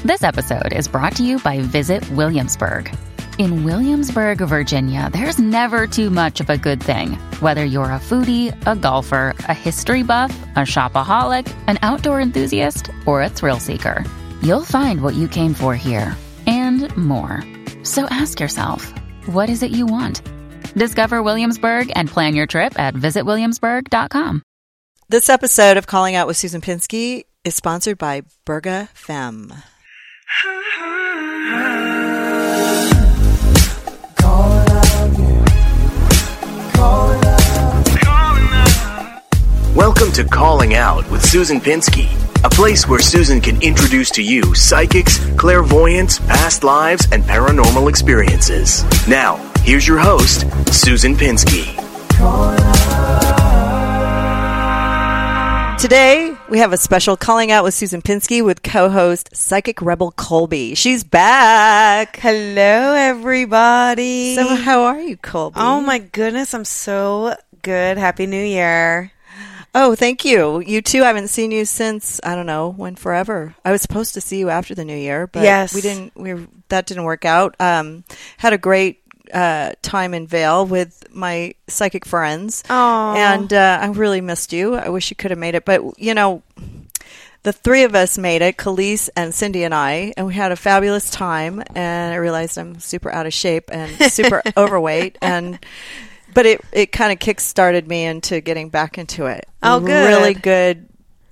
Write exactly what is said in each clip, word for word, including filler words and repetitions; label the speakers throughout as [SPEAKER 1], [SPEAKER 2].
[SPEAKER 1] This episode is brought to you by Visit Williamsburg. In Williamsburg, Virginia, there's never too much of a good thing. Whether you're a foodie, a golfer, a history buff, a shopaholic, an outdoor enthusiast, or a thrill seeker, you'll find what you came for here and more. So ask yourself, what is it you want? Discover Williamsburg and plan your trip at visit williamsburg dot com.
[SPEAKER 2] This episode of Calling Out with Susan Pinsky is sponsored by Burga Femme.
[SPEAKER 3] Welcome to Calling Out with Susan Pinsky, a place where Susan can introduce to you psychics, clairvoyants, past lives, and paranormal experiences. Now, here's your host, Susan Pinsky.
[SPEAKER 2] Today, we have a special Calling Out with Susan Pinsky with co-host Psychic Rebel Colby. She's back.
[SPEAKER 4] Hello, everybody.
[SPEAKER 2] So how are you, Colby?
[SPEAKER 4] Oh, my goodness. I'm so good. Happy New Year.
[SPEAKER 2] Oh, thank you. You too. I haven't seen you since, I don't know, when forever. I was supposed to see you after the New Year, but
[SPEAKER 4] yes.
[SPEAKER 2] we didn't. We that didn't work out. Um, had a great uh, time in Vail with my psychic friends.
[SPEAKER 4] Oh,
[SPEAKER 2] and uh, I really missed you. I wish you could have made it, but you know, the three of us made it, Khalees and Cindy and I, and we had a fabulous time. And I realized I'm super out of shape and super overweight, and but it it kind of kick-started me into getting back into it.
[SPEAKER 4] Oh, good.
[SPEAKER 2] Really good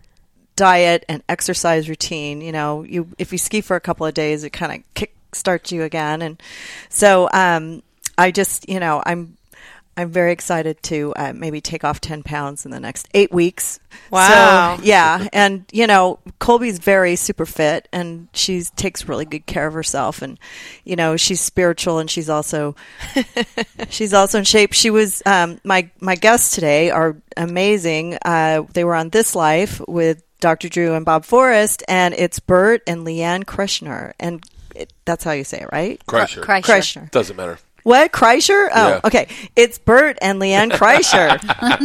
[SPEAKER 2] diet and exercise routine. You know, you if you ski for a couple of days, it kind of kick starts you again. And so um, I just, you know, I'm I'm very excited to uh, maybe take off ten pounds in the next eight weeks.
[SPEAKER 4] Wow.
[SPEAKER 2] So, yeah. And, you know, Colby's very super fit, and she takes really good care of herself. And, you know, she's spiritual, and she's also she's also in shape. She was um, my, my guests today are amazing. Uh, they were on This Life with Doctor Drew and Bob Forrest, and it's Bert and Leanne Kreischer. And it, that's how you say it, right?
[SPEAKER 5] Kreischer.
[SPEAKER 2] Uh, Kreischer.
[SPEAKER 5] Doesn't matter.
[SPEAKER 2] What? Kreischer? Oh,
[SPEAKER 5] yeah.
[SPEAKER 2] Okay. It's Bert and Leanne Kreischer.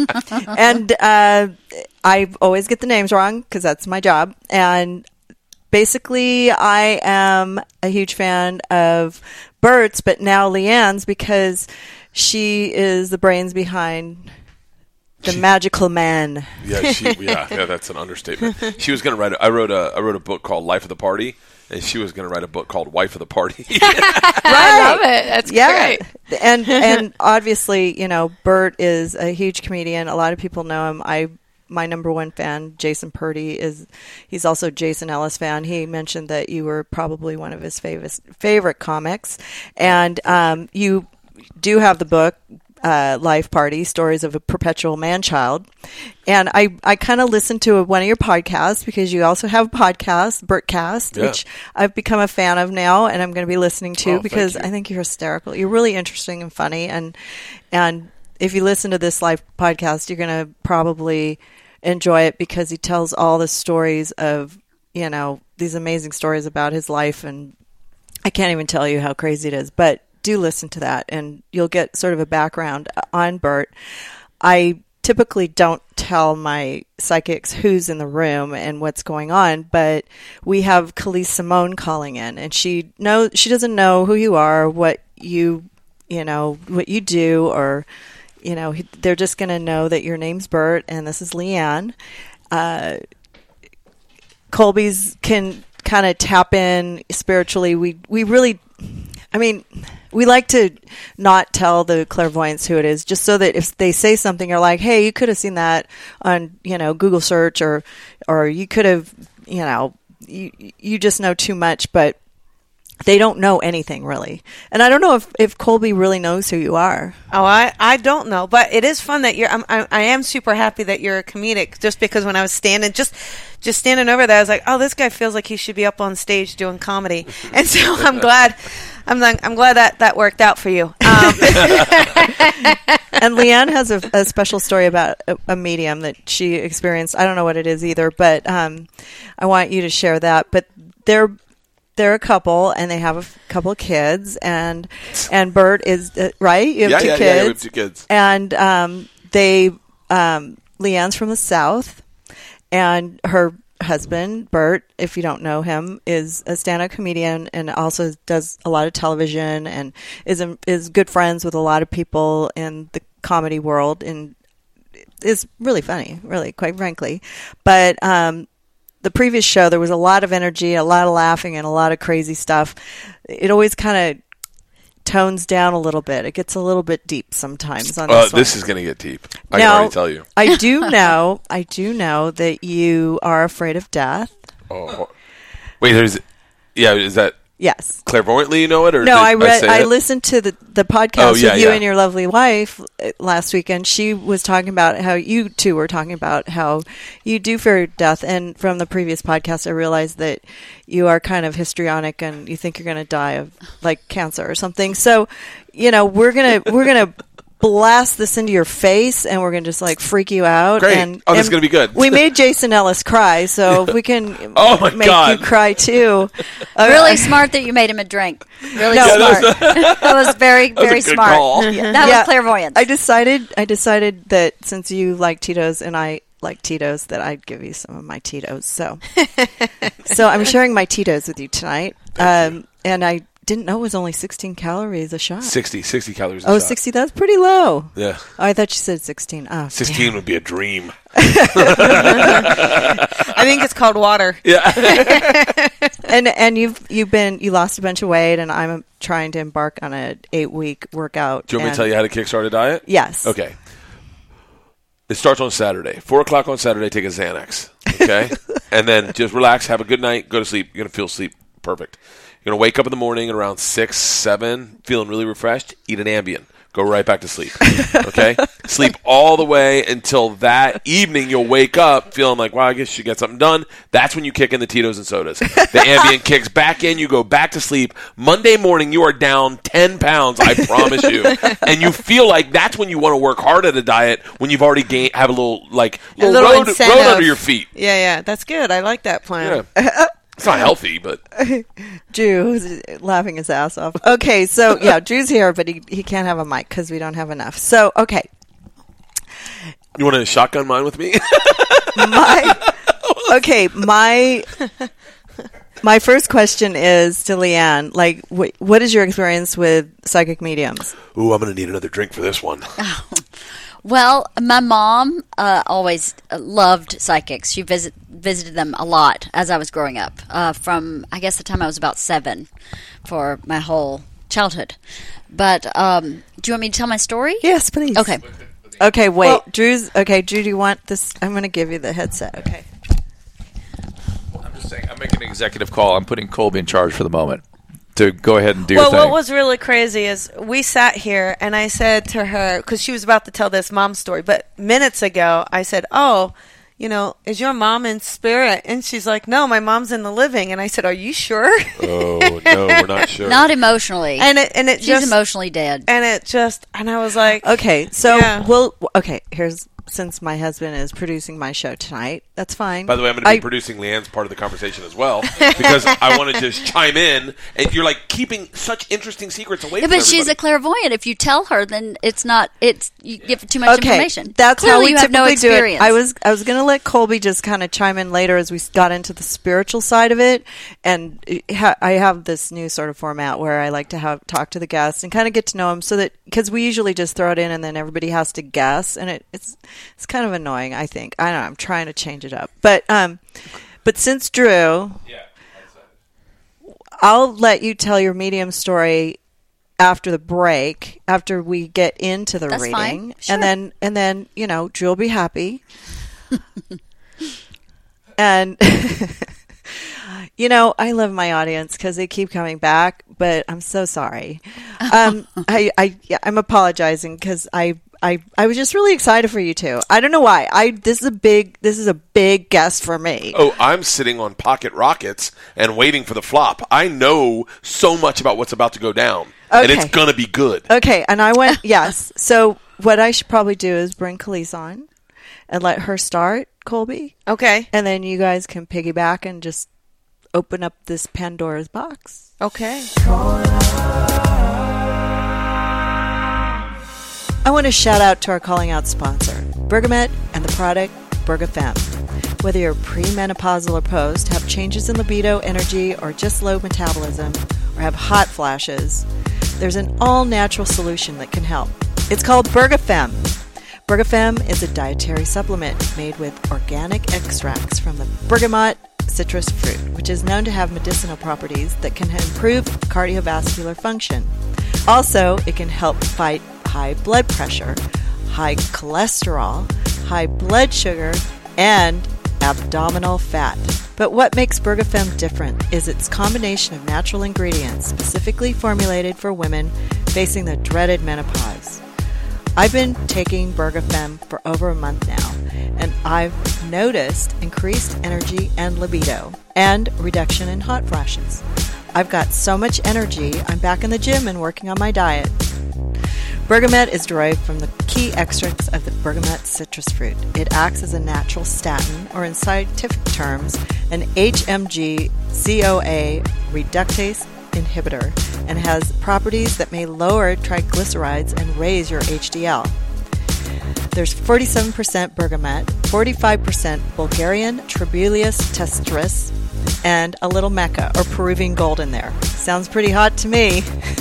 [SPEAKER 2] And uh, I always get the names wrong because that's my job. And basically, I am a huge fan of Bert's, but now Leanne's because she is the brains behind the she, magical man.
[SPEAKER 5] Yeah, she, yeah, yeah, that's an understatement. She was going to write. A, I wrote a. I wrote a book called Life of the Party. And she was going to write a book called Wife of the Party.
[SPEAKER 4] Right. I love it. That's
[SPEAKER 2] yeah.
[SPEAKER 4] great.
[SPEAKER 2] And and obviously, you know, Bert is a huge comedian. A lot of people know him. I my number one fan, Jason Purdy, is he's also a Jason Ellis fan. He mentioned that you were probably one of his favorite favorite comics, and um, you do have the book. Uh, Life Party, Stories of a Perpetual Man-Child. And I, I kind of listened to one of your podcasts because you also have a podcast, Bertcast,
[SPEAKER 5] yeah.
[SPEAKER 2] which I've become a fan of now, and I'm going to be listening to
[SPEAKER 5] oh,
[SPEAKER 2] because
[SPEAKER 5] you.
[SPEAKER 2] I think you're hysterical. You're really interesting and funny. And and if you listen to this Life podcast, you're going to probably enjoy it because he tells all the stories of, you know, these amazing stories about his life. And I can't even tell you how crazy it is, but do listen to that and you'll get sort of a background on Bert. I typically don't tell my psychics who's in the room and what's going on, but we have Khalees Simone calling in, and she knows she doesn't know who you are, what you you know what you do, or you know they're just going to know that your name's Bert and this is Leanne. Uh, Colby's can kind of tap in spiritually. We we really. I mean, we like to not tell the clairvoyants who it is, just so that if they say something, you're like, hey, you could have seen that on, you know, Google search, or, or you could have, you know, you, you just know too much, but they don't know anything really. And I don't know if, if Colby really knows who you are.
[SPEAKER 4] Oh, I, I don't know, but it is fun that you're, I'm, I, I am super happy that you're a comedic, just because when I was standing, just, just standing over there, I was like, oh, this guy feels like he should be up on stage doing comedy. And so I'm glad, I'm like, I'm glad that that worked out for you. Um.
[SPEAKER 2] And Leanne has a, a special story about a, a medium that she experienced. I don't know what it is either, but um, I want you to share that. But they're, they're a couple, and they have a f- couple of kids, and and Bert is uh, right. You have
[SPEAKER 5] yeah,
[SPEAKER 2] two
[SPEAKER 5] yeah,
[SPEAKER 2] kids,
[SPEAKER 5] yeah, we have two kids,
[SPEAKER 2] and um, they um, Leanne's from the South, and her husband, Bert, if you don't know him, is a stand-up comedian and also does a lot of television and is is good friends with a lot of people in the comedy world and is really funny, really, quite frankly. But um, the previous show, there was a lot of energy, a lot of laughing, and a lot of crazy stuff. It always kind of tones down a little bit. It gets a little bit deep sometimes on
[SPEAKER 5] uh,
[SPEAKER 2] this one.
[SPEAKER 5] This is going to get deep. I
[SPEAKER 2] now,
[SPEAKER 5] can already tell you.
[SPEAKER 2] I do know, I do know that you are afraid of death.
[SPEAKER 5] Oh, wait, there's, yeah, is that
[SPEAKER 2] Yes.
[SPEAKER 5] clairvoyantly you know it? Or
[SPEAKER 2] no,
[SPEAKER 5] did
[SPEAKER 2] I read.
[SPEAKER 5] I,
[SPEAKER 2] I
[SPEAKER 5] it?
[SPEAKER 2] listened to the the podcast
[SPEAKER 5] Oh, yeah,
[SPEAKER 2] with you
[SPEAKER 5] yeah.
[SPEAKER 2] and your lovely wife uh, last week, and she was talking about how you two were talking about how you do fear death. And from the previous podcast, I realized that you are kind of histrionic and you think you're going to die of like cancer or something. So, you know, we're gonna we're gonna. blast this into your face and we're going to just like freak you out.
[SPEAKER 5] Great.
[SPEAKER 2] And,
[SPEAKER 5] Oh, this is
[SPEAKER 2] and
[SPEAKER 5] going to be good.
[SPEAKER 2] We made Jason Ellis cry, so if we can
[SPEAKER 5] Oh, my
[SPEAKER 2] make
[SPEAKER 5] God.
[SPEAKER 2] you cry too. Uh,
[SPEAKER 6] Really smart that you made him a drink. Really
[SPEAKER 2] No.
[SPEAKER 6] smart.
[SPEAKER 5] Yeah, that
[SPEAKER 6] that was very,
[SPEAKER 5] was a
[SPEAKER 6] very
[SPEAKER 5] good
[SPEAKER 6] smart.
[SPEAKER 5] call.
[SPEAKER 6] That
[SPEAKER 2] Yeah.
[SPEAKER 6] was clairvoyance.
[SPEAKER 2] I decided I decided that since you like Tito's and I like Tito's, that I'd give you some of my Tito's. So, so I'm sharing my Tito's with you tonight. Um, and I didn't know it was only sixteen calories a shot.
[SPEAKER 5] sixty, sixty calories a
[SPEAKER 2] Oh,
[SPEAKER 5] shot.
[SPEAKER 2] sixty. That's pretty low.
[SPEAKER 5] Yeah.
[SPEAKER 2] Oh, I thought you said sixteen. Oh,
[SPEAKER 5] sixteen
[SPEAKER 2] damn.
[SPEAKER 5] would be a dream.
[SPEAKER 4] I think it's called water.
[SPEAKER 5] Yeah.
[SPEAKER 2] And and you've you've been you lost a bunch of weight, and I'm trying to embark on an eight week workout.
[SPEAKER 5] Do you want me
[SPEAKER 2] and-
[SPEAKER 5] to tell you how to kickstart a diet?
[SPEAKER 2] Yes.
[SPEAKER 5] Okay. It starts on Saturday. Four o'clock on Saturday, take a Xanax. Okay? And then just relax, have a good night, go to sleep. You're going to feel sleep perfect. You're going to wake up in the morning at around six, seven, feeling really refreshed, eat an Ambien. Go right back to sleep. Okay? Sleep all the way until that evening you'll wake up feeling like, wow, I guess you get something done. That's when you kick in the Tito's and sodas. The Ambien kicks back in. You go back to sleep. Monday morning, you are down ten pounds, I promise you. And you feel like that's when you want to work hard at a diet when you've already gained, have a little, like, little,
[SPEAKER 4] little
[SPEAKER 5] road,
[SPEAKER 4] incentive.
[SPEAKER 5] road under your feet.
[SPEAKER 4] Yeah, yeah. That's good. I like that plan.
[SPEAKER 5] Yeah. It's not healthy, but
[SPEAKER 2] Drew's laughing his ass off. Okay, so yeah, Drew's here, but he he can't have a mic because we don't have enough. So okay,
[SPEAKER 5] you want to shotgun mine with me?
[SPEAKER 2] my okay my my first question is to Leanne. Like, wh- what is your experience with psychic mediums?
[SPEAKER 5] Ooh, I'm going to need another drink for this one.
[SPEAKER 6] Well, my mom uh, always loved psychics. She visit, visited them a lot as I was growing up, uh, from, I guess, the time I was about seven for my whole childhood. But um, do you want me to tell my story?
[SPEAKER 2] Yes, please.
[SPEAKER 6] Okay.
[SPEAKER 2] Okay, wait.
[SPEAKER 4] Well-
[SPEAKER 2] Drew's okay. Drew, do you want this? I'm going to give you the headset. Okay.
[SPEAKER 7] I'm just saying, I'm making an executive call. I'm putting Colby in charge for the moment to go ahead and do
[SPEAKER 4] Well,
[SPEAKER 7] your thing.
[SPEAKER 4] what was really crazy is we sat here and I said to her, because she was about to tell this mom story, but minutes ago I said, oh, you know, is your mom in spirit? And she's like, no, my mom's in the living. And I said, are you sure?
[SPEAKER 5] Oh, no, we're not sure.
[SPEAKER 6] Not emotionally.
[SPEAKER 4] and it and it
[SPEAKER 6] She's
[SPEAKER 4] just
[SPEAKER 6] emotionally dead.
[SPEAKER 4] and it just and I was like,
[SPEAKER 2] Okay, so
[SPEAKER 4] Yeah.
[SPEAKER 2] we'll okay. Here's since my husband is producing my show tonight. That's fine.
[SPEAKER 5] By the way, I'm going to be
[SPEAKER 2] I-
[SPEAKER 5] producing Leanne's part of the conversation as well because I want to just chime in. And you're like keeping such interesting secrets away
[SPEAKER 6] Yeah,
[SPEAKER 5] from
[SPEAKER 6] but she's
[SPEAKER 5] everybody.
[SPEAKER 6] a clairvoyant. If you tell her, then it's not. It's you give too much
[SPEAKER 2] Okay,
[SPEAKER 6] information.
[SPEAKER 2] that's
[SPEAKER 6] Clearly
[SPEAKER 2] how we
[SPEAKER 6] you have no
[SPEAKER 2] typically do it.
[SPEAKER 6] experience.
[SPEAKER 2] I was I was going to let Colby just kind of chime in later as we got into the spiritual side of it, and ha- I have this new sort of format where I like to have talk to the guests and kind of get to know them, so that because we usually just throw it in and then everybody has to guess, and it, it's it's kind of annoying. I think I don't know. I'm trying to change it up, but um, but since Drew, I'll let you tell your medium story after the break, after we get into the
[SPEAKER 6] That's
[SPEAKER 2] reading,
[SPEAKER 6] fine. Sure.
[SPEAKER 2] and then and then you know Drew will be happy, and you know I love my audience because they keep coming back, but I'm so sorry. Um, I I yeah, I'm apologizing because I. I, I was just really excited for you two. I don't know why. I this is a big this is a big guest for me.
[SPEAKER 5] Oh, I'm sitting on pocket rockets and waiting for the flop. I know so much about what's about to go down, and it's
[SPEAKER 2] Okay.
[SPEAKER 5] going to be good.
[SPEAKER 2] Okay, and I went yes. So what I should probably do is bring Khalees on and let her start, Colby,
[SPEAKER 4] okay,
[SPEAKER 2] and then you guys can piggyback and just open up this Pandora's box.
[SPEAKER 4] okay.
[SPEAKER 2] I want to shout out to our calling out sponsor, Bergamet and the product Bergafem. Whether you're premenopausal or post, have changes in libido, energy, or just low metabolism, or have hot flashes, there's an all-natural solution that can help. It's called Bergafem. Bergafem is a dietary supplement made with organic extracts from the bergamot citrus fruit, which is known to have medicinal properties that can improve cardiovascular function. Also, it can help fight high blood pressure, high cholesterol, high blood sugar, and abdominal fat. But what makes Bergafem different is its combination of natural ingredients specifically formulated for women facing the dreaded menopause. I've been taking Bergafem for over a month now, and I've noticed increased energy and libido, and reduction in hot flashes. I've got so much energy, I'm back in the gym and working on my diet. Bergamot is derived from the key extracts of the bergamot citrus fruit. It acts as a natural statin, or in scientific terms, an H M G C O A reductase inhibitor, and has properties that may lower triglycerides and raise your H D L. There's forty-seven percent bergamot, forty-five percent Bulgarian Trabulius testris, and a little Mecca, or Peruvian gold in there. Sounds pretty hot to me.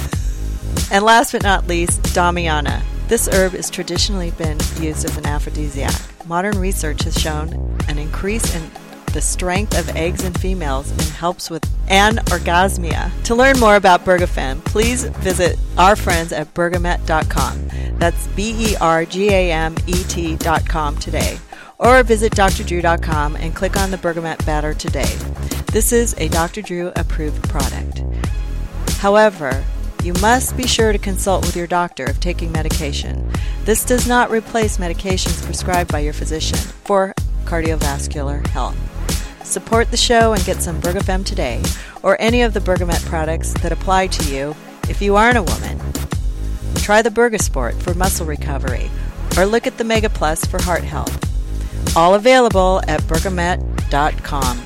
[SPEAKER 2] And last but not least, Damiana. This herb has traditionally been used as an aphrodisiac. Modern research has shown an increase in the strength of eggs in females and helps with anorgasmia. To learn more about Bergafem, please visit our friends at bergamet dot com. That's B E R G A M E T dot com today. Or visit d r drew dot com and click on the Bergamot Batter today. This is a Doctor Drew approved product. However, you must be sure to consult with your doctor if taking medication. This does not replace medications prescribed by your physician for cardiovascular health. Support the show and get some Bergafem today, or any of the Bergamot products that apply to you if you aren't a woman. Try the Bergasport for muscle recovery, or look at the Mega Plus for heart health. All available at bergamet dot com.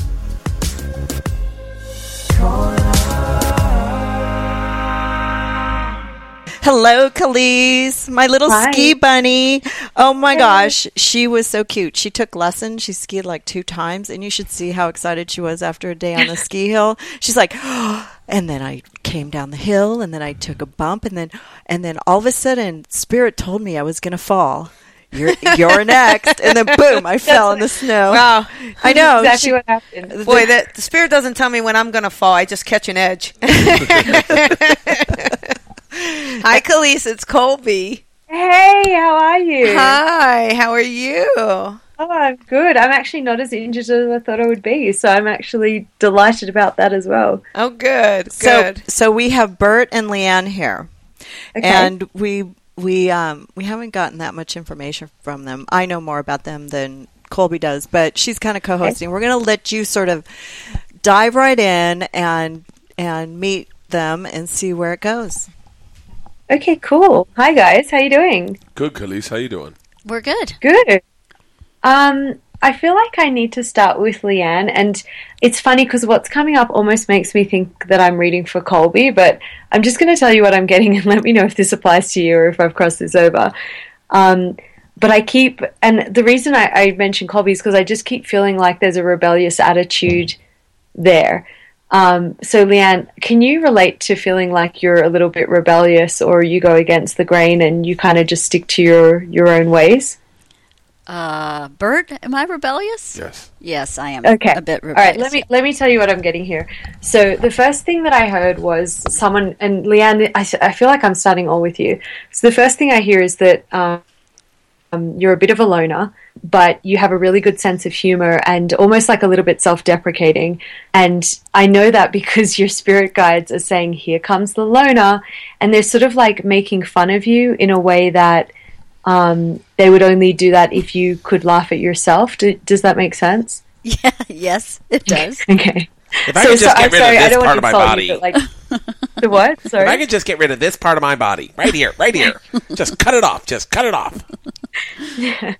[SPEAKER 2] Hello, Khalees, my little
[SPEAKER 8] Hi.
[SPEAKER 2] ski bunny. Oh my
[SPEAKER 8] Hey.
[SPEAKER 2] gosh, she was so cute. She took lessons. She skied like two times, and you should see how excited she was after a day on the ski hill. She's like, oh, and then I came down the hill, and then I took a bump, and then and then all of a sudden, Spirit told me I was going to fall. You're you're next, and then boom, I fell in the snow.
[SPEAKER 4] Wow.
[SPEAKER 2] I know.
[SPEAKER 8] Exactly
[SPEAKER 2] She-
[SPEAKER 8] what happened.
[SPEAKER 4] Boy, the, the spirit doesn't tell me when I'm going to fall. I just catch an edge. Hi, Khalees. It's Colby.
[SPEAKER 8] Hey, how are you?
[SPEAKER 4] Hi. How are you?
[SPEAKER 8] Oh, I'm good. I'm actually not as injured as I thought I would be, so I'm actually delighted about that as well.
[SPEAKER 4] Oh, good.
[SPEAKER 2] So
[SPEAKER 4] Good.
[SPEAKER 2] so we have Bert and Leanne here.
[SPEAKER 8] Okay.
[SPEAKER 2] And we we um we haven't gotten that much information from them. I know more about them than Colby does, but she's kind of co-hosting. We're going to let you sort of dive right in and and meet them and see where it goes.
[SPEAKER 8] Okay, cool. Hi, guys. How you doing?
[SPEAKER 5] Good, Khalees. How you doing?
[SPEAKER 6] We're good.
[SPEAKER 8] Good. Um, I feel like I need to start with Leanne, and it's funny because what's coming up almost makes me think that I'm reading for Colby, but I'm just going to tell you what I'm getting and let me know if this applies to you or if I've crossed this over. Um, but I keep, and the reason I, I mention Colby is because I just keep feeling like there's a rebellious attitude there. Um, so, Leanne, can you relate to feeling like you're a little bit rebellious, or you go against the grain and you kind of just stick to your, your own ways?
[SPEAKER 6] Uh, Bert, am I rebellious?
[SPEAKER 5] Yes.
[SPEAKER 6] Yes, I am
[SPEAKER 8] Okay.
[SPEAKER 6] a bit
[SPEAKER 8] All
[SPEAKER 6] rebellious.
[SPEAKER 8] right, let me let me tell you what I'm getting here. So the first thing that I heard was someone, and Leanne, I, I feel like I'm starting all with you. So the first thing I hear is that um, um, you're a bit of a loner, but you have a really good sense of humor and almost like a little bit self-deprecating. And I know that because your spirit guides are saying, "Here comes the loner," and they're sort of like making fun of you in a way that um, they would only do that if you could laugh at yourself. Do, does that make sense?
[SPEAKER 6] Yeah, yes, it does.
[SPEAKER 8] Okay.
[SPEAKER 9] If I could just get
[SPEAKER 8] I'm
[SPEAKER 9] rid
[SPEAKER 8] sorry,
[SPEAKER 9] of
[SPEAKER 8] I
[SPEAKER 9] this
[SPEAKER 8] don't
[SPEAKER 9] part
[SPEAKER 8] want
[SPEAKER 9] of
[SPEAKER 8] to
[SPEAKER 9] my
[SPEAKER 8] insult you,
[SPEAKER 9] body.
[SPEAKER 8] but, like, the what? Sorry.
[SPEAKER 9] If I could just get rid of this part of my body, right here, right here. Just cut it off. Just cut it off.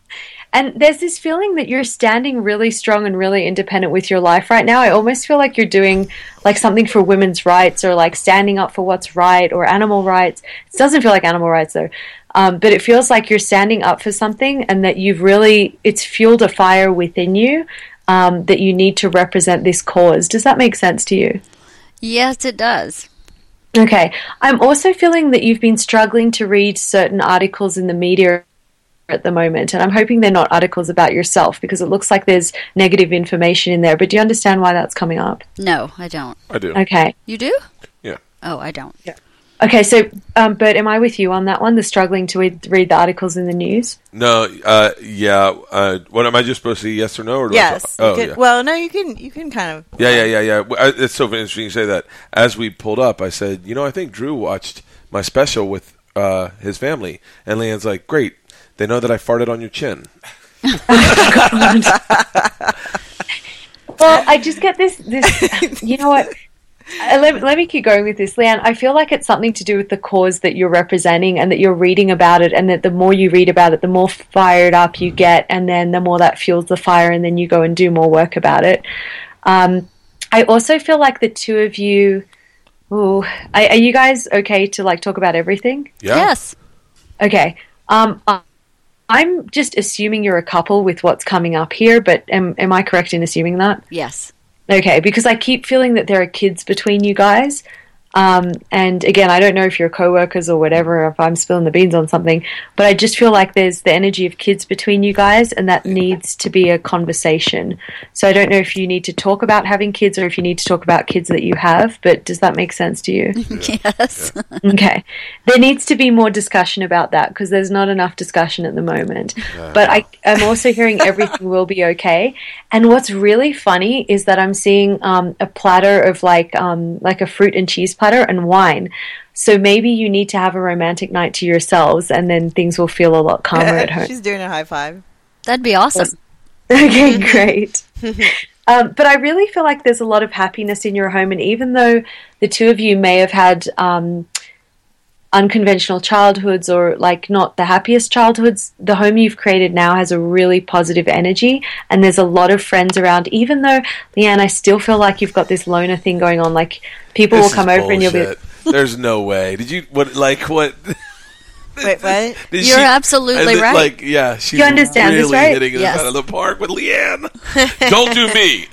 [SPEAKER 8] And there's this feeling that you're standing really strong and really independent with your life right now. I almost feel like you're doing like something for women's rights or like standing up for what's right or animal rights. It doesn't feel like animal rights though. Um, but it feels like you're standing up for something and that you've really, it's fueled a fire within you um, that you need to represent this cause. Does that make sense to you?
[SPEAKER 6] Yes, it does.
[SPEAKER 8] Okay. I'm also feeling that you've been struggling to read certain articles in the media at the moment, and I'm hoping they're not articles about yourself because it looks like there's negative information in there. But do you understand why that's coming up?
[SPEAKER 6] No, I don't.
[SPEAKER 5] I do.
[SPEAKER 8] Okay.
[SPEAKER 6] You do?
[SPEAKER 5] Yeah.
[SPEAKER 6] Oh, I don't.
[SPEAKER 8] Yeah. Okay, so, um, Bert, am I with you on that one, the struggling to read, read the articles in the news?
[SPEAKER 5] No, uh, yeah. Uh, what am I just supposed to say? Yes or no? Or do I
[SPEAKER 2] Yes.
[SPEAKER 5] talk- oh,
[SPEAKER 2] you can,
[SPEAKER 5] yeah.
[SPEAKER 2] Well, no, you can you can kind of.
[SPEAKER 5] Yeah, yeah, yeah, yeah. Well, I- It's so interesting you say that. As we pulled up, I said, you know, I think Drew watched my special with uh, his family. And Leanne's like, great. They know that I farted on your chin.
[SPEAKER 8] Well, I just get this, this you know what? Uh, let, let me keep going with this, Leanne. I feel like it's something to do with the cause that you're representing and that you're reading about it, and that the more you read about it, the more fired up you get, and then the more that fuels the fire, and then you go and do more work about it. Um, I also feel like the two of you, ooh, are, are you guys okay to like talk about everything?
[SPEAKER 5] Yeah.
[SPEAKER 6] Yes.
[SPEAKER 8] Okay. Um, uh, I'm just assuming you're a couple with what's coming up here, but am, am I correct in assuming that?
[SPEAKER 6] Yes.
[SPEAKER 8] Okay, because I keep feeling that there are kids between you guys. Um, and again, I don't know if you're co-workers or whatever, or if I'm spilling the beans on something, but I just feel like there's the energy of kids between you guys, and that needs to be a conversation. So I don't know if you need to talk about having kids or if you need to talk about kids that you have, but does that make sense to you?
[SPEAKER 6] Yes.
[SPEAKER 8] Okay. There needs to be more discussion about that because there's not enough discussion at the moment. But I, I'm also hearing everything will be okay. And what's really funny is that I'm seeing um, a platter of like um, like a fruit and cheese platter and wine. So maybe you need to have a romantic night to yourselves and then things will feel a lot calmer at home.
[SPEAKER 2] She's doing a high five.
[SPEAKER 6] That'd be awesome.
[SPEAKER 8] Okay, great. Um, but I really feel like there's a lot of happiness in your home, and even though the two of you may have had um, unconventional childhoods or like not the happiest childhoods, the home you've created now has a really positive energy, and there's a lot of friends around. Even though, Leanne, I still feel like you've got this loner thing going on. Like people
[SPEAKER 5] This
[SPEAKER 8] will come
[SPEAKER 5] is
[SPEAKER 8] over and you'll be.
[SPEAKER 5] bullshit. There's no way. Did you what? Like what?
[SPEAKER 2] Wait, what?
[SPEAKER 5] Did
[SPEAKER 6] You're
[SPEAKER 5] she-
[SPEAKER 6] absolutely
[SPEAKER 5] and then,
[SPEAKER 6] right.
[SPEAKER 5] Like, yeah, she's
[SPEAKER 8] You understand
[SPEAKER 5] really
[SPEAKER 8] this, right?
[SPEAKER 5] hitting it
[SPEAKER 6] Yes.
[SPEAKER 5] out of the park with Leanne. Don't do me.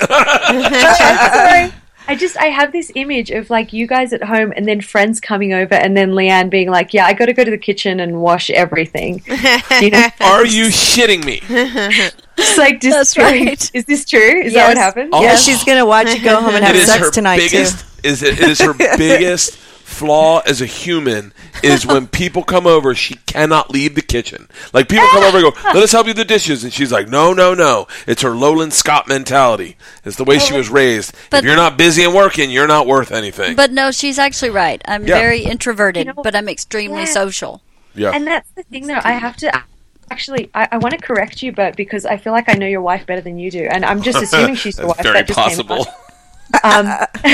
[SPEAKER 8] Sorry. I just I have this image of like you guys at home and then friends coming over and then Leanne being like, yeah, I got to go to the kitchen and wash everything. You know,
[SPEAKER 5] Are you shitting me?
[SPEAKER 8] it's like just
[SPEAKER 6] That's right.
[SPEAKER 8] Is this true? Is that
[SPEAKER 2] Yes.
[SPEAKER 8] what happened?
[SPEAKER 5] Oh.
[SPEAKER 2] Yeah, she's gonna watch you go home and have
[SPEAKER 5] It is
[SPEAKER 2] sex
[SPEAKER 5] her
[SPEAKER 2] tonight
[SPEAKER 5] biggest.
[SPEAKER 2] too.
[SPEAKER 5] Is it, it is her biggest flaw as a human is when people come over, she cannot leave the kitchen. Like people come over and go, let us help you with the dishes, and she's like, no, no, no. It's her Lowland Scott mentality. It's the way she was raised.
[SPEAKER 6] But-
[SPEAKER 5] if you're not busy and working, you're not worth anything.
[SPEAKER 6] But no, she's actually right. I'm
[SPEAKER 5] Yeah.
[SPEAKER 6] very introverted,
[SPEAKER 8] You know-
[SPEAKER 6] but I'm extremely
[SPEAKER 8] Yeah.
[SPEAKER 6] social.
[SPEAKER 5] yeah.
[SPEAKER 8] And that's the thing, though. I have to actually. I, I want to correct you, Bert, because I feel like I know your wife better than you do, and I'm just assuming she's your
[SPEAKER 5] That's
[SPEAKER 8] wife.
[SPEAKER 5] very
[SPEAKER 8] That just came
[SPEAKER 5] possible.
[SPEAKER 8] out. Um,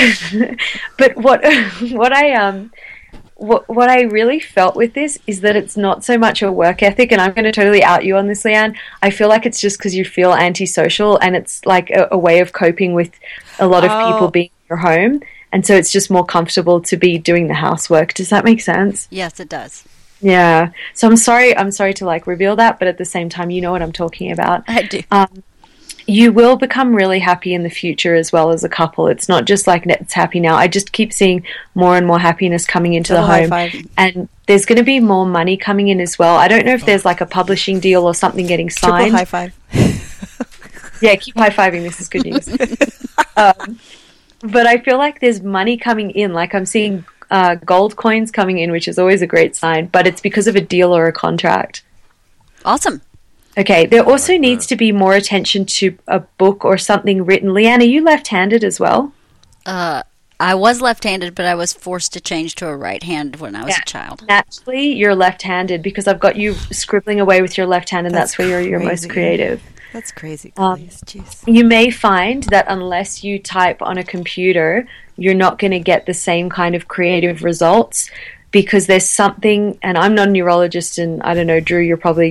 [SPEAKER 8] but what what I um what what I really felt with this is that it's not so much a work ethic, and I'm going to totally out you on this, Leanne. I feel like it's just because you feel antisocial, and it's like a, a way of coping with a lot of
[SPEAKER 2] Oh.
[SPEAKER 8] people being in your home, and so it's just more comfortable to be doing the housework. Does that make sense?
[SPEAKER 6] Yes, it does.
[SPEAKER 8] Yeah. So I'm sorry. I'm sorry to like reveal that, but at the same time, you know what I'm talking about.
[SPEAKER 6] I do.
[SPEAKER 8] Um, you will become really happy in the future as well as a couple. It's not just like it's happy now. I just keep seeing more and more happiness coming into
[SPEAKER 2] Double
[SPEAKER 8] the
[SPEAKER 2] high
[SPEAKER 8] home.
[SPEAKER 2] five.
[SPEAKER 8] And there's going to be more money coming in as well. I don't know if there's like a publishing deal or something getting
[SPEAKER 2] Triple
[SPEAKER 8] signed.
[SPEAKER 2] high five.
[SPEAKER 8] Yeah, keep high-fiving. This is good news. um, but I feel like there's money coming in. Like I'm seeing uh, gold coins coming in, which is always a great sign, but it's because of a deal or a contract.
[SPEAKER 6] Awesome.
[SPEAKER 8] Okay, there also needs to be more attention to a book or something written. Leanne, are you left-handed as well?
[SPEAKER 6] Uh, I was left-handed, but I was forced to change to a right hand when I was
[SPEAKER 8] Yeah.
[SPEAKER 6] a child.
[SPEAKER 8] Naturally, you're left-handed because I've got you scribbling away with your left hand, and that's,
[SPEAKER 2] That's
[SPEAKER 8] where you're, you're most
[SPEAKER 2] crazy.
[SPEAKER 8] creative.
[SPEAKER 2] That's crazy,
[SPEAKER 8] Um,
[SPEAKER 2] Chloe. Jeez.
[SPEAKER 8] You may find that unless you type on a computer, you're not going to get the same kind of creative results because there's something, and I'm not a neurologist, and I don't know, Drew, you're probably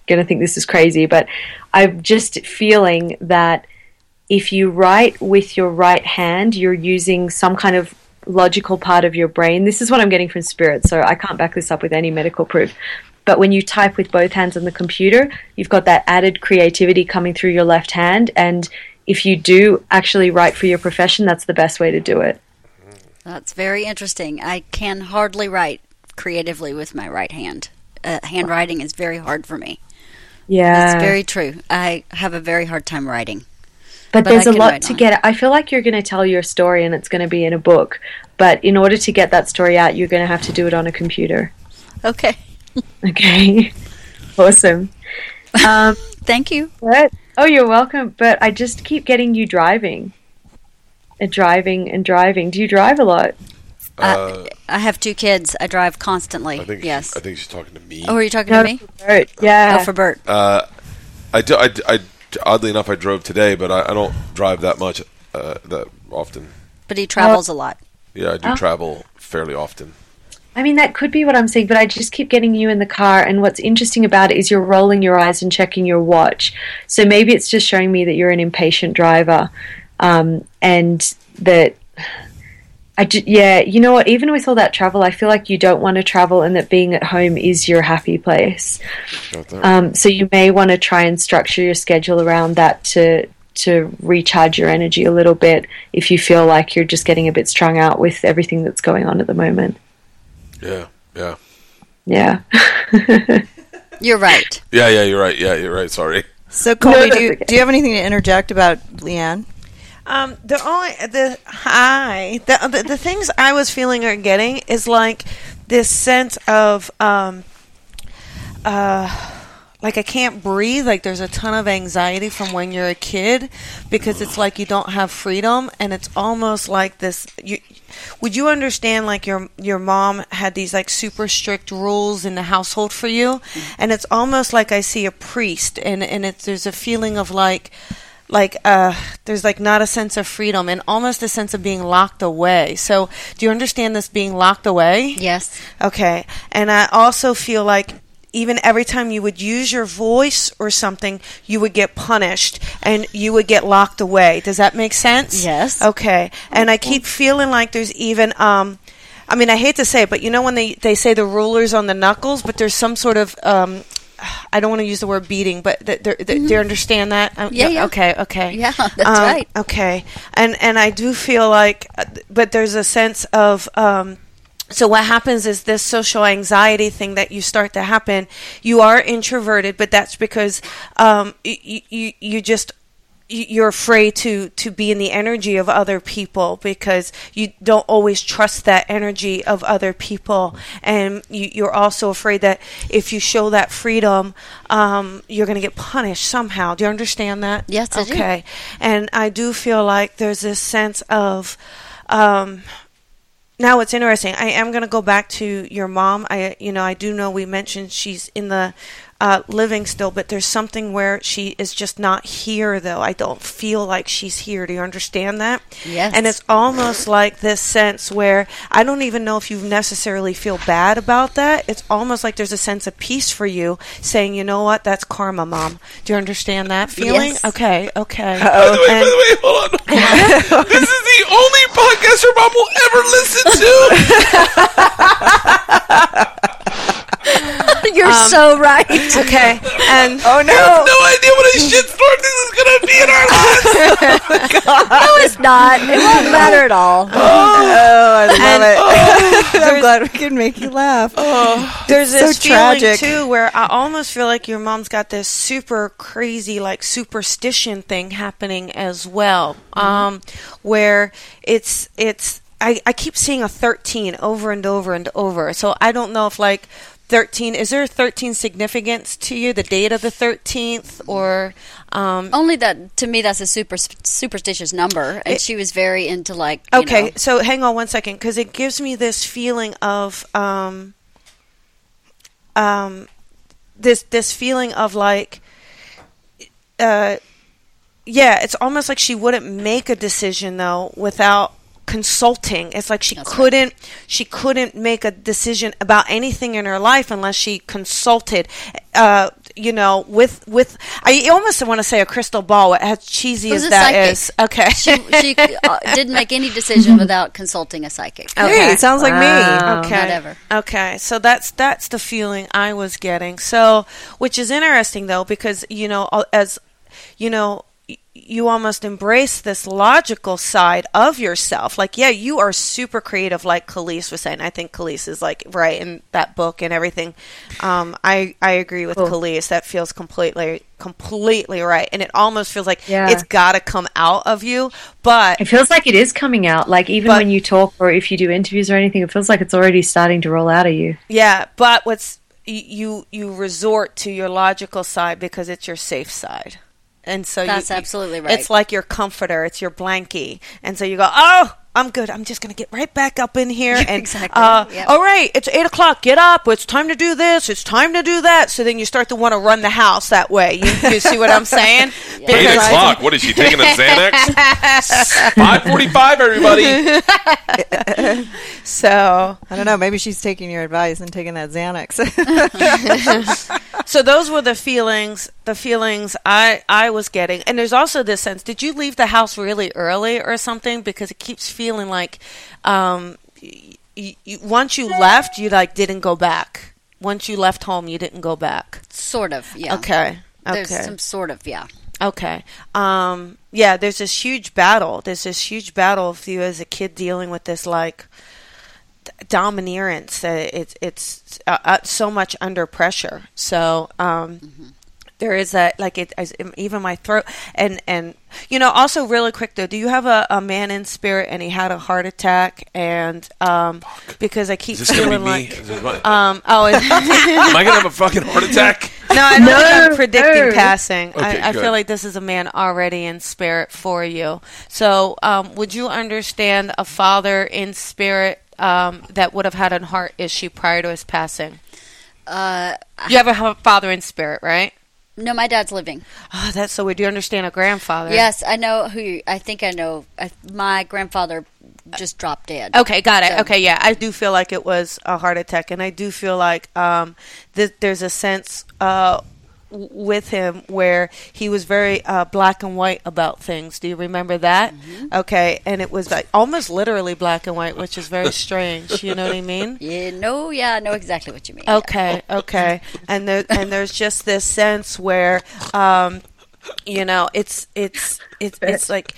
[SPEAKER 8] going to think this is crazy, but I'm just feeling that if you write with your right hand, you're using some kind of logical part of your brain. This is what I'm getting from Spirit, so I can't back this up with any medical proof. But when you type with both hands on the computer, you've got that added creativity coming through your left hand. And if you do actually write for your profession, that's the best way to do it.
[SPEAKER 6] That's very interesting. I can hardly write creatively with my right hand. Uh, handwriting is very hard for me.
[SPEAKER 8] Yeah.
[SPEAKER 6] That's very true. I have a very hard time writing.
[SPEAKER 8] But,
[SPEAKER 6] But
[SPEAKER 8] there's
[SPEAKER 6] I
[SPEAKER 8] a
[SPEAKER 6] can
[SPEAKER 8] lot
[SPEAKER 6] write
[SPEAKER 8] to
[SPEAKER 6] on
[SPEAKER 8] get. I feel like you're going to tell your story and it's going to be in a book. But in order to get that story out, you're going to have to do it on a computer.
[SPEAKER 6] Okay.
[SPEAKER 8] Okay. Awesome. Um,
[SPEAKER 6] Thank you.
[SPEAKER 8] but, oh, you're welcome. But I just keep getting you driving. And driving and driving. Do you drive a lot?
[SPEAKER 6] Uh, I have two kids. I drive constantly.
[SPEAKER 5] I think
[SPEAKER 6] yes.
[SPEAKER 5] I think she's talking to me.
[SPEAKER 6] Oh, are you talking
[SPEAKER 8] No,
[SPEAKER 6] to me?
[SPEAKER 8] for Bert. Yeah.
[SPEAKER 6] Oh, for Bert.
[SPEAKER 5] Uh, I, do, I, I oddly enough, I drove today, but I, I don't drive that much uh, that often.
[SPEAKER 6] But he travels a lot.
[SPEAKER 5] Yeah, I do
[SPEAKER 8] Oh.
[SPEAKER 5] travel fairly often.
[SPEAKER 8] I mean, that could be what I'm saying, but I just keep getting you in the car, and what's interesting about it is you're rolling your eyes and checking your watch. So maybe it's just showing me that you're an impatient driver, um, and that, I ju- yeah, you know what, even with all that travel, I feel like you don't want to travel and that being at home is your happy place.
[SPEAKER 5] Got that.
[SPEAKER 8] Um, so you may want to try and structure your schedule around that to to recharge your energy a little bit if you feel like you're just getting a bit strung out with everything that's going on at the moment.
[SPEAKER 5] Yeah, yeah.
[SPEAKER 8] Yeah.
[SPEAKER 6] You're right.
[SPEAKER 5] Yeah, yeah, you're right. Yeah, you're right. Sorry.
[SPEAKER 2] So, Colby,
[SPEAKER 8] No,
[SPEAKER 2] do,
[SPEAKER 8] that's
[SPEAKER 2] you,
[SPEAKER 8] okay.
[SPEAKER 2] do you have anything to interject about Leanne?
[SPEAKER 4] Um, the only the high the, the the things I was feeling or getting is like this sense of um, uh, like I can't breathe. Like there's a ton of anxiety from when you're a kid because it's like you don't have freedom, and it's almost like this. You, would you understand like your your mom had these like super strict rules in the household for you, and it's almost like I see a priest, and and it's there's a feeling of like. Like uh, there's like not a sense of freedom and almost a sense of being locked away. So do you understand this being locked away?
[SPEAKER 6] Yes.
[SPEAKER 4] Okay. And I also feel like even every time you would use your voice or something, you would get punished and you would get locked away. Does that make sense?
[SPEAKER 6] Yes.
[SPEAKER 4] Okay. And I keep feeling like there's even... Um, I mean, I hate to say it, but you know when they, they say the rulers on the knuckles, but there's some sort of... Um, I don't want to use the word beating, but th- th- th-
[SPEAKER 6] Mm-hmm.
[SPEAKER 4] do you understand that? Um,
[SPEAKER 6] Yeah, yeah.
[SPEAKER 4] Okay, okay.
[SPEAKER 6] Yeah, that's
[SPEAKER 4] Um,
[SPEAKER 6] right.
[SPEAKER 4] Okay. And and I do feel like, uh, but there's a sense of, um, so what happens is this social anxiety thing that you start to happen, you are introverted, but that's because um, you, you, you just, you're afraid to, to be in the energy of other people because you don't always trust that energy of other people. And you, you're also afraid that if you show that freedom, um, you're going to get punished somehow. Do you understand that?
[SPEAKER 6] Yes, I do.
[SPEAKER 4] Okay. And I do feel like there's this sense of... Um, now it's interesting. I am going to go back to your mom. I, you know, I do know we mentioned she's in the uh, living still, but there's something where she is just not here, though. I don't feel like she's here. Do you understand that?
[SPEAKER 6] Yes.
[SPEAKER 4] And it's almost like this sense where I don't even know if you necessarily feel bad about that. It's almost like there's a sense of peace for you, saying, you know what, that's karma, Mom. Do you understand that feeling?
[SPEAKER 6] Yes.
[SPEAKER 4] Okay, okay.
[SPEAKER 5] By the way,
[SPEAKER 4] And-
[SPEAKER 5] by the way, hold on. This is the only podcast your mom will ever listen to.
[SPEAKER 6] You're so right.
[SPEAKER 4] Okay, and
[SPEAKER 2] Oh,
[SPEAKER 5] You have no idea what a shitstorm this is going to be in our lives.
[SPEAKER 6] No, it's not. It won't matter at all.
[SPEAKER 2] Oh, I love
[SPEAKER 4] And-
[SPEAKER 2] it. I'm glad we can make you laugh.
[SPEAKER 4] there's
[SPEAKER 2] so
[SPEAKER 4] this feeling
[SPEAKER 2] tragic.
[SPEAKER 4] too where I almost feel like your mom's got this super crazy like superstition thing happening as well, um, where it's it's I, I keep seeing a thirteen over and over and over. So I don't know if like thirteen is there a thirteen significance to you, the date of the thirteenth, or um,
[SPEAKER 6] Only that, to me, that's a super superstitious number. And
[SPEAKER 4] It-
[SPEAKER 6] she was very into, like, you
[SPEAKER 4] okay,
[SPEAKER 6] know,
[SPEAKER 4] so hang on one second, because it gives me this feeling of um, um, this this feeling of like, uh, yeah, it's almost like she wouldn't make a decision though without consulting. It's like she
[SPEAKER 6] That's right.
[SPEAKER 4] couldn't she couldn't make a decision about anything in her life unless she consulted. Uh, you know, with with I almost want to say a crystal ball. As cheesy
[SPEAKER 6] Who's
[SPEAKER 4] as
[SPEAKER 6] a
[SPEAKER 4] that
[SPEAKER 6] psychic?
[SPEAKER 4] is, okay.
[SPEAKER 6] She, she uh, didn't make any decision without consulting a psychic.
[SPEAKER 2] Hey, it sounds like
[SPEAKER 8] Wow.
[SPEAKER 2] me.
[SPEAKER 4] Okay.
[SPEAKER 6] Not ever.
[SPEAKER 4] Okay. So that's that's the feeling I was getting. So, which is interesting though, because you know, as you know, y- you almost embrace this logical side of yourself. Like, yeah, you are super creative, like Khalees was saying. I think Khalees is like right in that book and everything. Um, I I agree with
[SPEAKER 8] Cool.
[SPEAKER 4] Khalees. That feels completely completely right, and it almost feels like
[SPEAKER 8] Yeah.
[SPEAKER 4] it's got to come out of you. But
[SPEAKER 8] It feels like it is coming out. Like even
[SPEAKER 4] But-
[SPEAKER 8] when you talk or if you do interviews or anything, it feels like it's already starting to roll out of you.
[SPEAKER 4] yeah, but what's y- you you resort to your logical side because it's your safe side. And so you-
[SPEAKER 6] That's
[SPEAKER 4] you,
[SPEAKER 6] absolutely right.
[SPEAKER 4] It's like your comforter, it's your blankie. And so you go, "Oh, I'm good. I'm just going to get right back up in here and
[SPEAKER 6] Exactly.
[SPEAKER 4] uh,
[SPEAKER 6] Yep.
[SPEAKER 4] all right, it's eight o'clock. Get up. It's time to do this. It's time to do that." So then you start to want to run the house that way. You, you see what I'm saying?
[SPEAKER 5] Eight
[SPEAKER 4] Because I-
[SPEAKER 5] o'clock. What is she taking a Xanax? Five forty-five, everybody.
[SPEAKER 4] So
[SPEAKER 2] I don't know. Maybe she's taking your advice and taking that Xanax.
[SPEAKER 4] So those were the feelings, the feelings I, I was getting. And there's also this sense, did you leave the house really early or something? Because it keeps feeling like um, y- y- once you left, you like didn't go back. Once you left home, you didn't go back.
[SPEAKER 6] Sort of, yeah.
[SPEAKER 4] Okay. Okay.
[SPEAKER 6] There's some sort of, yeah.
[SPEAKER 4] Okay. Um, yeah, there's this huge battle. There's this huge battle of you as a kid dealing with this, like, d- domineerance. Uh, it's it's uh, uh, so much under pressure. So um,
[SPEAKER 6] Mm-hmm.
[SPEAKER 4] there is that, like, it, as, even my throat. And, and, you know, also really quick, though, do you have a, a man in spirit and he had a heart attack? And um, because I keep
[SPEAKER 5] Is this going to
[SPEAKER 4] feeling
[SPEAKER 5] be me?
[SPEAKER 4] like.
[SPEAKER 5] Is this my-
[SPEAKER 4] Um, oh, it-
[SPEAKER 5] Am I going to have a fucking heart attack?
[SPEAKER 4] No, I don't think I'm
[SPEAKER 8] No,
[SPEAKER 4] predicting
[SPEAKER 8] no.
[SPEAKER 4] passing.
[SPEAKER 5] Okay,
[SPEAKER 4] I, I
[SPEAKER 5] good.
[SPEAKER 4] feel like this is a man already in spirit for you. So, um, would you understand a father in spirit um, that would have had a heart issue prior to his passing?
[SPEAKER 6] Uh,
[SPEAKER 4] You have a h- father in spirit, right?
[SPEAKER 6] no, my dad's living.
[SPEAKER 4] Oh, that's so weird. Do you understand a grandfather?
[SPEAKER 6] Yes, I know who. You, I think I know. I, my grandfather just dropped dead.
[SPEAKER 4] Okay, got it.
[SPEAKER 6] So-
[SPEAKER 4] Okay, yeah, I do feel like it was a heart attack, and I do feel like um, th- there's a sense uh, w- with him where he was very uh, black and white about things. Do you remember that?
[SPEAKER 6] Mm-hmm.
[SPEAKER 4] Okay, and it was like almost literally black and white, which is very strange. You know what I mean?
[SPEAKER 6] Yeah, no, yeah, I know exactly what you mean. yeah.
[SPEAKER 4] Okay, okay, and there, and there's just this sense where, um, you know, it's it's it's it's like.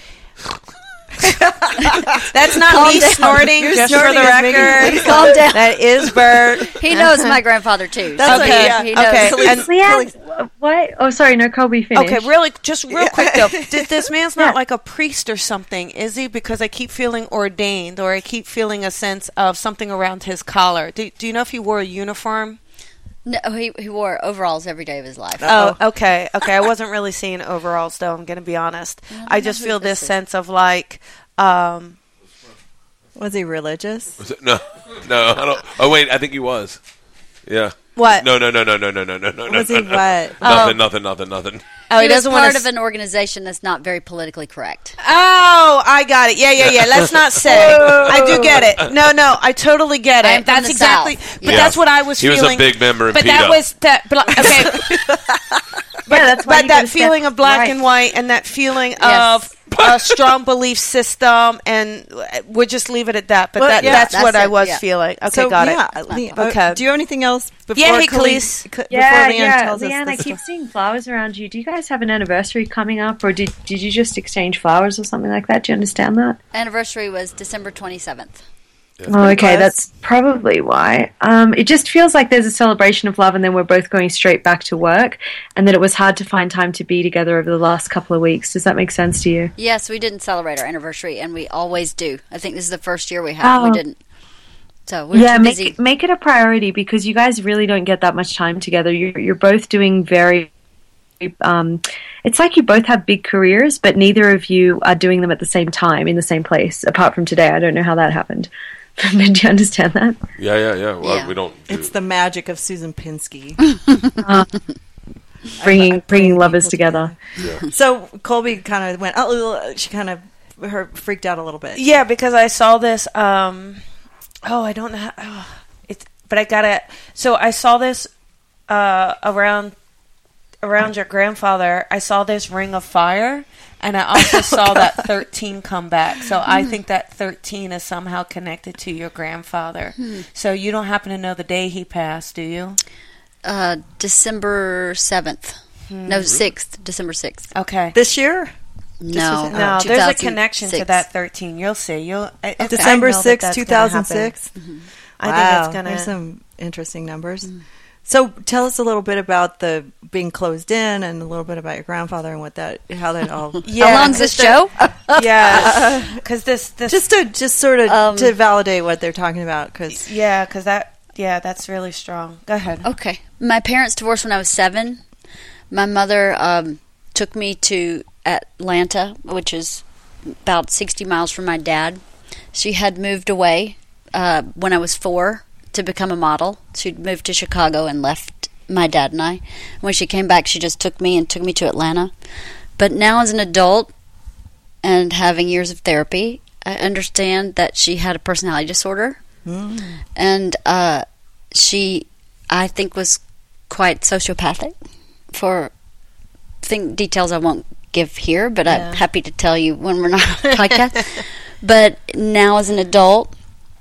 [SPEAKER 4] That's not
[SPEAKER 6] Calm
[SPEAKER 4] me
[SPEAKER 6] down.
[SPEAKER 4] snorting,
[SPEAKER 2] Your
[SPEAKER 4] just
[SPEAKER 2] snorting
[SPEAKER 4] for the
[SPEAKER 2] is making
[SPEAKER 4] record.
[SPEAKER 2] me
[SPEAKER 6] Calm down.
[SPEAKER 4] That is Bert.
[SPEAKER 6] He knows my grandfather too.
[SPEAKER 2] That's
[SPEAKER 6] so
[SPEAKER 2] like-
[SPEAKER 6] he-
[SPEAKER 2] yeah,
[SPEAKER 6] he knows.
[SPEAKER 4] okay. And-
[SPEAKER 8] Leanne, what? Oh, sorry, no, Colby, finish.
[SPEAKER 4] Okay, really, just real quick though. Th- This man's not like a priest or something, is he? Because I keep feeling ordained, or I keep feeling a sense of something around his collar. Do, do you know if he wore a uniform?
[SPEAKER 6] No, he, he wore overalls every day of his life.
[SPEAKER 4] Oh, okay, okay. I wasn't really seeing overalls though. I'm going to be honest. I just
[SPEAKER 6] who
[SPEAKER 4] feel
[SPEAKER 6] this
[SPEAKER 4] this
[SPEAKER 6] is.
[SPEAKER 4] sense of like. Um,
[SPEAKER 2] Was he religious?
[SPEAKER 5] Was it- No, no, I don't. Oh wait, I think he was. Yeah.
[SPEAKER 4] What?
[SPEAKER 5] No, no, no, no, no, no, no, no, no.
[SPEAKER 2] Was he
[SPEAKER 5] no, no.
[SPEAKER 2] what?
[SPEAKER 5] Nothing, nothing, nothing, nothing.
[SPEAKER 4] Oh,
[SPEAKER 6] he,
[SPEAKER 4] he
[SPEAKER 6] was
[SPEAKER 4] doesn't
[SPEAKER 6] part
[SPEAKER 4] want
[SPEAKER 6] of
[SPEAKER 4] to.
[SPEAKER 6] an organization that's not very politically correct.
[SPEAKER 4] Oh, I got it. Yeah, yeah, yeah. Let's not say. I do get it. No, no, I totally get it.
[SPEAKER 6] I'm from
[SPEAKER 4] That's
[SPEAKER 6] the
[SPEAKER 4] exactly.
[SPEAKER 6] South.
[SPEAKER 4] But
[SPEAKER 6] Yeah.
[SPEAKER 4] that's what I was
[SPEAKER 5] He was
[SPEAKER 4] feeling.
[SPEAKER 5] a big member in
[SPEAKER 4] But that
[SPEAKER 5] PETA.
[SPEAKER 4] was that. But, okay.
[SPEAKER 8] yeah, that's why
[SPEAKER 4] But
[SPEAKER 8] you
[SPEAKER 4] that
[SPEAKER 8] gotta step
[SPEAKER 4] feeling of black
[SPEAKER 8] right.
[SPEAKER 4] and white and that feeling
[SPEAKER 6] Yes.
[SPEAKER 4] of a strong belief system, and we'll just leave it at that. But
[SPEAKER 2] Well,
[SPEAKER 4] that,
[SPEAKER 2] yeah,
[SPEAKER 4] that's,
[SPEAKER 6] that's
[SPEAKER 4] what I
[SPEAKER 6] it,
[SPEAKER 4] was
[SPEAKER 6] yeah.
[SPEAKER 4] feeling. Okay,
[SPEAKER 2] so,
[SPEAKER 4] got
[SPEAKER 2] yeah,
[SPEAKER 4] it.
[SPEAKER 2] Le-
[SPEAKER 4] Okay.
[SPEAKER 2] uh, do you have anything else before
[SPEAKER 4] Yeah, hey,
[SPEAKER 2] Khalees-
[SPEAKER 4] Khalees.
[SPEAKER 2] c-
[SPEAKER 8] Yeah,
[SPEAKER 2] before Leanne
[SPEAKER 8] yeah,
[SPEAKER 2] tells us
[SPEAKER 8] Leanne, I
[SPEAKER 2] this
[SPEAKER 8] keep
[SPEAKER 2] stuff?
[SPEAKER 8] seeing flowers around you. Do you guys have an anniversary coming up, or did did you just exchange flowers or something like that? Do you understand that?
[SPEAKER 6] Anniversary was December twenty-seventh.
[SPEAKER 8] Oh, okay,
[SPEAKER 2] close.
[SPEAKER 8] that's probably why. Um, it just feels like there's a celebration of love, and then we're both going straight back to work, and that it was hard to find time to be together over the last couple of weeks. Does that make sense to you?
[SPEAKER 6] Yes, we didn't celebrate our anniversary, and we always do. I think this is the first year we have.
[SPEAKER 8] Oh.
[SPEAKER 6] We didn't. So we're
[SPEAKER 8] yeah,
[SPEAKER 6] too
[SPEAKER 8] make
[SPEAKER 6] busy.
[SPEAKER 8] it, make it a priority because you guys really don't get that much time together. You're you're both doing very. Um, it's like you both have big careers, but neither of you are doing them at the same time in the same place. Apart from today, I don't know how that happened. Do you understand that?
[SPEAKER 5] Yeah, yeah, yeah. Well,
[SPEAKER 6] Yeah.
[SPEAKER 5] we don't. Do,
[SPEAKER 2] It's the magic of Susan Pinsky.
[SPEAKER 8] Bringing
[SPEAKER 2] I- I
[SPEAKER 8] bringing
[SPEAKER 2] bring
[SPEAKER 8] lovers
[SPEAKER 2] people
[SPEAKER 8] together.
[SPEAKER 2] So Colby kind of went. Oh, she kind of her freaked out a little bit.
[SPEAKER 4] Yeah, because I saw this. Um, oh, I don't know. How, oh, it's but I got it. So I saw this uh, around around your grandfather, I saw this ring of fire, and I also saw that thirteen come back. So I think that thirteen is somehow connected to your grandfather.
[SPEAKER 6] Hmm.
[SPEAKER 4] So you don't happen to know the day he passed, do you?
[SPEAKER 6] Uh, December seventh. No, sixth. December sixth.
[SPEAKER 4] Okay.
[SPEAKER 2] This year?
[SPEAKER 6] No.
[SPEAKER 4] No, there's a
[SPEAKER 6] two thousand
[SPEAKER 4] connection to
[SPEAKER 6] six.
[SPEAKER 4] that thirteen. You'll see. You'll I- I
[SPEAKER 2] December
[SPEAKER 4] know that
[SPEAKER 2] sixth,
[SPEAKER 4] that's
[SPEAKER 2] two
[SPEAKER 4] gonna
[SPEAKER 2] thousand six.
[SPEAKER 4] happen.
[SPEAKER 2] Wow,
[SPEAKER 4] I think it's gonna.
[SPEAKER 2] there's some interesting numbers. So tell us a little bit about the being closed in, and a little bit about your grandfather and what that, how that all.
[SPEAKER 6] How long's this
[SPEAKER 4] just
[SPEAKER 6] show?
[SPEAKER 4] the- yeah, because this, this,
[SPEAKER 2] Just to just sort of
[SPEAKER 6] Um,
[SPEAKER 2] to validate what they're talking about, because
[SPEAKER 4] yeah, because that, yeah, that's really strong. Go ahead.
[SPEAKER 6] Okay. My parents divorced when I was seven. My mother um, took me to Atlanta, which is about sixty miles from my dad. She had moved away uh, when I was four to become a model. She'd moved to Chicago and left my dad and I. When she came back, she just took me and took me to Atlanta. But now as an adult and having years of therapy, I understand that she had a personality disorder.
[SPEAKER 2] Mm.
[SPEAKER 6] And uh, she, I think, was quite sociopathic for thing, details I won't give here, but
[SPEAKER 4] Yeah.
[SPEAKER 6] I'm happy to tell you when we're not on a podcast. But now as an adult,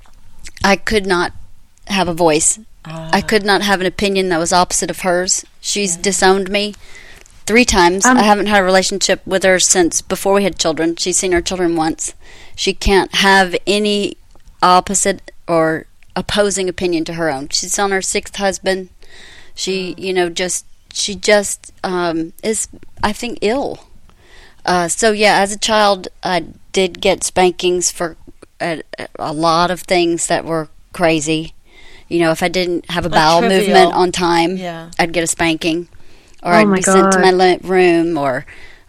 [SPEAKER 6] I could not have a voice. I could not have an opinion that was opposite of hers. She's disowned me three times.
[SPEAKER 8] Um,
[SPEAKER 6] I haven't had a relationship with her since before we had children. She's seen her children once. She can't have any opposite or opposing opinion to her own. She's on her sixth husband. She, you know, just she just um, is, I think, ill. Uh, so yeah, as a child, I did get spankings for a, a lot of things that were crazy. You know, if I didn't have a bowel
[SPEAKER 4] trivial.
[SPEAKER 6] movement on time,
[SPEAKER 4] Yeah.
[SPEAKER 6] I'd get a spanking, or
[SPEAKER 8] Oh
[SPEAKER 6] I'd
[SPEAKER 8] my
[SPEAKER 6] be sent to
[SPEAKER 8] God.
[SPEAKER 6] my li- room, or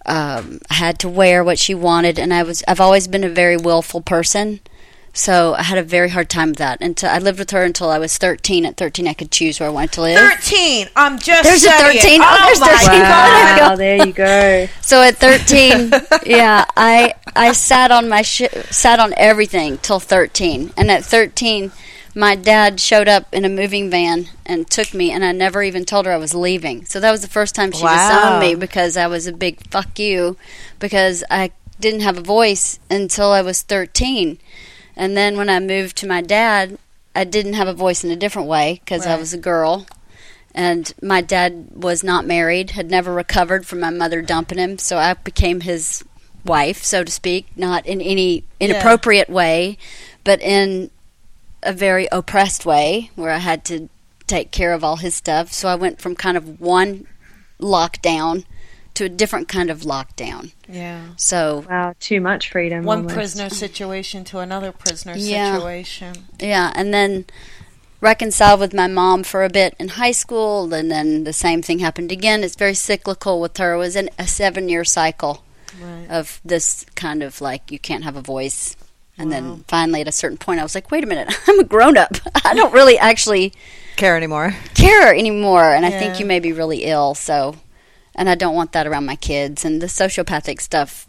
[SPEAKER 6] um, I had to wear what she wanted. And I was, I've always been a very willful person, so I had a very hard time with that. Until I lived with her until I was thirteen. At thirteen, I could choose where I wanted to live.
[SPEAKER 4] Thirteen. I'm just.
[SPEAKER 6] There's a
[SPEAKER 4] studying.
[SPEAKER 6] thirteen.
[SPEAKER 4] Oh,
[SPEAKER 6] Oh, there's
[SPEAKER 4] my
[SPEAKER 6] thirteen.
[SPEAKER 4] God.
[SPEAKER 8] Wow, there you go.
[SPEAKER 6] So at thirteen, yeah, I I sat on my sh- sat on everything till thirteen, and at thirteen, my dad showed up in a moving van and took me, and I never even told her I was leaving. So that was the first time she
[SPEAKER 2] Wow.
[SPEAKER 6] disowned me, because I was a big fuck you, because I didn't have a voice until I was thirteen. And then when I moved to my dad, I didn't have a voice in a different way, because I
[SPEAKER 4] Right.
[SPEAKER 6] was a girl. And my dad was not married, had never recovered from my mother dumping him, so I became his wife, so to speak, not in any inappropriate way, but in a very oppressed way, where I had to take care of all his stuff. So I went from kind of one lockdown to a different kind of lockdown.
[SPEAKER 4] Yeah.
[SPEAKER 6] So,
[SPEAKER 8] Wow, too much freedom.
[SPEAKER 4] One
[SPEAKER 8] almost.
[SPEAKER 4] prisoner situation to another prisoner
[SPEAKER 6] Yeah.
[SPEAKER 4] situation.
[SPEAKER 6] yeah, and then reconciled with my mom for a bit in high school, and then the same thing happened again. It's very cyclical with her. It was an, a seven-year cycle
[SPEAKER 4] Right.
[SPEAKER 6] of this kind of like, you can't have a voice. And then finally, at a certain point, I was like, wait a minute, I'm a grown-up. I don't really actually
[SPEAKER 2] care anymore.
[SPEAKER 6] care anymore, and I think
[SPEAKER 4] Yeah.
[SPEAKER 6] you may be really ill, so, and I don't want that around my kids. And the sociopathic stuff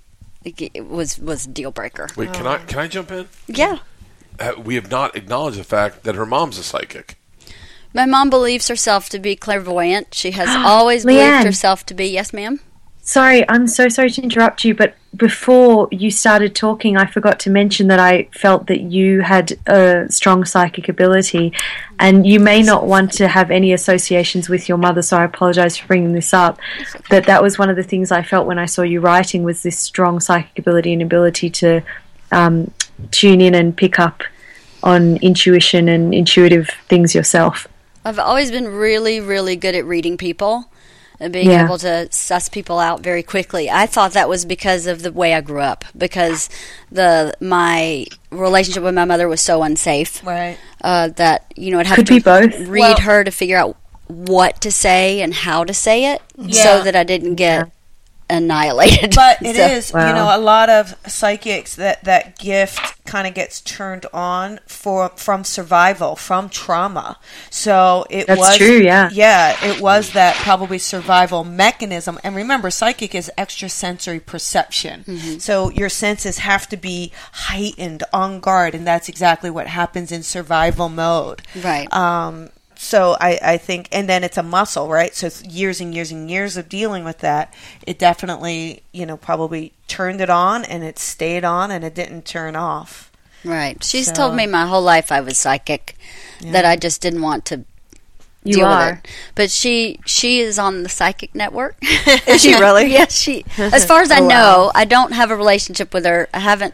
[SPEAKER 6] it, it was was a deal breaker.
[SPEAKER 5] Wait, can I can I jump in?
[SPEAKER 6] Yeah.
[SPEAKER 5] Uh, we have not acknowledged the fact that her mom's a psychic.
[SPEAKER 6] My mom believes herself to be clairvoyant. She has always believed
[SPEAKER 8] Leanne.
[SPEAKER 6] herself to be. Yes, ma'am.
[SPEAKER 8] Sorry, I'm so sorry to interrupt you, but before you started talking, I forgot to mention that I felt that you had a strong psychic ability, and you may not want to have any associations with your mother, so I apologize for bringing this up. But that was one of the things I felt when I saw you writing, was this strong psychic ability and ability to um, tune in and pick up on intuition and intuitive things yourself.
[SPEAKER 6] I've always been really, really good at reading people and being
[SPEAKER 8] Yeah.
[SPEAKER 6] able to suss people out very quickly. I thought that was because of the way I grew up, because the my relationship with my mother was so unsafe
[SPEAKER 4] Right.
[SPEAKER 6] uh, that, you know, I'd have
[SPEAKER 8] Could
[SPEAKER 6] to
[SPEAKER 8] be both.
[SPEAKER 6] read
[SPEAKER 4] Well-
[SPEAKER 6] her to figure out what to say and how to say it,
[SPEAKER 4] Yeah.
[SPEAKER 6] so that I didn't get annihilated.
[SPEAKER 4] But it
[SPEAKER 6] So-
[SPEAKER 4] is,
[SPEAKER 8] Wow.
[SPEAKER 4] you know, a lot of psychics that that gift kind of gets turned on for from survival, from trauma. So it
[SPEAKER 8] That's
[SPEAKER 4] was
[SPEAKER 8] true, yeah.
[SPEAKER 4] yeah, it was that probably survival mechanism. And remember, psychic is extrasensory perception,
[SPEAKER 6] Mm-hmm.
[SPEAKER 4] so your senses have to be heightened, on guard, and that's exactly what happens in survival mode.
[SPEAKER 6] Right.
[SPEAKER 4] Um, so I, I think, and then it's a muscle, right? So it's years and years and years of dealing with that. It definitely, you know, probably turned it on, and it stayed on, and it didn't turn off.
[SPEAKER 6] Right. She's
[SPEAKER 4] So-
[SPEAKER 6] told me my whole life I was psychic, that I just didn't want to
[SPEAKER 8] You
[SPEAKER 6] deal
[SPEAKER 8] are.
[SPEAKER 6] with it. But she she is on the Psychic Network.
[SPEAKER 2] Is she really?
[SPEAKER 6] Yes, she. As far as I
[SPEAKER 2] Oh, wow.
[SPEAKER 6] know, I don't have a relationship with her. I haven't.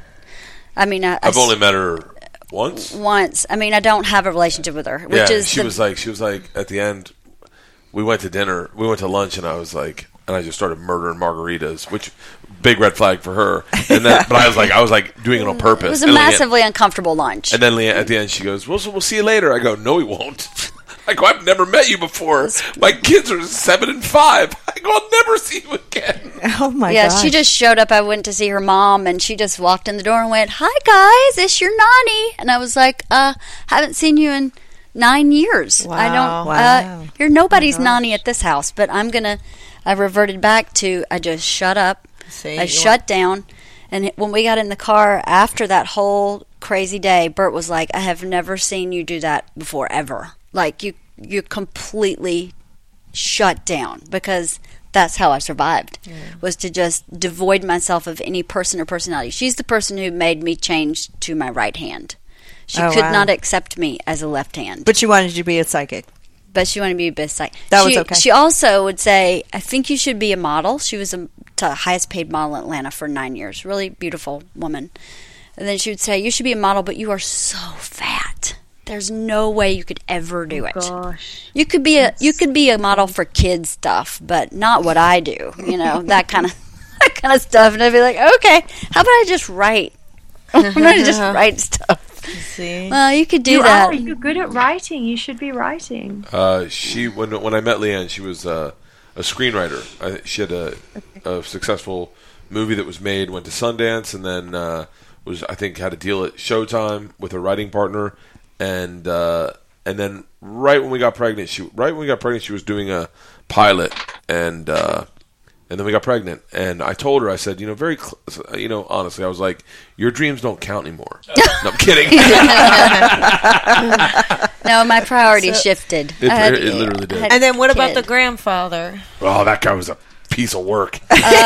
[SPEAKER 6] I mean, I, I
[SPEAKER 5] I've
[SPEAKER 6] s-
[SPEAKER 5] only met her once.
[SPEAKER 6] once. I mean, I don't have a relationship with her, which
[SPEAKER 5] yeah,
[SPEAKER 6] is
[SPEAKER 5] she
[SPEAKER 6] the,
[SPEAKER 5] was like, she was like, at the end, we went to dinner, we went to lunch, and I was like, and I just started murdering margaritas, which big red flag for her. And then, but I was like, I was like doing it on purpose.
[SPEAKER 6] it was a
[SPEAKER 5] And Leanne-
[SPEAKER 6] massively uncomfortable lunch.
[SPEAKER 5] And then Leanne, at the end, she goes, "Well, so we'll see you later." I go, "No, we won't." I go, "I've never met you before. My kids are seven and five." I go, "I'll never see you again."
[SPEAKER 2] Oh my
[SPEAKER 6] yeah,
[SPEAKER 2] god.
[SPEAKER 6] she just showed up. I went to see her mom, and she just walked in the door and went, "Hi guys, it's your Nani." And I was like, "Uh, haven't seen you in nine years. I don't.
[SPEAKER 2] Wow.
[SPEAKER 6] Uh, you're nobody's Nani at this house." But I'm gonna. I reverted back to. I just shut up.
[SPEAKER 4] See,
[SPEAKER 6] I
[SPEAKER 4] you
[SPEAKER 6] shut down, and it- when we got in the car after that whole crazy day, Bert was like, "I have never seen you do that before, ever. Like you, you completely shut down," because that's how I survived, was to just devoid myself of any person or personality. She's the person who made me change to my right hand. She
[SPEAKER 2] Oh,
[SPEAKER 6] could
[SPEAKER 2] wow.
[SPEAKER 6] not accept me as a left hand.
[SPEAKER 2] But you wanted to be a psychic.
[SPEAKER 6] But she wanted to be a best psych.
[SPEAKER 2] That was
[SPEAKER 6] she,
[SPEAKER 2] okay.
[SPEAKER 6] She also would say, "I think you should be a model." She was the highest paid model in Atlanta for nine years. Really beautiful woman. And then she would say, "You should be a model, but you are so fat. There's no way you could ever do it.
[SPEAKER 8] Gosh.
[SPEAKER 6] You could be a you could be a model for kids stuff, but not what I do. You know, that kind of that kind of stuff." And I'd be like, "Okay, how about I just write? I'm going to just write stuff."
[SPEAKER 4] See?
[SPEAKER 6] Well, you could do
[SPEAKER 8] You
[SPEAKER 6] that.
[SPEAKER 8] are. You're good at writing. You should be writing.
[SPEAKER 5] Uh, she when when I met Leanne, she was uh, a screenwriter. I, she had a, a successful movie that was made, went to Sundance, and then uh, was I think had a deal at Showtime with a writing partner, and uh, and then right when we got pregnant, she right when we got pregnant, she was doing a pilot, and uh, and then we got pregnant, and I told her, I said, you know, very, cl- you know, honestly, I was like, your dreams don't count anymore. No, I'm kidding.
[SPEAKER 6] No, my priorities shifted.
[SPEAKER 5] It-
[SPEAKER 6] I had-
[SPEAKER 5] it literally did.
[SPEAKER 6] I had
[SPEAKER 4] And then what about
[SPEAKER 6] kid.
[SPEAKER 4] the grandfather?
[SPEAKER 5] Oh, that guy was a piece of work.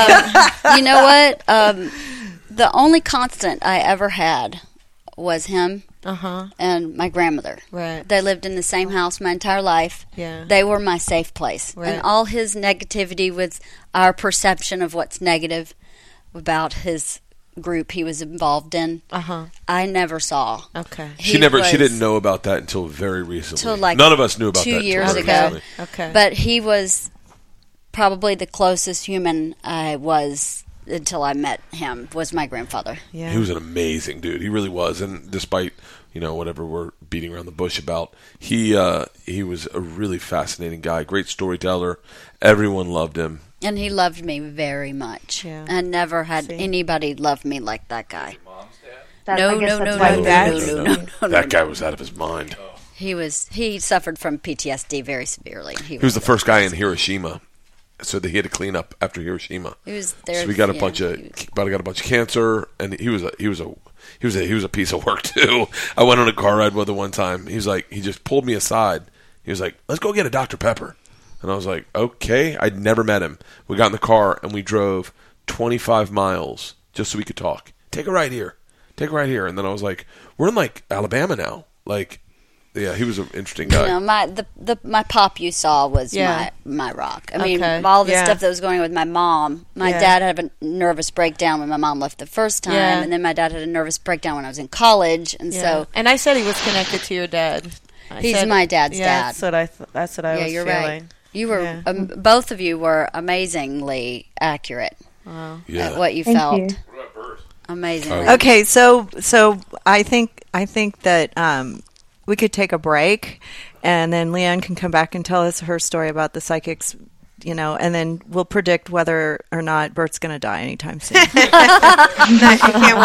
[SPEAKER 6] You know what? Um, the only constant I ever had was him
[SPEAKER 4] Uh-huh.
[SPEAKER 6] and my grandmother.
[SPEAKER 4] Right.
[SPEAKER 6] They lived in the same house my entire life.
[SPEAKER 4] Yeah.
[SPEAKER 6] They were my safe place.
[SPEAKER 4] Right.
[SPEAKER 6] And all his negativity with our perception of what's negative about his group he was involved in,
[SPEAKER 4] Uh-huh.
[SPEAKER 6] I never saw.
[SPEAKER 4] Okay.
[SPEAKER 5] She
[SPEAKER 6] He
[SPEAKER 5] never. She
[SPEAKER 6] was-
[SPEAKER 5] didn't know about that until very recently.
[SPEAKER 6] Till, like,
[SPEAKER 5] None of us knew about
[SPEAKER 6] two
[SPEAKER 5] that until
[SPEAKER 6] years
[SPEAKER 5] very
[SPEAKER 6] ago.
[SPEAKER 5] recently.
[SPEAKER 4] Okay.
[SPEAKER 6] But he was probably the closest human I was until I met him, was my grandfather.
[SPEAKER 4] Yeah.
[SPEAKER 5] He was an amazing dude. He really was. And despite you know whatever we're beating around the bush about, he uh, he was a really fascinating guy. Great storyteller. Everyone loved him.
[SPEAKER 6] And he loved me very much.
[SPEAKER 4] Yeah.
[SPEAKER 6] I never had
[SPEAKER 4] See?
[SPEAKER 6] anybody love me like that guy.
[SPEAKER 8] That,
[SPEAKER 6] No,
[SPEAKER 8] I guess
[SPEAKER 6] no,
[SPEAKER 8] that's
[SPEAKER 6] no,
[SPEAKER 8] why
[SPEAKER 6] no,
[SPEAKER 8] you
[SPEAKER 6] no,
[SPEAKER 8] guys-
[SPEAKER 6] no, no, no, no,
[SPEAKER 5] That
[SPEAKER 6] no.
[SPEAKER 5] guy was out of his mind.
[SPEAKER 6] He was. He suffered from P T S D very severely. He
[SPEAKER 5] He was the first guy in Hiroshima, so that he had to clean up after Hiroshima.
[SPEAKER 6] He was there.
[SPEAKER 5] So we got a
[SPEAKER 6] yeah,
[SPEAKER 5] bunch of,
[SPEAKER 6] he was-
[SPEAKER 5] but I got a bunch of cancer, and he was a, he was a, he was a, he was a piece of work too. I went on a car ride with him one time. He was like, he just pulled me aside. He was like, "Let's go get a Doctor Pepper," and I was like, "Okay." I'd never met him. We got in the car and we drove twenty-five miles just so we could talk. Take a right here, take a right here, and then I was like, "We're in like Alabama now." Like, yeah, he was an interesting guy.
[SPEAKER 6] You know, my the, the my pop you saw was
[SPEAKER 4] Yeah.
[SPEAKER 6] my my rock. I mean,
[SPEAKER 4] Okay.
[SPEAKER 6] all the
[SPEAKER 4] Yeah.
[SPEAKER 6] stuff that was going on with my mom. My
[SPEAKER 4] Yeah.
[SPEAKER 6] dad had a nervous breakdown when my mom left the first time,
[SPEAKER 4] Yeah.
[SPEAKER 6] and then my dad had a nervous breakdown when I was in college, and
[SPEAKER 4] Yeah.
[SPEAKER 6] so
[SPEAKER 4] and I said he was connected to your dad. I
[SPEAKER 6] He's
[SPEAKER 4] said-
[SPEAKER 6] my dad's
[SPEAKER 4] yeah,
[SPEAKER 6] dad.
[SPEAKER 4] That's what I. Th- that's what I
[SPEAKER 6] yeah,
[SPEAKER 4] was
[SPEAKER 6] you're
[SPEAKER 4] feeling.
[SPEAKER 6] right. You were
[SPEAKER 4] Yeah.
[SPEAKER 6] um, both of you were amazingly accurate
[SPEAKER 5] Yeah.
[SPEAKER 6] at what you
[SPEAKER 8] Thank
[SPEAKER 6] felt.
[SPEAKER 8] you.
[SPEAKER 6] Amazingly.
[SPEAKER 2] Okay, so so I think I think that um, we could take a break, and then Leanne can come back and tell us her story about the psychics, you know, and then we'll predict whether or not Bert's going to die anytime soon.
[SPEAKER 4] I can't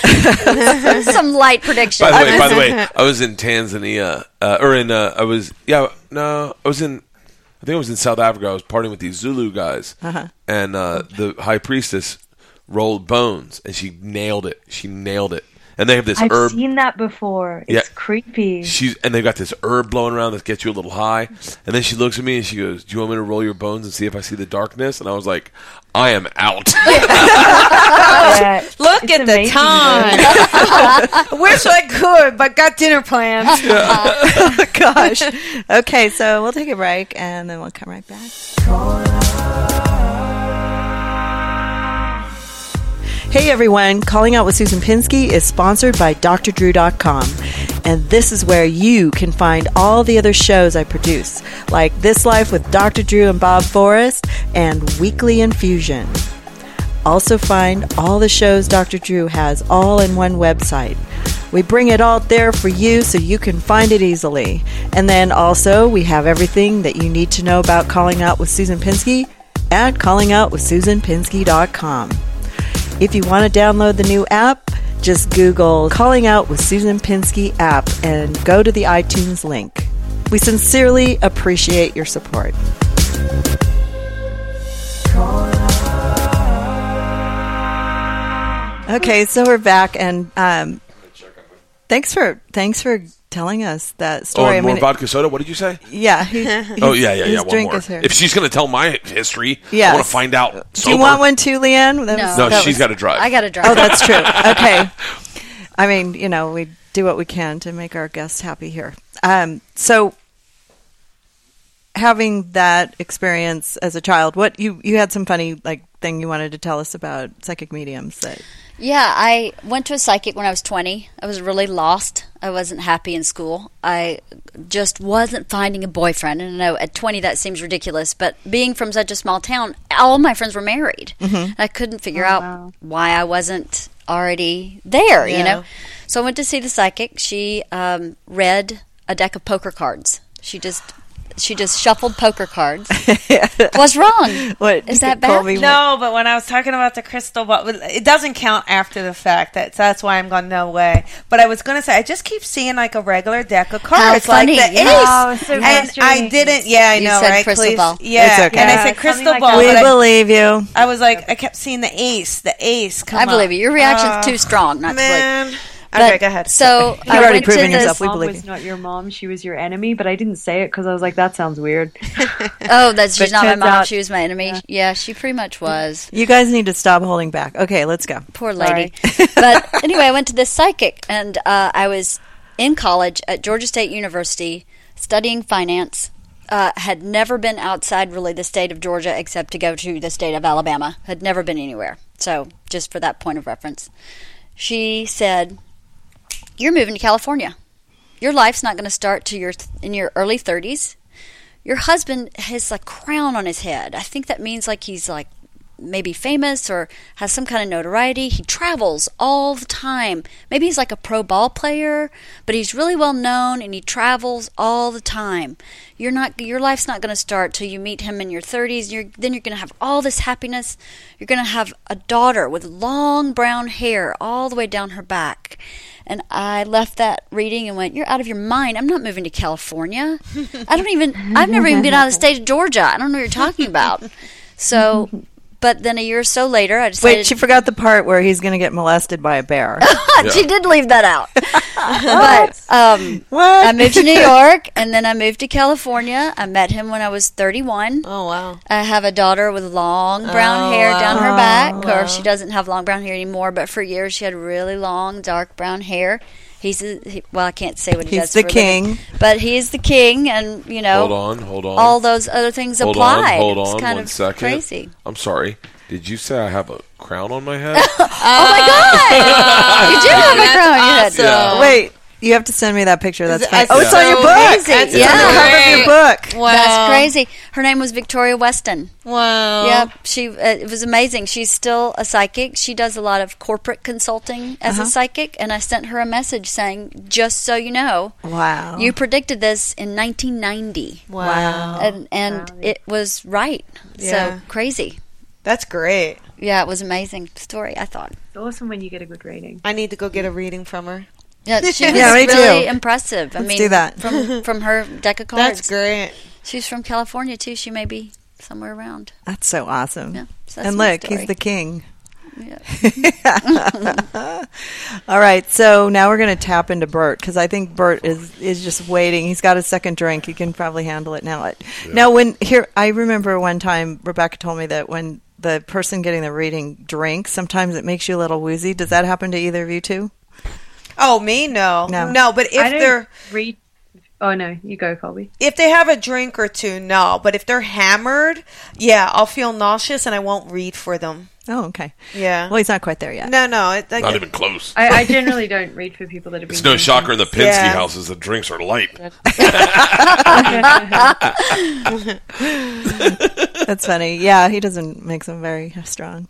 [SPEAKER 4] wait.
[SPEAKER 6] Some light prediction.
[SPEAKER 5] By the way, by the way, I was in Tanzania, uh, or in, uh, I was, yeah, no, I was in, I think I was in South Africa. I was partying with these Zulu guys,
[SPEAKER 2] Uh-huh.
[SPEAKER 5] and uh, the high priestess rolled bones, and she nailed it. She nailed it. and they have this
[SPEAKER 8] I've
[SPEAKER 5] herb.
[SPEAKER 8] seen that before. It's
[SPEAKER 5] Yeah.
[SPEAKER 8] creepy.
[SPEAKER 5] She's and they've got this herb blowing around that gets you a little high. And then she looks at me and she goes, "Do you want me to roll your bones and see if I see the darkness?" And I was like, "I am out."
[SPEAKER 8] Yeah,
[SPEAKER 4] Look
[SPEAKER 8] it's
[SPEAKER 4] at the
[SPEAKER 8] amazing,
[SPEAKER 4] time. Wish I could, but got dinner plans.
[SPEAKER 2] Gosh. Okay, so we'll take a break and then we'll come right back. Hey everyone, Calling Out with Susan Pinsky is sponsored by D R drew dot com. And this is where you can find all the other shows I produce, like This Life with Doctor Drew and Bob Forrest and Weekly Infusion. Also find all the shows Doctor Drew has all in one website. We bring it all there for you so you can find it easily. And then also we have everything that you need to know about Calling Out with Susan Pinsky at calling out with susan pinsky dot com. If you want to download the new app, just Google Calling Out with Susan Pinsky app and go to the iTunes link. We sincerely appreciate your support. Okay, so we're back, and um, thanks for thanks for telling us that
[SPEAKER 5] Oh,
[SPEAKER 2] story.
[SPEAKER 5] and
[SPEAKER 2] I
[SPEAKER 5] more
[SPEAKER 2] mean,
[SPEAKER 5] vodka soda? What did you say?
[SPEAKER 2] yeah. He,
[SPEAKER 5] Oh, yeah, yeah,
[SPEAKER 2] his
[SPEAKER 5] yeah. One
[SPEAKER 2] drink
[SPEAKER 5] more.
[SPEAKER 2] is here.
[SPEAKER 5] If she's going to tell my history,
[SPEAKER 2] Yes.
[SPEAKER 5] I want to find out.
[SPEAKER 2] Do
[SPEAKER 5] Sober.
[SPEAKER 2] you want one too, Leanne? That was-
[SPEAKER 5] No,
[SPEAKER 2] that
[SPEAKER 5] she's
[SPEAKER 2] was-
[SPEAKER 5] got to drive.
[SPEAKER 6] I got to drive.
[SPEAKER 2] Oh, that's true. Okay. I mean, you know, we do what we can to make our guests happy here. Um, so, having that experience as a child, what you you had some funny like thing you wanted to tell us about psychic mediums that.
[SPEAKER 6] Yeah, I went to a psychic when I was twenty. I was really lost. I wasn't happy in school. I just wasn't finding a boyfriend. And I know at twenty that seems ridiculous, but being from such a small town, all my friends were married. Mm-hmm. I couldn't figure
[SPEAKER 8] Oh,
[SPEAKER 6] out
[SPEAKER 8] wow.
[SPEAKER 6] why I wasn't already there, you
[SPEAKER 4] Yeah.
[SPEAKER 6] know? So I went to see the psychic. She um, read a deck of poker cards. She just... She just shuffled poker cards. What's wrong?
[SPEAKER 2] What
[SPEAKER 6] Is that
[SPEAKER 2] call
[SPEAKER 6] bad?
[SPEAKER 2] me-
[SPEAKER 4] No, but when I was talking about the crystal ball, it doesn't count after the fact. That's that's why I'm going no way. But I was going to say, I just keep seeing like a regular deck of cards,
[SPEAKER 6] funny,
[SPEAKER 4] like the
[SPEAKER 6] yeah.
[SPEAKER 4] ace,
[SPEAKER 8] Oh, so
[SPEAKER 4] and I
[SPEAKER 8] frustrating.
[SPEAKER 4] didn't. Yeah, I
[SPEAKER 6] You
[SPEAKER 4] know,
[SPEAKER 6] said
[SPEAKER 4] right?
[SPEAKER 6] crystal
[SPEAKER 4] Please.
[SPEAKER 6] ball.
[SPEAKER 4] Yeah,
[SPEAKER 2] It's okay.
[SPEAKER 4] and I
[SPEAKER 8] Yeah,
[SPEAKER 4] said crystal
[SPEAKER 8] something like
[SPEAKER 4] ball.
[SPEAKER 8] that.
[SPEAKER 2] We
[SPEAKER 4] but I,
[SPEAKER 2] believe you.
[SPEAKER 4] I was like, I kept seeing the ace, the ace. Come
[SPEAKER 6] I believe
[SPEAKER 4] up.
[SPEAKER 6] you. Your reaction's
[SPEAKER 4] Oh,
[SPEAKER 6] too strong not to believe.
[SPEAKER 4] man.
[SPEAKER 6] But-
[SPEAKER 4] Okay, go ahead.
[SPEAKER 6] So
[SPEAKER 2] You're
[SPEAKER 6] I
[SPEAKER 2] already
[SPEAKER 6] went to
[SPEAKER 2] proving
[SPEAKER 6] this-
[SPEAKER 2] yourself. We
[SPEAKER 8] Mom
[SPEAKER 2] believe
[SPEAKER 8] was
[SPEAKER 2] you.
[SPEAKER 8] not your mom; she was your enemy. But I didn't say it because I was like, "That sounds weird."
[SPEAKER 6] Oh, that's she's
[SPEAKER 8] But
[SPEAKER 6] not my
[SPEAKER 8] turns
[SPEAKER 6] mom.
[SPEAKER 8] out-
[SPEAKER 6] She was my enemy. Yeah.
[SPEAKER 8] Yeah.
[SPEAKER 6] she pretty much was.
[SPEAKER 2] You guys need to stop holding back. Okay, let's go.
[SPEAKER 6] Poor lady. But anyway, I went to this psychic, and uh, I was in college at Georgia State University studying finance. Uh, had never been outside really the state of Georgia except to go to the state of Alabama. Had never been anywhere. So just for that point of reference, she said, "You're moving to California. Your life's not going to start to your in your early thirties. Your husband has a crown on his head. I think that means like he's like maybe famous or has some kind of notoriety. He travels all the time. Maybe he's like a pro ball player, but he's really well known and he travels all the time. You're not your life's not going to start till you meet him in your thirties. You're then you're going to have all this happiness. You're going to have a daughter with long brown hair all the way down her back." And I left that reading and went, "You're out of your mind. I'm not moving to California. I don't even, I've never even been out of the state of Georgia. I don't know what you're talking about." So, but then a year or so later, I decided.
[SPEAKER 2] Wait, she forgot the part where he's going to get molested by a bear.
[SPEAKER 6] She did leave that out. But um,
[SPEAKER 2] What?
[SPEAKER 6] I moved to New York, and then I moved to California. I met him when I was thirty-one.
[SPEAKER 4] Oh wow.
[SPEAKER 6] I have a daughter with long brown
[SPEAKER 4] Oh,
[SPEAKER 6] hair down her
[SPEAKER 2] wow.
[SPEAKER 6] back,
[SPEAKER 4] Wow.
[SPEAKER 6] or she doesn't have long brown hair anymore, but for years she had really long, dark brown hair. He's a, he, well, I can't say what he
[SPEAKER 2] He's
[SPEAKER 6] does
[SPEAKER 2] the
[SPEAKER 6] for a living,
[SPEAKER 2] king.
[SPEAKER 6] but he is the king, and you know,
[SPEAKER 5] Hold on, hold on.
[SPEAKER 6] all those other things
[SPEAKER 5] hold
[SPEAKER 6] apply.
[SPEAKER 5] on, hold
[SPEAKER 6] It's
[SPEAKER 5] on
[SPEAKER 6] kind
[SPEAKER 5] one
[SPEAKER 6] of
[SPEAKER 5] second.
[SPEAKER 6] crazy.
[SPEAKER 5] I'm sorry. Did you say I have a crown on my head?
[SPEAKER 6] Oh my god! You do have a crown on your head.
[SPEAKER 5] Yeah.
[SPEAKER 2] Wait, you have to send me that picture. That's fine.
[SPEAKER 4] That's
[SPEAKER 2] Oh, it's on your
[SPEAKER 4] so
[SPEAKER 2] book.
[SPEAKER 6] crazy.
[SPEAKER 2] It's
[SPEAKER 6] Yeah.
[SPEAKER 2] on the cover of your book.
[SPEAKER 4] Wow.
[SPEAKER 6] That's crazy. Her name was Victoria Weston.
[SPEAKER 4] Wow.
[SPEAKER 6] Yep, she. Uh, it was amazing. She's still a psychic. She does a lot of corporate consulting as
[SPEAKER 2] Uh-huh.
[SPEAKER 6] a psychic, and I sent her a message saying, "Just so you know,
[SPEAKER 2] Wow.
[SPEAKER 6] you predicted this in nineteen ninety,
[SPEAKER 4] Wow.
[SPEAKER 6] and and
[SPEAKER 8] Wow.
[SPEAKER 6] it was right.
[SPEAKER 4] Yeah.
[SPEAKER 6] So crazy.
[SPEAKER 4] That's great.
[SPEAKER 6] Yeah, it was an amazing story. I thought.
[SPEAKER 8] It's awesome when you get a good rating.
[SPEAKER 4] I need to go get a reading from her.
[SPEAKER 6] Yeah, she was
[SPEAKER 2] Yeah, me too.
[SPEAKER 6] really impressive. I
[SPEAKER 2] Let's
[SPEAKER 6] mean,
[SPEAKER 2] do that.
[SPEAKER 6] from from her deck of cards.
[SPEAKER 4] That's great.
[SPEAKER 6] She's from California too. She may be somewhere around.
[SPEAKER 2] That's so awesome.
[SPEAKER 6] Yeah, so that's
[SPEAKER 2] And
[SPEAKER 6] my
[SPEAKER 2] look,
[SPEAKER 6] story.
[SPEAKER 2] he's the king. All right, so now we're going to tap into Bert because I think Bert is, is just waiting. He's got a second drink. He can probably handle it now. Yeah. Now, when here, I remember one time Rebecca told me that when the person getting the reading drinks, sometimes it makes you a little woozy. Does that happen to either of you too?
[SPEAKER 4] Oh, me? No.
[SPEAKER 2] No.
[SPEAKER 4] No, but if
[SPEAKER 8] I don't
[SPEAKER 4] they're...
[SPEAKER 8] read. Oh, no. You go, Colby.
[SPEAKER 4] If they have a drink or two, no. But if they're hammered, yeah, I'll feel nauseous and I won't read for them.
[SPEAKER 2] Oh, okay.
[SPEAKER 4] Yeah.
[SPEAKER 2] Well, he's not quite there yet.
[SPEAKER 4] No, no. It, like,
[SPEAKER 5] Not even close.
[SPEAKER 8] I, I generally don't read for people that have been.
[SPEAKER 5] It's no
[SPEAKER 8] drinking.
[SPEAKER 5] shocker in the Pinsky
[SPEAKER 4] Yeah.
[SPEAKER 5] houses. The drinks are light.
[SPEAKER 2] That's funny. Yeah, he doesn't make them very strong.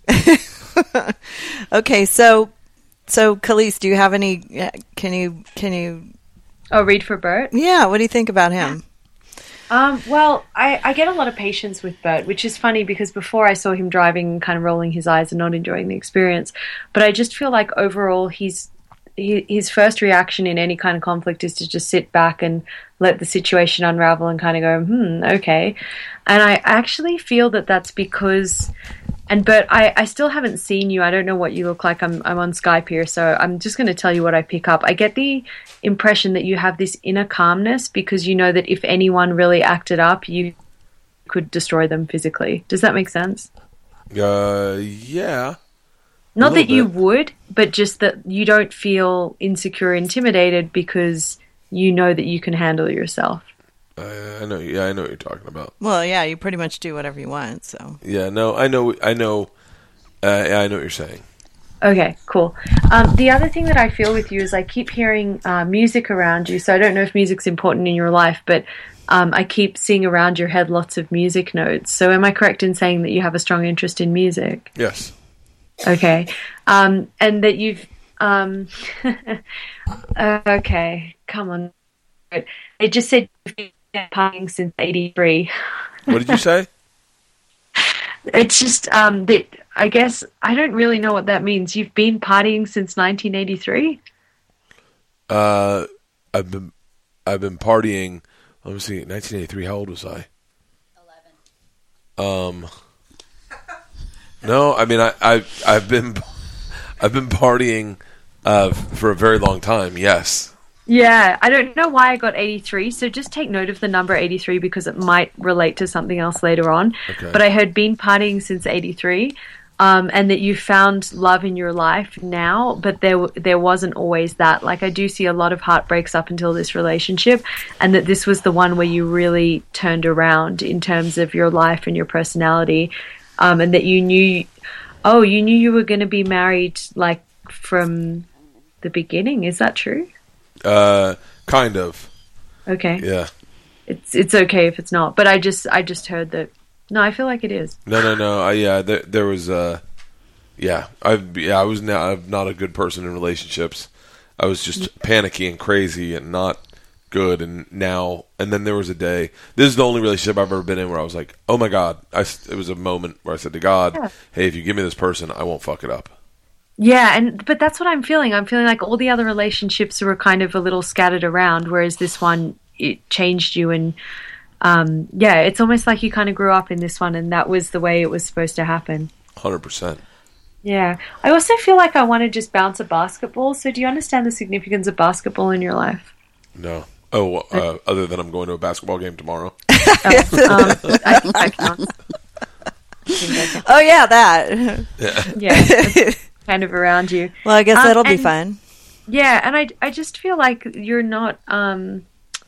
[SPEAKER 2] Okay, so so Khalees, do you have any? uh, Can you can you?
[SPEAKER 8] Oh, read for Bert.
[SPEAKER 2] Yeah, what do you think about him?
[SPEAKER 8] Um, well, I, I get a lot of patience with Bert, which is funny because before I saw him driving and kind of rolling his eyes and not enjoying the experience. But I just feel like overall he's he, his first reaction in any kind of conflict is to just sit back and let the situation unravel and kind of go, hmm, okay. And I actually feel that that's because... And Bert, I, I still haven't seen you. I don't know what you look like. I'm I'm on Skype here, so I'm just going to tell you what I pick up. I get the impression that you have this inner calmness because you know that if anyone really acted up, you could destroy them physically. Does that make sense?
[SPEAKER 5] Uh, yeah.
[SPEAKER 8] Not
[SPEAKER 5] little
[SPEAKER 8] that you
[SPEAKER 5] bit.
[SPEAKER 8] would, but just that you don't feel insecure, intimidated because you know that you can handle yourself.
[SPEAKER 5] I, I know. Yeah, I know what you're talking about.
[SPEAKER 2] Well, yeah, you pretty much do whatever you want. So
[SPEAKER 5] Yeah, no, I know. I know. Uh, yeah, I know what you're saying.
[SPEAKER 8] Okay, cool. Um, the other thing that I feel with you is I keep hearing uh, music around you. So I don't know if music's important in your life, but um, I keep seeing around your head lots of music notes. So am I correct in saying that you have a strong interest in music?
[SPEAKER 5] Yes.
[SPEAKER 8] Okay. Um, and that you've... Um, okay, come on. It just said you've been partying since eighty-three.
[SPEAKER 5] What did you say?
[SPEAKER 8] It's just um, that I guess I don't really know what that means. You've been partying since nineteen eighty-three?
[SPEAKER 5] Uh, I've been I've been partying. Let me see. nineteen eighty-three. How old was I? Eleven. Um. No, I mean I I've I've been I've been partying uh, for a very long time. Yes.
[SPEAKER 8] Yeah, I don't know why I got eighty-three, so just take note of the number eighty-three because it might relate to something else later on.
[SPEAKER 5] Okay.
[SPEAKER 8] But I heard been partying since eighty-three, um, and that you found love in your life now, but there there wasn't always that. Like, I do see a lot of heartbreaks up until this relationship, and that this was the one where you really turned around in terms of your life and your personality, um, and that you knew, oh, you knew you were going to be married, like, from the beginning. Is that true?
[SPEAKER 5] Uh, kind of.
[SPEAKER 8] Okay.
[SPEAKER 5] Yeah.
[SPEAKER 8] It's it's okay if it's not, but I just I just heard that. No, I feel like it is.
[SPEAKER 5] No, no, no. I yeah. There, there was uh, yeah. I yeah. I was not. I'm not a good person in relationships. I was just panicky and crazy and not good. And now and then there was a day. This is the only relationship I've ever been in where I was like, oh my god. I it was a moment where I said to God,
[SPEAKER 8] Yeah.
[SPEAKER 5] hey, if you give me this person, I won't fuck it up.
[SPEAKER 8] Yeah, and but that's what I'm feeling. I'm feeling like all the other relationships were kind of a little scattered around, whereas this one, it changed you. And um, yeah, it's almost like you kind of grew up in this one, and that was the way it was supposed to happen.
[SPEAKER 5] one hundred percent.
[SPEAKER 8] Yeah. I also feel like I want to just bounce a basketball. So do you understand the significance of basketball in your life?
[SPEAKER 5] No. Oh, uh, other than I'm going to a basketball game tomorrow.
[SPEAKER 8] Oh, um, I think that counts. I think that counts.
[SPEAKER 2] oh yeah, that.
[SPEAKER 8] Yeah. It's kind of around you.
[SPEAKER 2] Well, I guess
[SPEAKER 8] Um,
[SPEAKER 2] that'll be
[SPEAKER 8] and-
[SPEAKER 2] fun.
[SPEAKER 8] Yeah, and I, I just feel like you're not. Um,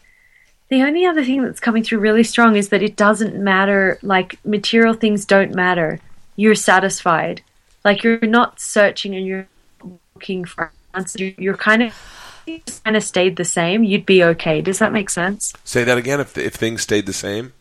[SPEAKER 8] the only other thing that's coming through really strong is that it doesn't matter. Like, material things don't matter. You're satisfied. Like, you're not searching and you're looking for answers. You're, you're kind of just kind of stayed the same. You'd be okay. Does that make sense?
[SPEAKER 5] Say that again. If if things stayed the same.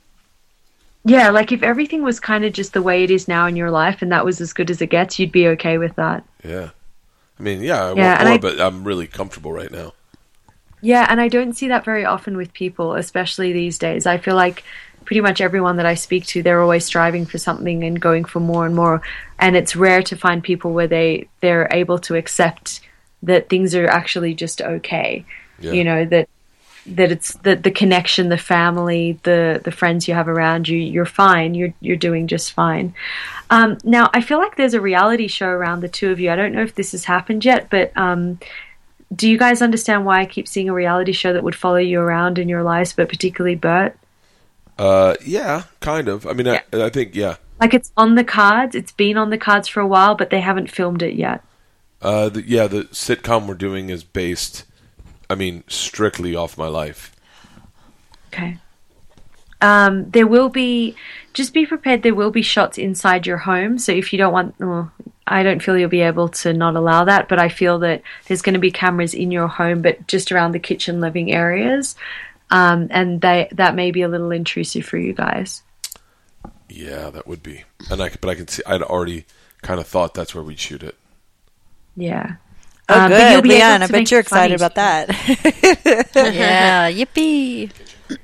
[SPEAKER 8] Yeah, like if everything was kind of just the way it is now in your life, and that was as good as it gets, you'd be okay with that.
[SPEAKER 5] Yeah. I mean, yeah, I
[SPEAKER 8] Yeah,
[SPEAKER 5] want
[SPEAKER 8] and
[SPEAKER 5] more,
[SPEAKER 8] I-
[SPEAKER 5] but I'm really comfortable right now.
[SPEAKER 8] Yeah, and I don't see that very often with people, especially these days. I feel like pretty much everyone that I speak to, they're always striving for something and going for more and more. And it's rare to find people where they, they're able to accept that things are actually just okay.
[SPEAKER 5] Yeah.
[SPEAKER 8] You know, that that it's the the connection, the family, the the friends you have around you. You're fine. You're you're doing just fine. Um, now, I feel like there's a reality show around the two of you. I don't know if this has happened yet, but um, do you guys understand why I keep seeing a reality show that would follow you around in your lives, but particularly Bert?
[SPEAKER 5] Uh, yeah, kind of. I mean,
[SPEAKER 8] Yeah.
[SPEAKER 5] I, I think, yeah.
[SPEAKER 8] Like it's on the cards. It's been on the cards for a while, but they haven't filmed it yet.
[SPEAKER 5] Uh, the, yeah, the sitcom we're doing is based, I mean, strictly off my life.
[SPEAKER 8] Okay. Um, there will be, just be prepared, there will be shots inside your home. So if you don't want, well, I don't feel you'll be able to not allow that, but I feel that there's going to be cameras in your home, but just around the kitchen living areas. Um, and they, that may be a little intrusive for you guys.
[SPEAKER 5] Yeah, that would be. And I, could- but I can see, I'd already kind of thought that's where we'd shoot it.
[SPEAKER 8] Yeah.
[SPEAKER 2] Oh,
[SPEAKER 8] Um, but you'll
[SPEAKER 2] good,
[SPEAKER 8] be able
[SPEAKER 2] Leanne.
[SPEAKER 8] to
[SPEAKER 2] I bet
[SPEAKER 8] make
[SPEAKER 2] you're
[SPEAKER 8] it funny,
[SPEAKER 2] excited about
[SPEAKER 8] too.
[SPEAKER 2] that.
[SPEAKER 6] Yeah, yippee.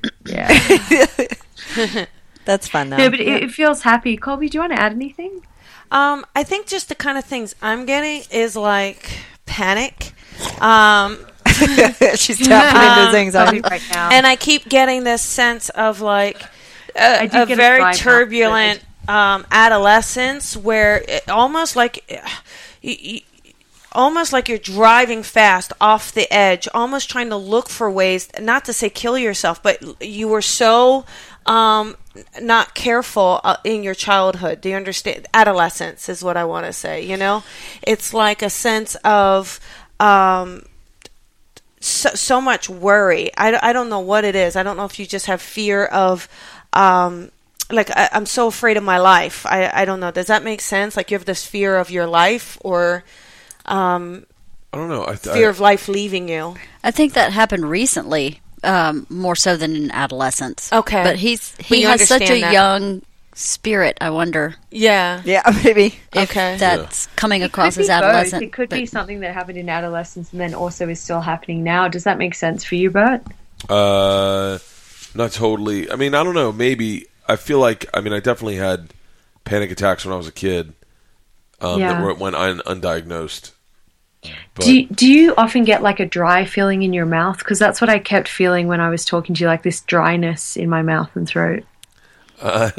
[SPEAKER 8] Yeah.
[SPEAKER 2] That's fun, though.
[SPEAKER 8] No, but it, it feels happy. Colby, do you want to add anything?
[SPEAKER 4] Um, I think just the kind of things I'm getting is like panic. Um,
[SPEAKER 2] She's tapping into his anxiety.
[SPEAKER 8] right now.
[SPEAKER 4] and I keep getting this sense of like a,
[SPEAKER 8] I did
[SPEAKER 4] a
[SPEAKER 8] get a
[SPEAKER 4] very
[SPEAKER 8] vibe out,
[SPEAKER 4] turbulent um, adolescence where it, almost like you, you, almost like you're driving fast off the edge, almost trying to look for ways, not to say kill yourself, but you were so um, not careful uh, in your childhood. Do you understand? Adolescence is what I want to say, you know? It's like a sense of um, so, so much worry. I, I don't know what it is. I don't know if you just have fear of... Um, like I, I'm so afraid of my life. I, I don't know. Does that make sense? Like you have this fear of your life or... Um,
[SPEAKER 5] I don't know. I th-
[SPEAKER 4] fear
[SPEAKER 5] I,
[SPEAKER 4] of life leaving you.
[SPEAKER 6] I think that happened recently, um, more so than in adolescence.
[SPEAKER 4] Okay.
[SPEAKER 6] But he's
[SPEAKER 4] But
[SPEAKER 6] he
[SPEAKER 4] you
[SPEAKER 6] has such a
[SPEAKER 4] understand that.
[SPEAKER 6] young spirit. I wonder
[SPEAKER 4] Yeah.
[SPEAKER 2] Yeah, maybe.
[SPEAKER 6] if
[SPEAKER 4] Okay.
[SPEAKER 6] that's coming across
[SPEAKER 8] Could
[SPEAKER 6] as
[SPEAKER 8] be both.
[SPEAKER 6] adolescent.
[SPEAKER 8] It could
[SPEAKER 6] but-
[SPEAKER 8] be something that happened in adolescence and then also is still happening now. Does that make sense for you, Bert?
[SPEAKER 5] Uh, not totally. I mean, I don't know. Maybe. I feel like, I mean, I definitely had panic attacks when I was a kid um,
[SPEAKER 8] Yeah.
[SPEAKER 5] that were, went un- undiagnosed. But,
[SPEAKER 8] Do you, do you often get like a dry feeling in your mouth? Because that's what I kept feeling when I was talking to you, like this dryness in my mouth and throat.
[SPEAKER 5] uh,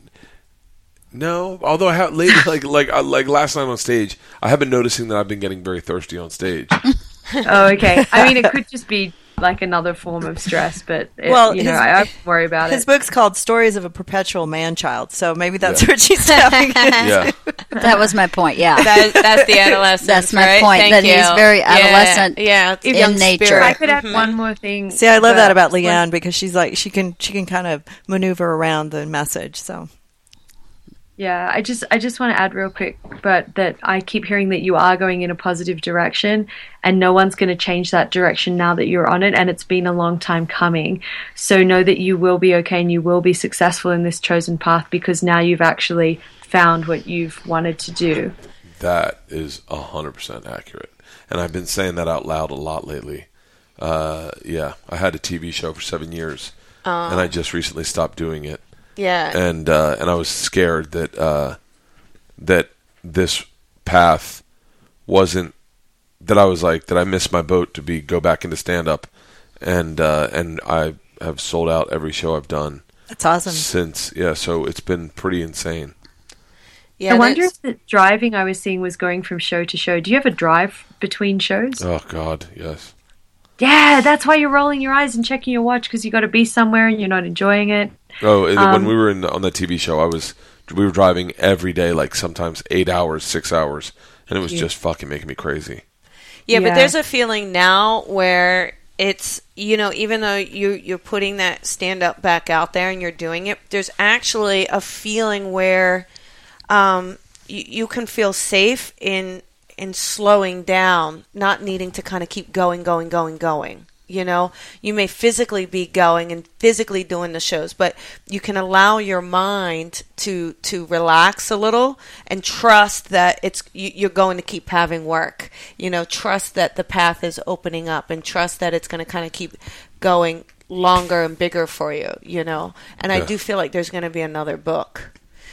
[SPEAKER 5] no, although I have lately, like like uh, like last night on stage, I have been noticing that I've been getting very thirsty on stage.
[SPEAKER 8] Oh, okay. I mean, it could just be like another form of stress, but it,
[SPEAKER 2] Well,
[SPEAKER 8] you know,
[SPEAKER 2] his-
[SPEAKER 8] I, I wouldn't worry about
[SPEAKER 2] His
[SPEAKER 8] it.
[SPEAKER 2] book's called Stories of a Perpetual Man-Child, so maybe that's
[SPEAKER 5] Yeah.
[SPEAKER 2] what she's tapping into.
[SPEAKER 5] Yeah,
[SPEAKER 6] that was my point. Yeah.
[SPEAKER 4] That, that's the adolescence.
[SPEAKER 6] That's my
[SPEAKER 4] right?
[SPEAKER 6] point,
[SPEAKER 4] Thank
[SPEAKER 6] that
[SPEAKER 4] you.
[SPEAKER 6] he's very
[SPEAKER 4] Yeah,
[SPEAKER 6] adolescent
[SPEAKER 4] Yeah,
[SPEAKER 6] in
[SPEAKER 4] young
[SPEAKER 6] nature.
[SPEAKER 4] spirit.
[SPEAKER 8] If I could add
[SPEAKER 4] Mhm.
[SPEAKER 8] one more thing.
[SPEAKER 2] See, I love
[SPEAKER 8] but
[SPEAKER 2] that about
[SPEAKER 8] when-
[SPEAKER 2] Leanne because she's like she can she can kind of maneuver around the message. So
[SPEAKER 8] Yeah, I just I just want to add real quick, but that I keep hearing that you are going in a positive direction, and no one's going to change that direction now that you're on it, and it's been a long time coming. So know that you will be okay and you will be successful in this chosen path because now you've actually found what you've wanted to do.
[SPEAKER 5] that is a hundred percent accurate, and I've been saying that out loud a lot lately. Uh, yeah, I had a T V show for seven years, and I just recently stopped doing it.
[SPEAKER 4] Yeah.
[SPEAKER 5] and uh, and I was scared that uh, that this path wasn't that I was like that I missed my boat to be go back into stand up, and uh, and I have sold out every show I've done
[SPEAKER 2] that's awesome.
[SPEAKER 5] since. Yeah, so it's been pretty insane.
[SPEAKER 4] Yeah,
[SPEAKER 8] I wonder
[SPEAKER 4] that's-
[SPEAKER 8] if the driving I was seeing was going from show to show. Do you ever drive between shows?
[SPEAKER 5] Oh God, yes.
[SPEAKER 8] Yeah, that's why you're rolling your eyes and checking your watch because you got to be somewhere and you're not enjoying it.
[SPEAKER 5] Oh, and
[SPEAKER 8] Um,
[SPEAKER 5] when we were in on the T V show, I was we were driving every day, like sometimes eight hours, six hours, and it was just fucking making me crazy.
[SPEAKER 4] Yeah, but
[SPEAKER 8] Yeah.
[SPEAKER 4] there's a feeling now where it's, you know, even though you you're putting that stand up back out there and you're doing it, there's actually a feeling where um, you, you can feel safe in in slowing down, not needing to kind of keep going, going, going, going. You know, you may physically be going and physically doing the shows, but you can allow your mind to to relax a little and trust that it's you, you're going to keep having work. You know, trust that the path is opening up, and trust that it's going to kind of keep going longer and bigger for you. You know, and I
[SPEAKER 5] Yeah.
[SPEAKER 4] do feel like there's going to be another book.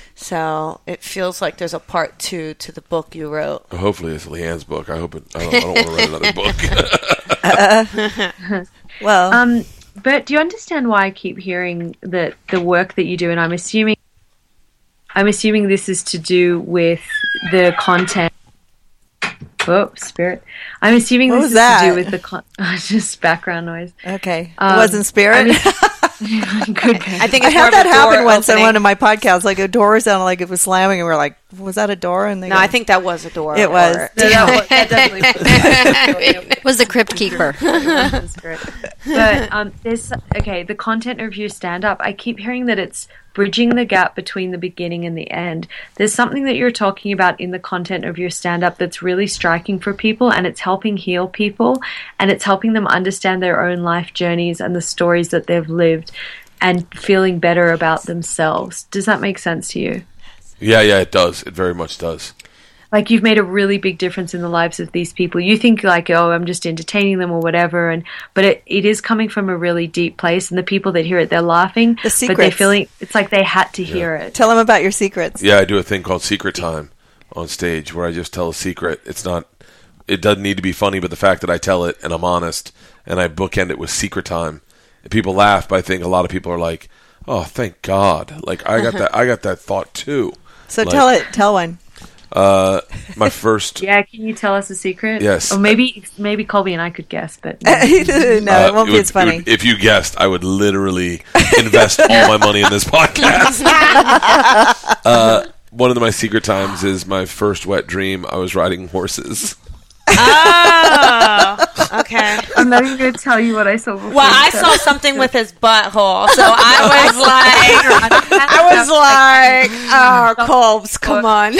[SPEAKER 4] So it feels like there's a part two to the book you wrote.
[SPEAKER 5] Hopefully, it's Leanne's book. I hope it. I don't, I don't want to write another book.
[SPEAKER 2] Well,
[SPEAKER 8] Um, Bert, do you understand why I keep hearing that the work that you do, and I'm assuming, I'm assuming this is to do with the content. Oh, spirit! I'm assuming
[SPEAKER 2] What
[SPEAKER 8] this
[SPEAKER 2] was
[SPEAKER 8] is
[SPEAKER 2] that?
[SPEAKER 8] to do with the con- just background noise.
[SPEAKER 2] Okay.
[SPEAKER 8] Um,
[SPEAKER 2] it wasn't Spirit?
[SPEAKER 8] I mean- Good.
[SPEAKER 4] I think
[SPEAKER 2] I
[SPEAKER 4] it's more
[SPEAKER 2] had
[SPEAKER 4] of
[SPEAKER 2] that
[SPEAKER 4] a
[SPEAKER 2] happen
[SPEAKER 4] door
[SPEAKER 2] once on
[SPEAKER 4] opening.
[SPEAKER 2] one of my podcasts. Like a door sounded like it was slamming, and we are like, was that a door? And they
[SPEAKER 4] No,
[SPEAKER 2] go,
[SPEAKER 4] I think that was a door.
[SPEAKER 2] It was.
[SPEAKER 4] or-
[SPEAKER 8] No, that, was, that definitely
[SPEAKER 6] Was the crypt keeper.
[SPEAKER 8] was great. But um, there's okay. The content of your stand-up, I keep hearing that it's bridging the gap between the beginning and the end. There's something that you're talking about in the content of your stand-up that's really striking for people, and it's helping heal people, and it's helping them understand their own life journeys and the stories that they've lived, and feeling better about themselves. Does that make sense to you?
[SPEAKER 5] Yeah, yeah, it does. It very much does.
[SPEAKER 8] Like, you've made a really big difference in the lives of these people. You think like, oh, I'm just entertaining them or whatever, and but it, it is coming from a really deep place, and the people that hear it, they're laughing,
[SPEAKER 2] The
[SPEAKER 8] but they're
[SPEAKER 2] secrets.
[SPEAKER 8] feeling it's like they had to hear it.
[SPEAKER 2] Tell them about your secrets.
[SPEAKER 5] Yeah, I do a thing called Secret Time on stage where I just tell a secret. It's not, it doesn't need to be funny, but the fact that I tell it and I'm honest and I bookend it with Secret Time, and people laugh, but I think a lot of people are like, oh, thank God. Like, I got that, I got that thought too.
[SPEAKER 2] So
[SPEAKER 5] Like,
[SPEAKER 2] tell it. Tell one.
[SPEAKER 5] Uh, my first.
[SPEAKER 8] Yeah, can you tell us a secret?
[SPEAKER 5] Yes.
[SPEAKER 8] Or maybe maybe Colby and I could guess, but
[SPEAKER 2] no,
[SPEAKER 5] uh,
[SPEAKER 2] it won't be
[SPEAKER 5] would-
[SPEAKER 2] as funny.
[SPEAKER 5] would- if you guessed, I would literally invest all my money in this podcast. uh, one of my secret times is my first wet dream. I was riding horses.
[SPEAKER 4] Oh, okay.
[SPEAKER 8] I'm not even going to tell you what I saw before.
[SPEAKER 4] Well, I saw something with his butthole, so I was like, I was like, oh, Colbs, come on.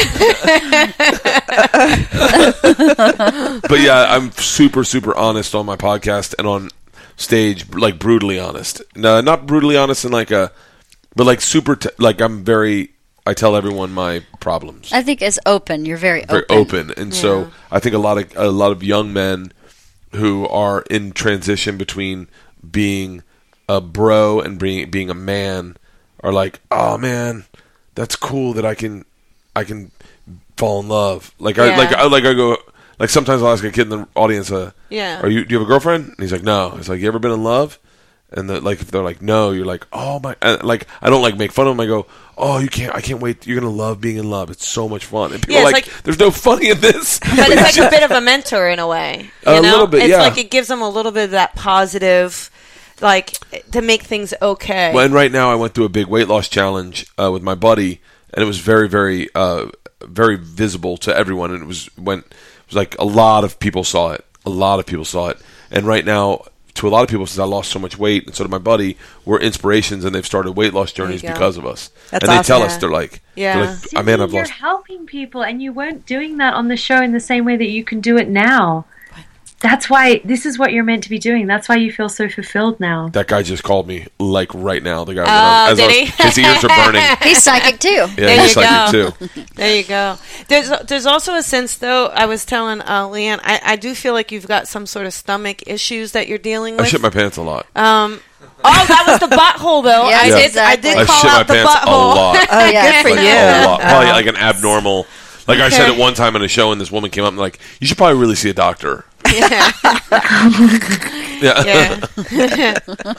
[SPEAKER 5] But yeah, I'm super, super honest on my podcast and on stage, like brutally honest. No, not brutally honest in like a, but like super, t- like I'm very, I tell everyone my problems.
[SPEAKER 6] I think it's open. You're very open.
[SPEAKER 5] Very open. And so I think a lot of, a lot of young men who are in transition between being a bro and being, being a man are like, oh man, that's cool that I can, I can fall in love. Like I,
[SPEAKER 4] Yeah.
[SPEAKER 5] like I, like I go, like sometimes I'll ask a kid in the audience, uh,
[SPEAKER 4] Yeah.
[SPEAKER 5] are you, do you have a girlfriend? And he's like, no. It's like, you ever been in love? And the, like, if they're like, no, you're like, oh my, and like, I don't like make fun of them. I go, oh, you can't, I can't wait. You're going to love being in love. It's so much fun. And people
[SPEAKER 4] Yeah,
[SPEAKER 5] are
[SPEAKER 4] it's
[SPEAKER 5] like,
[SPEAKER 4] like-
[SPEAKER 5] there's no funny in this.
[SPEAKER 4] But it's like a bit of a mentor in a way. You
[SPEAKER 5] A
[SPEAKER 4] know?
[SPEAKER 5] little bit,
[SPEAKER 4] It's
[SPEAKER 5] yeah.
[SPEAKER 4] like it gives them a little bit of that positive, like, to make things okay.
[SPEAKER 5] Well, and right now I went through a big weight loss challenge uh, with my buddy, and it was very, very, uh, very visible to everyone. And it was when, it was like a lot of people saw it. A lot of people saw it. And right now, to a lot of people, since I lost so much weight, and so did my buddy, we're inspirations, and they've started weight loss journeys
[SPEAKER 4] go.
[SPEAKER 5] because of us.
[SPEAKER 2] That's
[SPEAKER 5] and they
[SPEAKER 2] awesome.
[SPEAKER 5] tell
[SPEAKER 4] Yeah.
[SPEAKER 5] us, they're like,
[SPEAKER 4] Yeah.
[SPEAKER 5] they're like, oh, man, I've
[SPEAKER 8] you're
[SPEAKER 5] lost.
[SPEAKER 8] helping people, and you weren't doing that on the show in the same way that you can do it now. That's why this is what you're meant to be doing. That's why you feel so fulfilled now.
[SPEAKER 5] That guy just called me, like, right now. The guy,
[SPEAKER 4] Oh,
[SPEAKER 5] as I
[SPEAKER 4] did
[SPEAKER 5] was-
[SPEAKER 4] he?
[SPEAKER 5] his ears are burning.
[SPEAKER 6] He's psychic too.
[SPEAKER 5] Yeah,
[SPEAKER 4] There
[SPEAKER 5] he's
[SPEAKER 4] you
[SPEAKER 5] like
[SPEAKER 4] go.
[SPEAKER 5] it too.
[SPEAKER 4] There you go. There's there's also a sense, though. I was telling uh, Leanne, I, I do feel like you've got some sort of stomach issues that you're dealing with.
[SPEAKER 5] I shit my pants a lot.
[SPEAKER 4] Um, oh, that was the butthole, though.
[SPEAKER 6] Yes,
[SPEAKER 4] I
[SPEAKER 5] Yeah.
[SPEAKER 4] did.
[SPEAKER 6] exactly.
[SPEAKER 4] I
[SPEAKER 5] I
[SPEAKER 4] did call
[SPEAKER 5] shit my
[SPEAKER 4] out the
[SPEAKER 5] pants a
[SPEAKER 4] butthole.
[SPEAKER 5] lot.
[SPEAKER 2] Oh,
[SPEAKER 6] Yeah.
[SPEAKER 2] good for
[SPEAKER 5] Like,
[SPEAKER 2] you.
[SPEAKER 5] a lot. Probably like an abnormal. Like I said it one time in a show, and this woman came up and like, you should probably really see a doctor.
[SPEAKER 4] Yeah.
[SPEAKER 5] Yeah.
[SPEAKER 4] Yeah.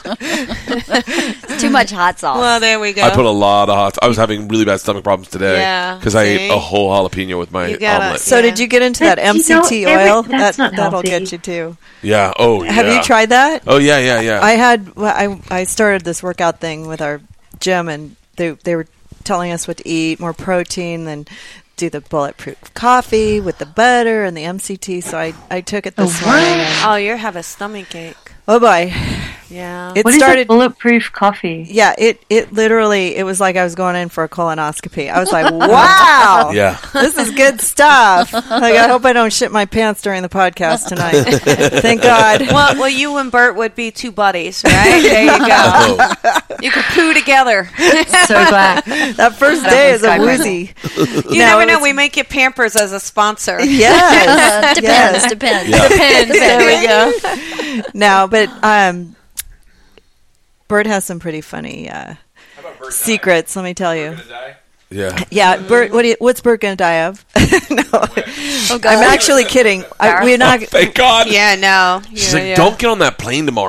[SPEAKER 6] Too much hot sauce.
[SPEAKER 4] Well, there we go.
[SPEAKER 5] I put a lot of hot. I was having really bad stomach problems today
[SPEAKER 4] Yeah,
[SPEAKER 5] because I
[SPEAKER 4] see?
[SPEAKER 5] ate a whole jalapeno with my
[SPEAKER 4] You gotta-
[SPEAKER 5] omelet.
[SPEAKER 2] So
[SPEAKER 4] Yeah.
[SPEAKER 2] did you get into
[SPEAKER 8] But
[SPEAKER 2] that
[SPEAKER 8] you know,
[SPEAKER 2] M C T
[SPEAKER 8] every-
[SPEAKER 2] oil?
[SPEAKER 8] that's
[SPEAKER 2] that
[SPEAKER 8] not
[SPEAKER 2] that'll
[SPEAKER 8] healthy.
[SPEAKER 2] get you too.
[SPEAKER 5] Yeah. Oh, yeah.
[SPEAKER 2] Have you tried that?
[SPEAKER 5] Oh, yeah, yeah, yeah.
[SPEAKER 2] I had. Well, I I started this workout thing with our gym, and they they were telling us what to eat, more protein, and do the bulletproof coffee with the butter and the M C T. So I I took it this
[SPEAKER 8] Oh,
[SPEAKER 2] morning.
[SPEAKER 8] what?
[SPEAKER 2] and-
[SPEAKER 4] Oh, you have a stomach ache.
[SPEAKER 2] oh boy,
[SPEAKER 4] Yeah.
[SPEAKER 2] it
[SPEAKER 8] What is
[SPEAKER 2] started.
[SPEAKER 8] a bulletproof coffee?
[SPEAKER 2] Yeah, it it literally it was like I was going in for a colonoscopy. I was like, wow,
[SPEAKER 5] Yeah.
[SPEAKER 2] this is good stuff. Like I hope I don't shit my pants during the podcast tonight. Thank God.
[SPEAKER 4] well, well, you and Bert would be two buddies, right? There you go.
[SPEAKER 5] Oh,
[SPEAKER 4] You could poo together.
[SPEAKER 8] So glad.
[SPEAKER 2] That first day is a woozy.
[SPEAKER 4] You never know. We make it Pampers as a sponsor.
[SPEAKER 2] Yes.
[SPEAKER 6] depends.
[SPEAKER 2] yes.
[SPEAKER 6] Depends.
[SPEAKER 5] Yeah.
[SPEAKER 4] Depends. There we go.
[SPEAKER 2] No, but um, Bert has some pretty funny uh, secrets. Let me tell you.
[SPEAKER 5] yeah.
[SPEAKER 2] Yeah, Bert. What do you, what's Bert going to die of? No,
[SPEAKER 6] Oh, God.
[SPEAKER 2] I'm actually kidding. I, we're not.
[SPEAKER 5] Thank God.
[SPEAKER 4] Yeah. No.
[SPEAKER 5] She's
[SPEAKER 4] Yeah,
[SPEAKER 5] like,
[SPEAKER 4] yeah.
[SPEAKER 5] don't get on that plane tomorrow.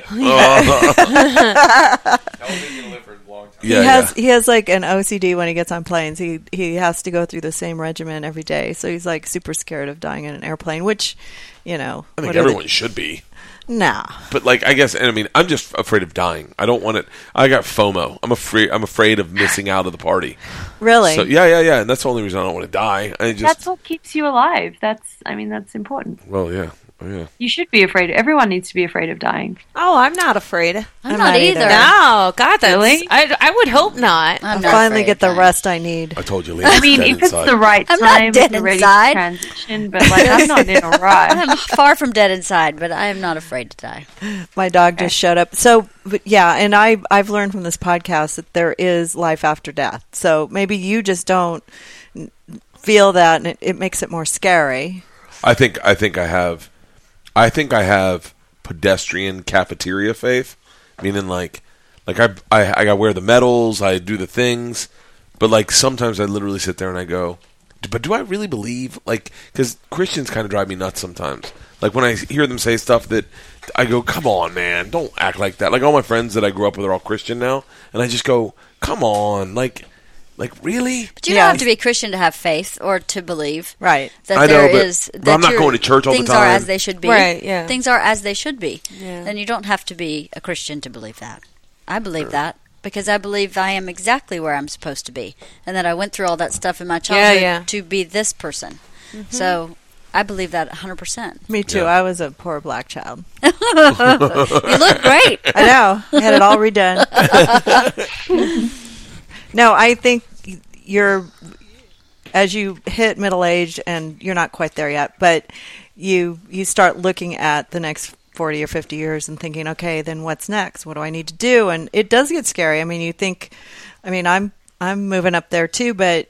[SPEAKER 2] He has he has like an O C D when he gets on planes. He he has to go through the same regimen every day. So he's like super scared of dying in an airplane, which, you know,
[SPEAKER 5] I think
[SPEAKER 2] what are
[SPEAKER 5] everyone
[SPEAKER 2] the-
[SPEAKER 5] should be.
[SPEAKER 2] Nah.
[SPEAKER 5] But like, I guess, and I mean, I'm just afraid of dying. I don't want it. I got FOMO. I'm afraid. I'm afraid of missing out of the party.
[SPEAKER 2] Really?
[SPEAKER 5] So yeah, yeah, yeah. And that's the only reason I don't want to die. I just.
[SPEAKER 8] That's what keeps you alive. That's, I mean, that's important.
[SPEAKER 5] Well, yeah, oh, yeah.
[SPEAKER 8] You should be afraid. Everyone needs to be afraid of dying.
[SPEAKER 4] Oh, I'm not afraid.
[SPEAKER 6] I'm,
[SPEAKER 2] I'm
[SPEAKER 6] not,
[SPEAKER 2] not
[SPEAKER 6] either.
[SPEAKER 2] either.
[SPEAKER 4] No, God, that's,
[SPEAKER 8] Really?
[SPEAKER 4] I, I would hope not.
[SPEAKER 6] I'm
[SPEAKER 2] I'll
[SPEAKER 6] not
[SPEAKER 2] finally
[SPEAKER 6] afraid
[SPEAKER 2] get the
[SPEAKER 6] of dying.
[SPEAKER 2] rest I need.
[SPEAKER 5] I told you,
[SPEAKER 8] I mean, if it's the right
[SPEAKER 6] I'm not
[SPEAKER 8] time,
[SPEAKER 6] dead
[SPEAKER 8] if you're ready
[SPEAKER 6] inside.
[SPEAKER 8] to transition, but like, I'm not in a rush.
[SPEAKER 6] I'm far from dead inside, but I am not afraid to die.
[SPEAKER 2] My dog just showed up. So, but yeah, and I I've learned from this podcast that there is life after death. So maybe you just don't feel that, and it, it makes it more scary.
[SPEAKER 5] I think. I think I have. I think I have pedestrian cafeteria faith, meaning like, like I I I wear the medals, I do the things, but like sometimes I literally sit there and I go, but do I really believe? Like, because Christians kind of drive me nuts sometimes. Like when I hear them say stuff that I go, come on, man, don't act like that. Like all my friends that I grew up with are all Christian now, and I just go, come on, like, like really?
[SPEAKER 6] But you
[SPEAKER 2] Yeah.
[SPEAKER 6] don't have to be a Christian to have faith or to believe.
[SPEAKER 2] Right.
[SPEAKER 6] That
[SPEAKER 5] I know,
[SPEAKER 6] there
[SPEAKER 5] but-
[SPEAKER 6] is-
[SPEAKER 5] but
[SPEAKER 6] that
[SPEAKER 5] I'm not
[SPEAKER 6] you're-
[SPEAKER 5] going to church all the
[SPEAKER 6] things are
[SPEAKER 5] time.
[SPEAKER 6] as they should be.
[SPEAKER 4] Right, yeah.
[SPEAKER 6] Things are as they should be.
[SPEAKER 4] Yeah.
[SPEAKER 6] Then you don't have to be a Christian to believe that. I believe that because I believe I am exactly where I'm supposed to be, and that I went through all that stuff in my childhood
[SPEAKER 4] yeah.
[SPEAKER 6] to be this person. So I believe that one hundred percent.
[SPEAKER 2] Me too.
[SPEAKER 5] Yeah.
[SPEAKER 2] I was a poor black child.
[SPEAKER 6] You look great.
[SPEAKER 2] I know. I had it all redone. No, I think you're, as you hit middle age, and you're not quite there yet, but you you start looking at the next forty or fifty years and thinking, okay, then what's next? What do I need to do? And it does get scary. I mean, you think, I mean, I'm I'm moving up there too, but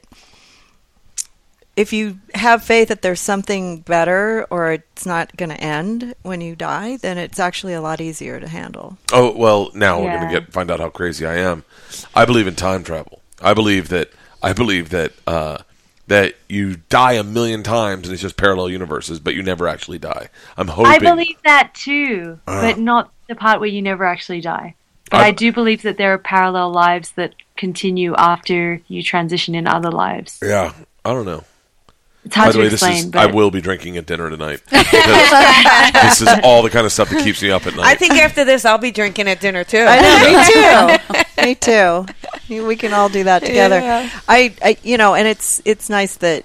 [SPEAKER 2] if you have faith that there's something better or it's not going to end when you die, then it's actually a lot easier to handle.
[SPEAKER 5] Oh well, now we're
[SPEAKER 8] Yeah.
[SPEAKER 5] going to get find out how crazy I am. I believe in time travel. I believe that I believe that uh, that you die a million times and it's just parallel universes, but you never actually die. I'm hoping.
[SPEAKER 8] I believe that too,
[SPEAKER 5] Uh.
[SPEAKER 8] but not the part where you never actually die. But
[SPEAKER 5] I-
[SPEAKER 8] I do believe that there are parallel lives that continue after you transition in other lives.
[SPEAKER 5] Yeah, I don't know.
[SPEAKER 8] It's hard
[SPEAKER 5] By the
[SPEAKER 8] to
[SPEAKER 5] way, this
[SPEAKER 8] explain,
[SPEAKER 5] is
[SPEAKER 8] but
[SPEAKER 5] I will be drinking at dinner tonight. Because this is all the kind of stuff that keeps me up at night.
[SPEAKER 4] I think after this, I'll be drinking at dinner too.
[SPEAKER 2] I know, me too. Me too. We can all do that together.
[SPEAKER 4] Yeah.
[SPEAKER 2] I, I, you know, and it's it's nice that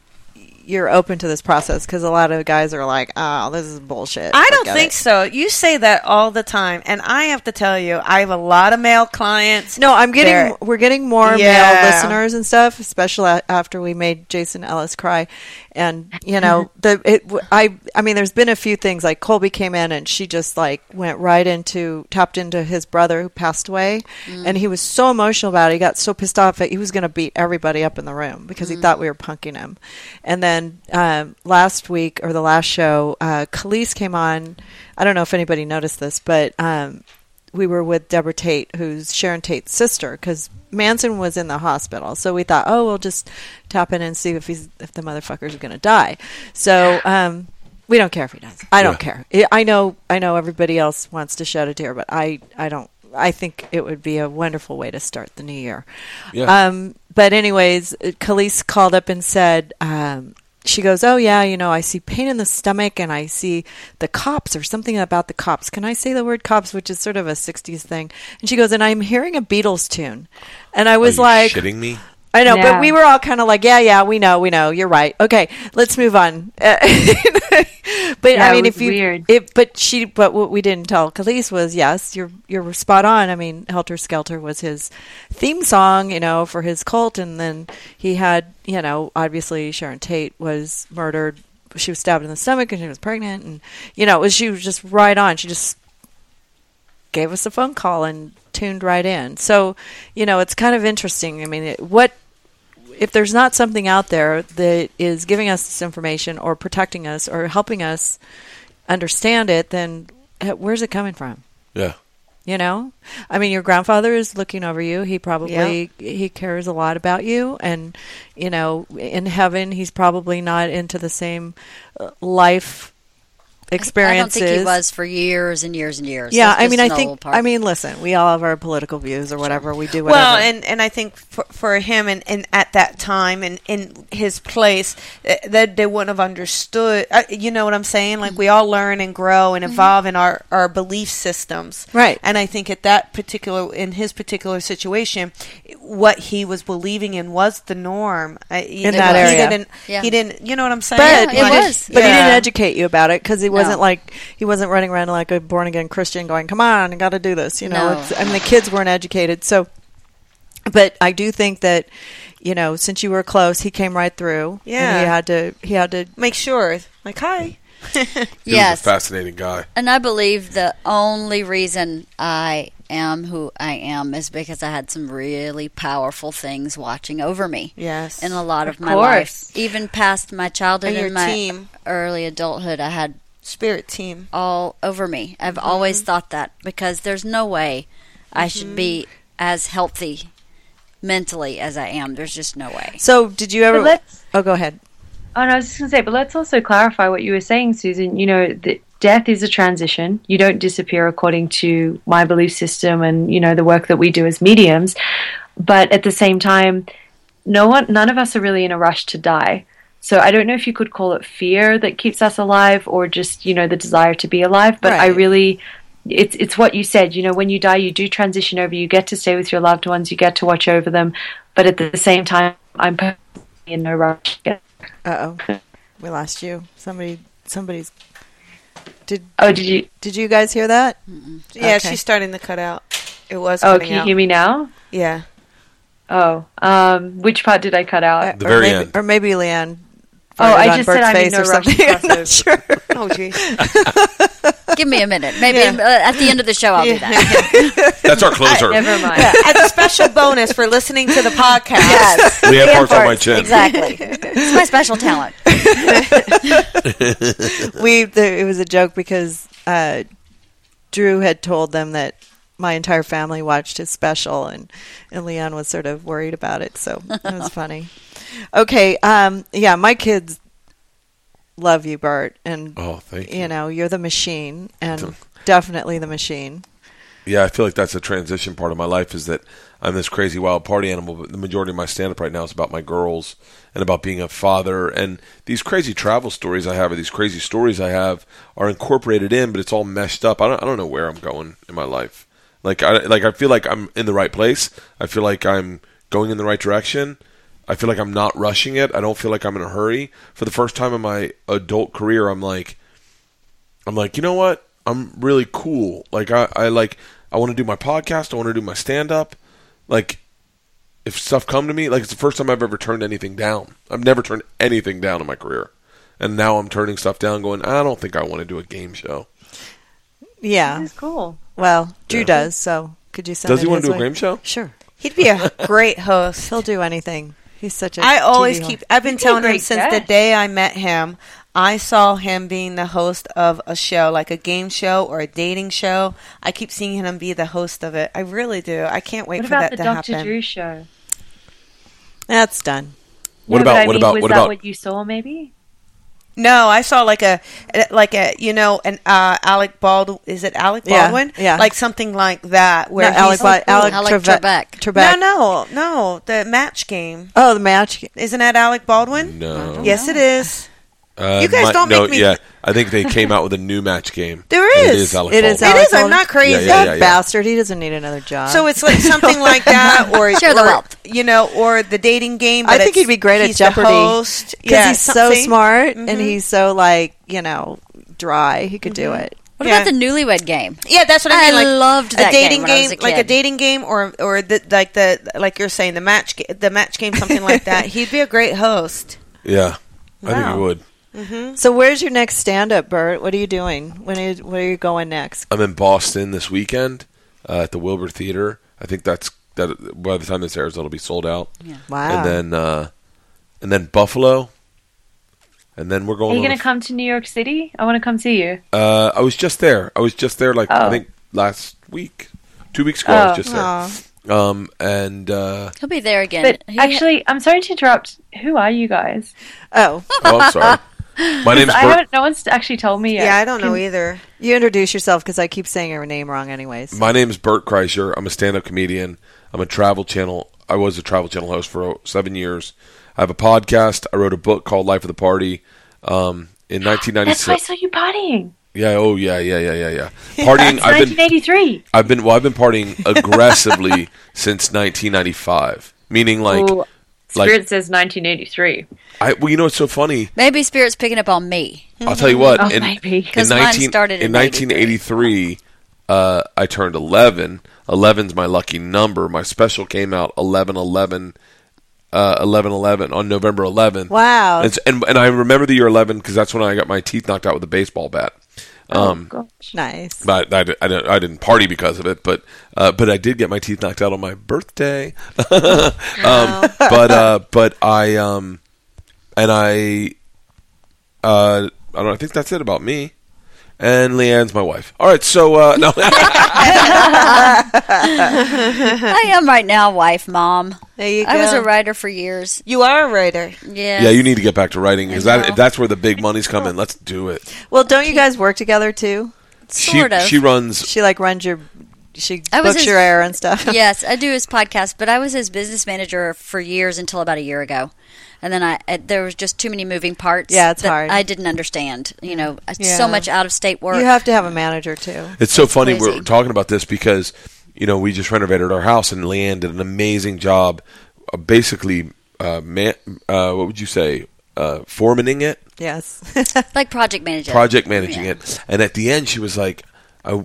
[SPEAKER 2] you're open to this process because a lot of guys are like, "Oh, this is bullshit."
[SPEAKER 4] I don't
[SPEAKER 2] Forget
[SPEAKER 4] think
[SPEAKER 2] it."
[SPEAKER 4] so. You say that all the time, and I have to tell you, I have a lot of male clients.
[SPEAKER 2] No, I'm getting
[SPEAKER 4] They're-
[SPEAKER 2] we're getting more
[SPEAKER 4] Yeah.
[SPEAKER 2] male listeners and stuff, especially a- after we made Jason Ellis cry. And you know, the it w- I I mean, there's been a few things like Colby came in and she just like went right into tapped into his brother who passed away, and he was so emotional about it. He got so pissed off that he was going to beat everybody up in the room because he thought we were punking him. And then um, last week or the last show, uh, Khalees came on. I don't know if anybody noticed this, but um, we were with Deborah Tate, who's Sharon Tate's sister, because Manson was in the hospital. So we thought, oh, we'll just tap in and see if he's if the motherfucker's going to die. So um, we don't care if he does. I don't care. I I know I know everybody else wants to shed a tear, but I, I don't. I think it would be a wonderful way to start the new year.
[SPEAKER 5] Yeah.
[SPEAKER 2] Um, but anyways, Khalees called up and said, um, she goes, oh, yeah, you know, I see pain in the stomach and I see the cops or something about the cops. Can I say the word cops, which is sort of a sixties thing? And she goes, and I'm hearing a Beatles tune. And I was
[SPEAKER 5] Are you
[SPEAKER 2] like,
[SPEAKER 5] shitting me?
[SPEAKER 2] I know,
[SPEAKER 8] Yeah.
[SPEAKER 2] but we were all kind of like, yeah, yeah, we know, we know. You're right. Okay, let's move on. Uh, but
[SPEAKER 8] Yeah,
[SPEAKER 2] I
[SPEAKER 8] it
[SPEAKER 2] mean,
[SPEAKER 8] was
[SPEAKER 2] if you,
[SPEAKER 8] weird.
[SPEAKER 2] it, but she, but what we didn't tell Khalees was, yes, you're you're spot on. I mean, Helter Skelter was his theme song, you know, for his cult, and then he had, you know, obviously Sharon Tate was murdered. She was stabbed in the stomach, and she was pregnant, and you know, it was she was just right on. She just gave us a phone call and tuned right in. So, you know, it's kind of interesting. I mean, it, what if there's not something out there that is giving us this information or protecting us or helping us understand it, then uh, where's it coming from?
[SPEAKER 5] Yeah.
[SPEAKER 2] You know, I mean, your grandfather is looking over you. He probably, he cares a lot about you. And, you know, in heaven, he's probably not into the same uh, life experiences.
[SPEAKER 6] I don't think he was for years and years and years.
[SPEAKER 2] Yeah,
[SPEAKER 6] That's
[SPEAKER 2] I mean,
[SPEAKER 6] just
[SPEAKER 2] I
[SPEAKER 6] an
[SPEAKER 2] think,
[SPEAKER 6] old part.
[SPEAKER 2] I mean, listen, we all have our political views or whatever. We do whatever.
[SPEAKER 4] Well, and, and I think for, for him and, and at that time and in his place, uh, that they wouldn't have understood. Uh, you know what I'm saying? Like, we all learn and grow and evolve in our, our belief systems.
[SPEAKER 2] Right.
[SPEAKER 4] And I think at that particular, in his particular situation, what he was believing in was the norm. Uh, you
[SPEAKER 2] In
[SPEAKER 4] know,
[SPEAKER 2] that
[SPEAKER 4] he
[SPEAKER 2] area.
[SPEAKER 4] Didn't,
[SPEAKER 6] Yeah.
[SPEAKER 4] He didn't, you know what I'm saying?
[SPEAKER 2] But,
[SPEAKER 6] Yeah, it
[SPEAKER 2] but,
[SPEAKER 6] was.
[SPEAKER 2] but he
[SPEAKER 4] Yeah.
[SPEAKER 2] didn't educate you about it because he wasn't
[SPEAKER 6] No.
[SPEAKER 2] like he wasn't running around like a born again Christian going, "Come on, I got to do this." You know,
[SPEAKER 6] No.
[SPEAKER 2] it's, I mean, the kids weren't educated, so. But I do think that, you know, since you were close, he came right through.
[SPEAKER 4] Yeah.
[SPEAKER 2] and he had to. He had to.
[SPEAKER 4] Make sure. Like, hi.
[SPEAKER 5] He
[SPEAKER 6] yes.
[SPEAKER 5] was a fascinating guy.
[SPEAKER 6] And I believe the only reason I am who I am is because I had some really powerful things watching over me.
[SPEAKER 4] Yes.
[SPEAKER 6] In a lot of,
[SPEAKER 8] Of
[SPEAKER 6] my
[SPEAKER 8] course.
[SPEAKER 6] life. Even past my childhood
[SPEAKER 4] And your
[SPEAKER 6] and my
[SPEAKER 4] team.
[SPEAKER 6] early adulthood, I had
[SPEAKER 4] Spirit team.
[SPEAKER 6] all over me. I've
[SPEAKER 2] Mm-hmm.
[SPEAKER 6] always thought that because there's no way I should be as healthy mentally as I am. There's just no way.
[SPEAKER 2] So, did you ever?
[SPEAKER 8] But let's-
[SPEAKER 2] Oh, go ahead.
[SPEAKER 8] Oh, no, I was just going to say, but let's also clarify what you were saying, Susan. You know, that death is a transition. You don't disappear according to my belief system and, you know, the work that we do as mediums. But at the same time, no one, none of us are really in a rush to die. So I don't know if you could call it fear that keeps us alive or just, you know, the desire to be alive. But I
[SPEAKER 2] Right.
[SPEAKER 8] really, it's it's what you said. You know, when you die, you do transition over. You get to stay with your loved ones. You get to watch over them. But at the same time, I'm personally in no rush.
[SPEAKER 2] Uh oh, we lost you. Somebody, somebody's. Did
[SPEAKER 8] Oh, did you?
[SPEAKER 2] Did you guys hear that?
[SPEAKER 4] Yeah,
[SPEAKER 2] Okay.
[SPEAKER 4] she's starting to cut out. It was
[SPEAKER 8] Oh,
[SPEAKER 4] cutting
[SPEAKER 8] can you
[SPEAKER 4] out.
[SPEAKER 8] hear me now?
[SPEAKER 4] Yeah.
[SPEAKER 8] Oh, um, which part did I cut out?
[SPEAKER 5] The
[SPEAKER 2] or
[SPEAKER 5] very
[SPEAKER 2] maybe,
[SPEAKER 5] end.
[SPEAKER 2] Or maybe Leanne.
[SPEAKER 8] Oh,
[SPEAKER 2] farted
[SPEAKER 8] I
[SPEAKER 2] on
[SPEAKER 8] just
[SPEAKER 2] Bert's
[SPEAKER 8] said I'm in
[SPEAKER 2] face
[SPEAKER 8] no
[SPEAKER 2] or
[SPEAKER 8] rush to
[SPEAKER 2] something.
[SPEAKER 8] cross
[SPEAKER 2] I'm not
[SPEAKER 8] over.
[SPEAKER 2] sure.
[SPEAKER 4] Oh, geez.
[SPEAKER 6] Give me a minute. Maybe
[SPEAKER 4] Yeah.
[SPEAKER 6] uh, at the end of the show I'll do that.
[SPEAKER 5] That's our closer.
[SPEAKER 8] Never mind.
[SPEAKER 4] As a special bonus for listening to the podcast.
[SPEAKER 6] Yes.
[SPEAKER 5] We have
[SPEAKER 6] Ian
[SPEAKER 5] parts on my
[SPEAKER 6] farts.
[SPEAKER 5] chin.
[SPEAKER 6] Exactly. It's my special talent.
[SPEAKER 2] we the, it was a joke because uh, Drew had told them that my entire family watched his special, and and Leon was sort of worried about it, so it was funny. Okay, um, yeah, my kids love you, Bert, and
[SPEAKER 5] Oh, thank you.
[SPEAKER 2] you know you're the machine, and definitely the machine.
[SPEAKER 5] Yeah, I feel like that's a transition part of my life is that I'm this crazy wild party animal, but the majority of my stand-up right now is about my girls and about being a father. And these crazy travel stories I have or these crazy stories I have are incorporated in, but it's all meshed up. I don't, I don't know where I'm going in my life. Like I, like I feel like I'm in the right place. I feel like I'm going in the right direction. I feel like I'm not rushing it. I don't feel like I'm in a hurry. For the first time in my adult career, I'm like, I'm like, you know what? I'm really cool. Like I, I like I want to do my podcast. I want to do my stand up. Like if stuff come to me, like it's the first time I've ever turned anything down. I've never turned anything down in my career. And now I'm turning stuff down going, I don't think I want to do a game show.
[SPEAKER 2] Yeah,
[SPEAKER 8] That's cool.
[SPEAKER 2] well, Drew
[SPEAKER 5] Yeah.
[SPEAKER 2] does. So could you send?
[SPEAKER 5] Does he
[SPEAKER 2] it
[SPEAKER 5] want to
[SPEAKER 2] his
[SPEAKER 5] do a
[SPEAKER 2] way?
[SPEAKER 5] game show?
[SPEAKER 2] Sure,
[SPEAKER 4] He'd be a great host.
[SPEAKER 2] he'll do anything. He's such a.
[SPEAKER 4] I always
[SPEAKER 2] T V
[SPEAKER 4] keep.
[SPEAKER 2] host.
[SPEAKER 4] I've been
[SPEAKER 8] He'd be a
[SPEAKER 4] telling him
[SPEAKER 8] great
[SPEAKER 4] since the
[SPEAKER 8] guest.
[SPEAKER 4] day I met him. I saw him being the host of a show, like a game show or a dating show. I keep seeing him be the host of it. I really do. I can't wait
[SPEAKER 8] What
[SPEAKER 4] for
[SPEAKER 8] about
[SPEAKER 4] that
[SPEAKER 8] the
[SPEAKER 4] to
[SPEAKER 8] Doctor
[SPEAKER 4] happen.
[SPEAKER 8] Drew show?
[SPEAKER 2] That's done.
[SPEAKER 5] What
[SPEAKER 8] No,
[SPEAKER 5] about
[SPEAKER 8] but I
[SPEAKER 5] what
[SPEAKER 8] mean,
[SPEAKER 5] about
[SPEAKER 8] was
[SPEAKER 5] what
[SPEAKER 8] that
[SPEAKER 5] about
[SPEAKER 8] what you saw? Maybe.
[SPEAKER 4] No, I saw like a like a you know an uh, Alec Baldwin. Is it Alec
[SPEAKER 2] Yeah,
[SPEAKER 4] Baldwin?
[SPEAKER 2] yeah.
[SPEAKER 4] like something like that. Where
[SPEAKER 2] No, Alec,
[SPEAKER 4] he's-
[SPEAKER 2] Ba- Alec,
[SPEAKER 6] Alec
[SPEAKER 2] Treve-
[SPEAKER 6] Trebek.
[SPEAKER 2] Trebek.
[SPEAKER 4] no, no, no, the match game.
[SPEAKER 2] Oh, the match.
[SPEAKER 4] Isn't that Alec Baldwin?
[SPEAKER 5] no?
[SPEAKER 4] Yes, it is.
[SPEAKER 5] Uh,
[SPEAKER 4] You guys
[SPEAKER 5] my-
[SPEAKER 4] don't
[SPEAKER 5] no,
[SPEAKER 4] make me-
[SPEAKER 5] Yeah, I think they came out with a new match game.
[SPEAKER 4] There
[SPEAKER 5] And
[SPEAKER 4] is.
[SPEAKER 5] It is Alec
[SPEAKER 2] It is
[SPEAKER 5] Baldwin.
[SPEAKER 4] It
[SPEAKER 2] Alec
[SPEAKER 4] is. I'm
[SPEAKER 2] Baldwin.
[SPEAKER 4] not crazy.
[SPEAKER 5] Yeah, yeah,
[SPEAKER 2] That
[SPEAKER 5] yeah, yeah.
[SPEAKER 2] bastard. He doesn't need another job.
[SPEAKER 4] So it's like something like that, or
[SPEAKER 6] Share the
[SPEAKER 4] or,
[SPEAKER 6] wealth.
[SPEAKER 4] you know, or the dating game.
[SPEAKER 2] I
[SPEAKER 4] but
[SPEAKER 2] think
[SPEAKER 4] it's-
[SPEAKER 2] he'd be great at
[SPEAKER 4] he's the
[SPEAKER 2] Jeopardy
[SPEAKER 4] host.
[SPEAKER 2] because
[SPEAKER 4] Yeah,
[SPEAKER 2] he's so
[SPEAKER 4] something.
[SPEAKER 2] smart
[SPEAKER 4] Mhm.
[SPEAKER 2] and he's so like you know dry. He could do it.
[SPEAKER 6] What
[SPEAKER 4] Yeah.
[SPEAKER 6] about the newlywed game?
[SPEAKER 4] Yeah, that's what I
[SPEAKER 6] I
[SPEAKER 4] mean. Like
[SPEAKER 6] loved that
[SPEAKER 4] a dating
[SPEAKER 6] game when I was a
[SPEAKER 4] like a
[SPEAKER 6] kid.
[SPEAKER 4] dating game, or or the, like the like you're saying the match ga- the match game, something like that. He'd be a great host.
[SPEAKER 5] Yeah, I think
[SPEAKER 8] Wow.
[SPEAKER 5] he would.
[SPEAKER 2] So where's your next stand up, Bert? What are you doing? When are you, where are you going next?
[SPEAKER 5] I'm in Boston this weekend uh, at the Wilbur Theater. I think that's that. By the time this airs, it'll be sold out.
[SPEAKER 2] Wow.
[SPEAKER 5] And then uh, and then Buffalo, and then we're going.
[SPEAKER 8] Are you
[SPEAKER 5] on
[SPEAKER 8] going
[SPEAKER 5] a
[SPEAKER 8] to come to New York City? I want to come see you.
[SPEAKER 5] Uh, I was just there. I was just there, like I
[SPEAKER 8] Oh.
[SPEAKER 5] think last week, two weeks ago. I was
[SPEAKER 8] Oh.
[SPEAKER 5] just there.
[SPEAKER 2] Aw.
[SPEAKER 5] Um, and uh,
[SPEAKER 6] He'll be there again.
[SPEAKER 8] But
[SPEAKER 6] He-
[SPEAKER 8] actually, I'm sorry to interrupt. Who are you guys?
[SPEAKER 2] Oh,
[SPEAKER 5] oh, I'm sorry. My name's
[SPEAKER 8] I
[SPEAKER 5] Bert.
[SPEAKER 8] haven't. No one's actually told me yet.
[SPEAKER 4] Yeah, I don't know
[SPEAKER 8] Can-
[SPEAKER 4] either.
[SPEAKER 2] You introduce yourself because I keep saying your name wrong anyways.
[SPEAKER 5] My name is Bert Kreischer. I'm a stand-up comedian. I'm a Travel Channel. I was a Travel Channel host for seven years. I have a podcast. I wrote a book called Life of the Party um, in nineteen ninety-six.
[SPEAKER 8] That's why I saw you partying.
[SPEAKER 5] Yeah. Oh, yeah, yeah, yeah, yeah, yeah. Partying.
[SPEAKER 8] It's
[SPEAKER 5] I've been.
[SPEAKER 8] nineteen eighty-three.
[SPEAKER 5] I've been. Well, I've been partying aggressively since nineteen ninety-five. Meaning, like,
[SPEAKER 8] Ooh,
[SPEAKER 5] like
[SPEAKER 8] Spirit says nineteen eighty-three.
[SPEAKER 5] I. Well, you know what's so funny?
[SPEAKER 6] Maybe Spirit's picking up on me.
[SPEAKER 5] I'll tell you what.
[SPEAKER 8] Oh,
[SPEAKER 5] in,
[SPEAKER 8] maybe.
[SPEAKER 5] in
[SPEAKER 6] 'Cause mine
[SPEAKER 5] nineteen
[SPEAKER 6] started in
[SPEAKER 5] in nineteen eighty-three, uh, I turned eleven. eleven's my lucky number. My special came out eleven eleven. Uh, eleven eleven on November eleventh.
[SPEAKER 2] Wow.
[SPEAKER 5] And, and and I remember the year eleven because that's when I got my teeth knocked out with a baseball bat. Um,
[SPEAKER 8] oh, gosh.
[SPEAKER 2] Nice.
[SPEAKER 5] But I, I, I, didn't- I didn't party because of it, but uh, but I did get my teeth knocked out on my birthday. um, but uh, but I um, and I uh, I don't know. I think that's it about me. And Leanne's my wife. All right, so uh, no.
[SPEAKER 6] I am right now, wife, mom.
[SPEAKER 2] There you go.
[SPEAKER 6] I was a writer for years.
[SPEAKER 4] You are a writer.
[SPEAKER 6] Yeah.
[SPEAKER 5] Yeah, you need to get back to writing because
[SPEAKER 6] I
[SPEAKER 5] that,
[SPEAKER 6] know.
[SPEAKER 5] if that's where the big money's coming. Let's do it.
[SPEAKER 2] Well, don't you guys work together too?
[SPEAKER 6] Sort
[SPEAKER 5] she
[SPEAKER 6] of.
[SPEAKER 5] she runs.
[SPEAKER 2] She like runs your, she
[SPEAKER 6] I was
[SPEAKER 2] books
[SPEAKER 6] his-
[SPEAKER 2] your air and stuff.
[SPEAKER 6] Yes, I do his podcast, but I was his business manager for years until about a year ago. And then I, I there was just too many moving parts.
[SPEAKER 2] Yeah, it's
[SPEAKER 6] that
[SPEAKER 2] hard.
[SPEAKER 6] I didn't understand. You know,
[SPEAKER 2] Yeah.
[SPEAKER 6] so much out of state work.
[SPEAKER 2] You have to have a manager too.
[SPEAKER 5] It's so funny
[SPEAKER 6] crazy.
[SPEAKER 5] we're talking about this because you know we just renovated our house and Leanne did an amazing job, uh, basically. Uh, man, uh, what would you say? Uh, foremaning it,
[SPEAKER 2] Yes.
[SPEAKER 6] like project manager.
[SPEAKER 5] project managing
[SPEAKER 6] Yeah.
[SPEAKER 5] it, and at the end she was like, "I,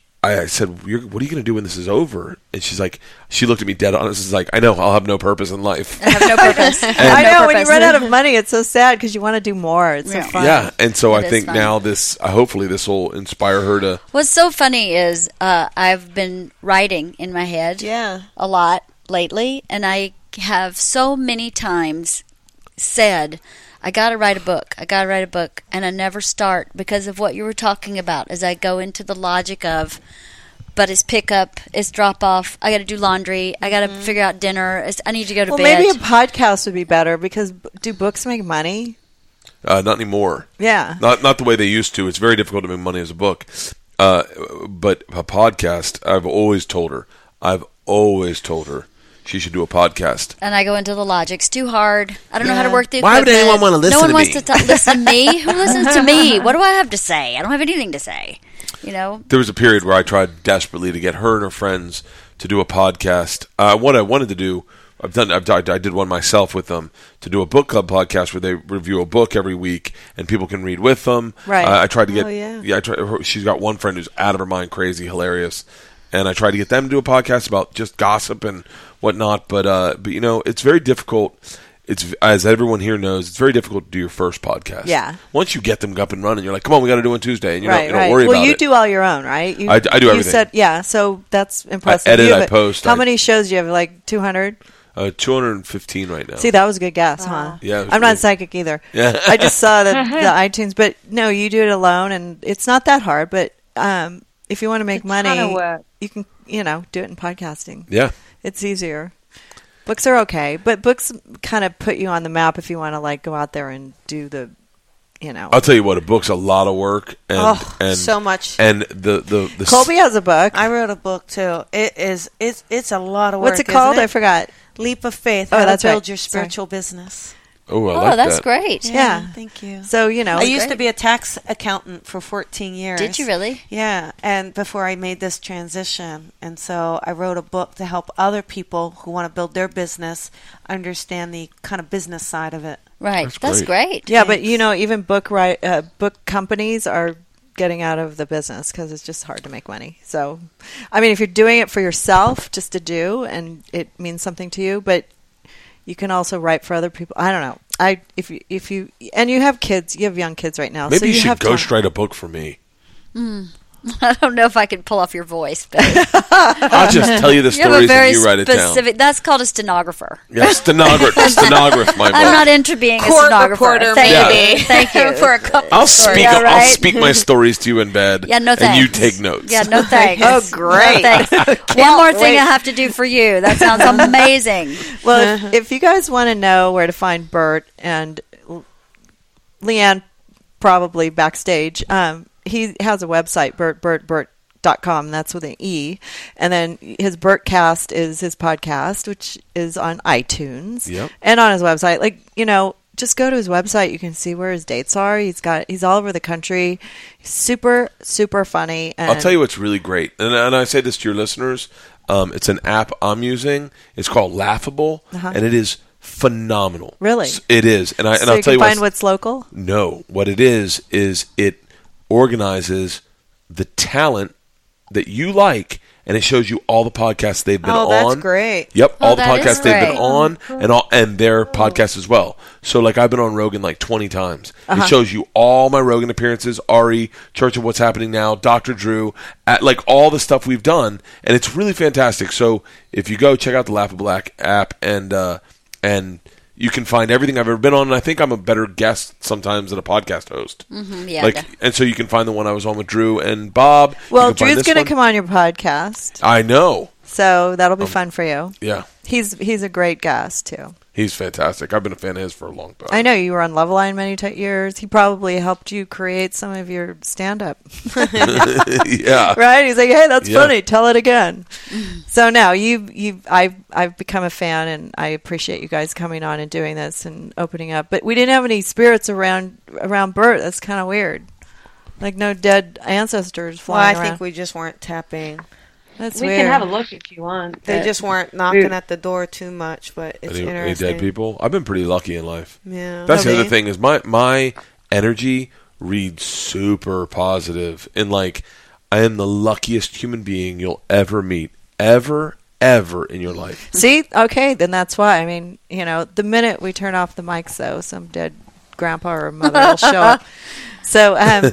[SPEAKER 5] I said, You're, what are you going to do when this is over?" And she's like, she looked at me dead honest. She's like, "I know, I'll have no purpose in life."
[SPEAKER 6] I have no purpose.
[SPEAKER 2] I
[SPEAKER 6] have no
[SPEAKER 2] know when you
[SPEAKER 6] purpose.
[SPEAKER 2] run out of money, it's so sad because you want to do more. It's
[SPEAKER 6] Yeah.
[SPEAKER 2] so fun.
[SPEAKER 5] Yeah, and so
[SPEAKER 6] It
[SPEAKER 5] I
[SPEAKER 6] is
[SPEAKER 5] think
[SPEAKER 6] fun.
[SPEAKER 5] now this, uh, hopefully, this will inspire her to.
[SPEAKER 6] What's so funny is uh, I've been writing in my head
[SPEAKER 4] Yeah.
[SPEAKER 6] a lot lately, and I have so many times said, I got to write a book. I got to write a book. And I never start because of what you were talking about as I go into the logic of, but it's pick up, it's drop off. I got to do laundry. I got to figure out dinner. It's, I need to go to
[SPEAKER 2] Well,
[SPEAKER 6] bed.
[SPEAKER 2] maybe a podcast would be better because b- do books make money?
[SPEAKER 5] Uh, not anymore.
[SPEAKER 2] Yeah.
[SPEAKER 5] Not not the way they used to. It's very difficult to make money as a book. Uh, but a podcast, I've always told her. I've always told her she should do a podcast.
[SPEAKER 6] and I go into the logic. It's too hard. I don't know how to work the
[SPEAKER 9] Why would
[SPEAKER 6] equipment.
[SPEAKER 9] anyone wanna listen
[SPEAKER 6] No one
[SPEAKER 9] to
[SPEAKER 6] wants
[SPEAKER 9] me?
[SPEAKER 6] to t- listen to me. Who listens to me? What do I have to say? I don't have anything to say. You know?
[SPEAKER 5] There was a period where I tried desperately to get her and her friends to do a podcast. Uh, what I wanted to do, I've done. I've, I did one myself with them to do a book club podcast where they review a book every week and people can read with them.
[SPEAKER 2] Right.
[SPEAKER 5] Uh, I tried to get.
[SPEAKER 2] Oh, yeah.
[SPEAKER 5] I tried, her, she's got one friend who's out of her mind, crazy, hilarious, and I tried to get them to do a podcast about just gossip and whatnot. But uh, but you know, it's very difficult. It's, as everyone here knows, it's very difficult to do your first podcast.
[SPEAKER 2] Yeah.
[SPEAKER 5] Once you get them up and running, you're like, come on, we got to do one Tuesday, and you,
[SPEAKER 2] right,
[SPEAKER 5] don't, you don't
[SPEAKER 2] right.
[SPEAKER 5] worry
[SPEAKER 2] well,
[SPEAKER 5] about
[SPEAKER 2] you
[SPEAKER 5] it.
[SPEAKER 2] do all your own, right? You,
[SPEAKER 5] I- I do
[SPEAKER 2] you
[SPEAKER 5] everything.
[SPEAKER 2] Said, yeah, so that's impressive.
[SPEAKER 5] edit,
[SPEAKER 2] You have
[SPEAKER 5] I
[SPEAKER 2] a-
[SPEAKER 5] post,
[SPEAKER 2] How
[SPEAKER 5] I-
[SPEAKER 2] many shows do you have? Like two hundred?
[SPEAKER 5] Uh, two hundred fifteen right now.
[SPEAKER 2] See, that was a good guess, huh?
[SPEAKER 5] Yeah, it was
[SPEAKER 2] I'm not
[SPEAKER 5] really-
[SPEAKER 2] psychic either.
[SPEAKER 5] Yeah.
[SPEAKER 2] I just saw the, the iTunes, but no, you do it alone, and it's not that hard. But um, if you want to make
[SPEAKER 8] It's a ton of
[SPEAKER 2] money,
[SPEAKER 8] work.
[SPEAKER 2] you can, you know, do it in podcasting.
[SPEAKER 5] Yeah.
[SPEAKER 2] It's easier. Books are okay, but books kind of put you on the map if you want to like go out there and do the, you know.
[SPEAKER 5] I'll tell you what, a book's a lot of work, and
[SPEAKER 4] Oh,
[SPEAKER 5] and
[SPEAKER 4] so much.
[SPEAKER 5] and the the, the
[SPEAKER 2] Colby has a book.
[SPEAKER 4] I wrote a book too. It is. It's. It's a lot of work.
[SPEAKER 2] What's it called?
[SPEAKER 4] isn't
[SPEAKER 2] I forgot.
[SPEAKER 4] Leap of Faith.
[SPEAKER 2] Oh,
[SPEAKER 4] How
[SPEAKER 2] that's
[SPEAKER 4] to build
[SPEAKER 2] right.
[SPEAKER 4] your
[SPEAKER 2] Sorry.
[SPEAKER 4] spiritual business.
[SPEAKER 5] oh, I
[SPEAKER 6] Oh,
[SPEAKER 5] like
[SPEAKER 6] that's
[SPEAKER 5] that.
[SPEAKER 6] great.
[SPEAKER 2] Yeah.
[SPEAKER 4] Thank you.
[SPEAKER 2] So you know,
[SPEAKER 4] I used to
[SPEAKER 6] great.
[SPEAKER 4] be a tax accountant for fourteen years.
[SPEAKER 6] Did you really?
[SPEAKER 4] Yeah, and before I made this transition, and so I wrote a book to help other people who want to build their business understand the kind of business side of it.
[SPEAKER 6] Right.
[SPEAKER 5] That's
[SPEAKER 6] That's,
[SPEAKER 5] great.
[SPEAKER 6] great.
[SPEAKER 2] Yeah, but you know, even book write, uh, book companies are getting out of the business because it's just hard to make money. So, I mean, if you're doing it for yourself, just to do, and it means something to you, but you can also write for other people. I don't know. I if you if you and you have kids, you have young kids right now.
[SPEAKER 5] Maybe
[SPEAKER 2] so
[SPEAKER 5] you,
[SPEAKER 2] you
[SPEAKER 5] should
[SPEAKER 2] have time.
[SPEAKER 5] ghostwrite a book for me.
[SPEAKER 6] I don't know if I could pull off your voice, but
[SPEAKER 5] I'll just tell you the
[SPEAKER 6] you have a
[SPEAKER 5] stories
[SPEAKER 6] very
[SPEAKER 5] and you write it down.
[SPEAKER 6] specific. That's called a stenographer.
[SPEAKER 5] Yeah, stenographer, stenographer, my book.
[SPEAKER 6] I'm not into being a
[SPEAKER 4] Court
[SPEAKER 6] stenographer.
[SPEAKER 4] reporter,
[SPEAKER 6] Thank
[SPEAKER 4] maybe.
[SPEAKER 6] you. Thank you
[SPEAKER 4] For a couple
[SPEAKER 5] I'll
[SPEAKER 4] stories.
[SPEAKER 5] speak.
[SPEAKER 6] Yeah,
[SPEAKER 5] I'll
[SPEAKER 6] right?
[SPEAKER 5] speak my stories to you in bed.
[SPEAKER 6] Yeah, no
[SPEAKER 5] And
[SPEAKER 6] thanks.
[SPEAKER 5] you take notes.
[SPEAKER 6] Yeah, no thanks.
[SPEAKER 2] Oh, great.
[SPEAKER 6] No thanks. One more thing I have to do for you. That sounds amazing.
[SPEAKER 2] Well, if, if you guys want to know where to find Bert and L- Leanne, probably backstage. Um, he has a website, Bert Bert Bert. Dot com. That's with an E, and then his Bertcast is his podcast, which is on iTunes
[SPEAKER 5] Yep.
[SPEAKER 2] and on his website. Like, you know, just go to his website. You can see where his dates are. He's got he's all over the country. He's super super funny. And
[SPEAKER 5] I'll tell you what's really great, and, and I say this to your listeners. Um, it's an app I'm using. It's called Laughable,
[SPEAKER 2] Uh-huh.
[SPEAKER 5] and it is phenomenal.
[SPEAKER 2] Really?
[SPEAKER 5] It is, and I and
[SPEAKER 2] so
[SPEAKER 5] I'll
[SPEAKER 2] you
[SPEAKER 5] tell
[SPEAKER 2] can
[SPEAKER 5] you
[SPEAKER 2] find
[SPEAKER 5] what's,
[SPEAKER 2] what's local.
[SPEAKER 5] No, what it is is it organizes the talent that you like, and it shows you all the podcasts they've been
[SPEAKER 4] Oh,
[SPEAKER 5] on.
[SPEAKER 4] that's great.
[SPEAKER 5] Yep,
[SPEAKER 6] Oh,
[SPEAKER 5] all the
[SPEAKER 6] that is
[SPEAKER 5] podcasts they've been
[SPEAKER 6] great.
[SPEAKER 5] on, and all and their podcasts as well. So, like, I've been on Rogan like twenty times.
[SPEAKER 2] Uh-huh.
[SPEAKER 5] It shows you all my Rogan appearances, Ari, Church of What's Happening Now, Doctor Drew, at, like all the stuff we've done, and it's really fantastic. So, if you go check out the Laughable Black app, and uh, and you can find everything I've ever been on, and I think I'm a better guest sometimes than a podcast host.
[SPEAKER 6] Mm-hmm, yeah,
[SPEAKER 5] like,
[SPEAKER 6] yeah.
[SPEAKER 5] and so you can find the one I was on with Drew and Bob. You
[SPEAKER 2] Well,
[SPEAKER 5] can find
[SPEAKER 2] Drew's
[SPEAKER 5] this
[SPEAKER 2] going to
[SPEAKER 5] one.
[SPEAKER 2] come on your podcast,
[SPEAKER 5] I know.
[SPEAKER 2] so that'll
[SPEAKER 5] Um,
[SPEAKER 2] be fun for you.
[SPEAKER 5] Yeah,
[SPEAKER 2] He's he's a great guest too.
[SPEAKER 5] he's fantastic. I've been a fan of his for a long time.
[SPEAKER 2] I know you were on Loveline many t- years. He probably helped you create some of your stand-up.
[SPEAKER 5] Yeah.
[SPEAKER 2] Right? He's like, "Hey, that's
[SPEAKER 5] Yeah.
[SPEAKER 2] funny. Tell it again." So now you you I've I've become a fan, and I appreciate you guys coming on and doing this and opening up. But we didn't have any spirits around around Bert. That's kind of weird. Like no dead ancestors
[SPEAKER 4] Well, I
[SPEAKER 2] flying around.
[SPEAKER 4] think we just weren't tapping.
[SPEAKER 2] That's
[SPEAKER 8] we
[SPEAKER 2] weird.
[SPEAKER 8] can have a look if you want.
[SPEAKER 4] They
[SPEAKER 8] but-
[SPEAKER 4] just weren't knocking
[SPEAKER 8] Dude.
[SPEAKER 4] at the door too much, but it's
[SPEAKER 5] Any, any
[SPEAKER 4] interesting.
[SPEAKER 5] dead people? I've been pretty lucky in life.
[SPEAKER 4] Yeah.
[SPEAKER 5] That's the
[SPEAKER 2] Okay.
[SPEAKER 5] other thing is my my energy reads super positive, and like I am the luckiest human being you'll ever meet, ever, ever in your life.
[SPEAKER 2] See, okay, then that's why. I mean, you know, the minute we turn off the mics, though, some dead grandpa or mother will show up. So, um,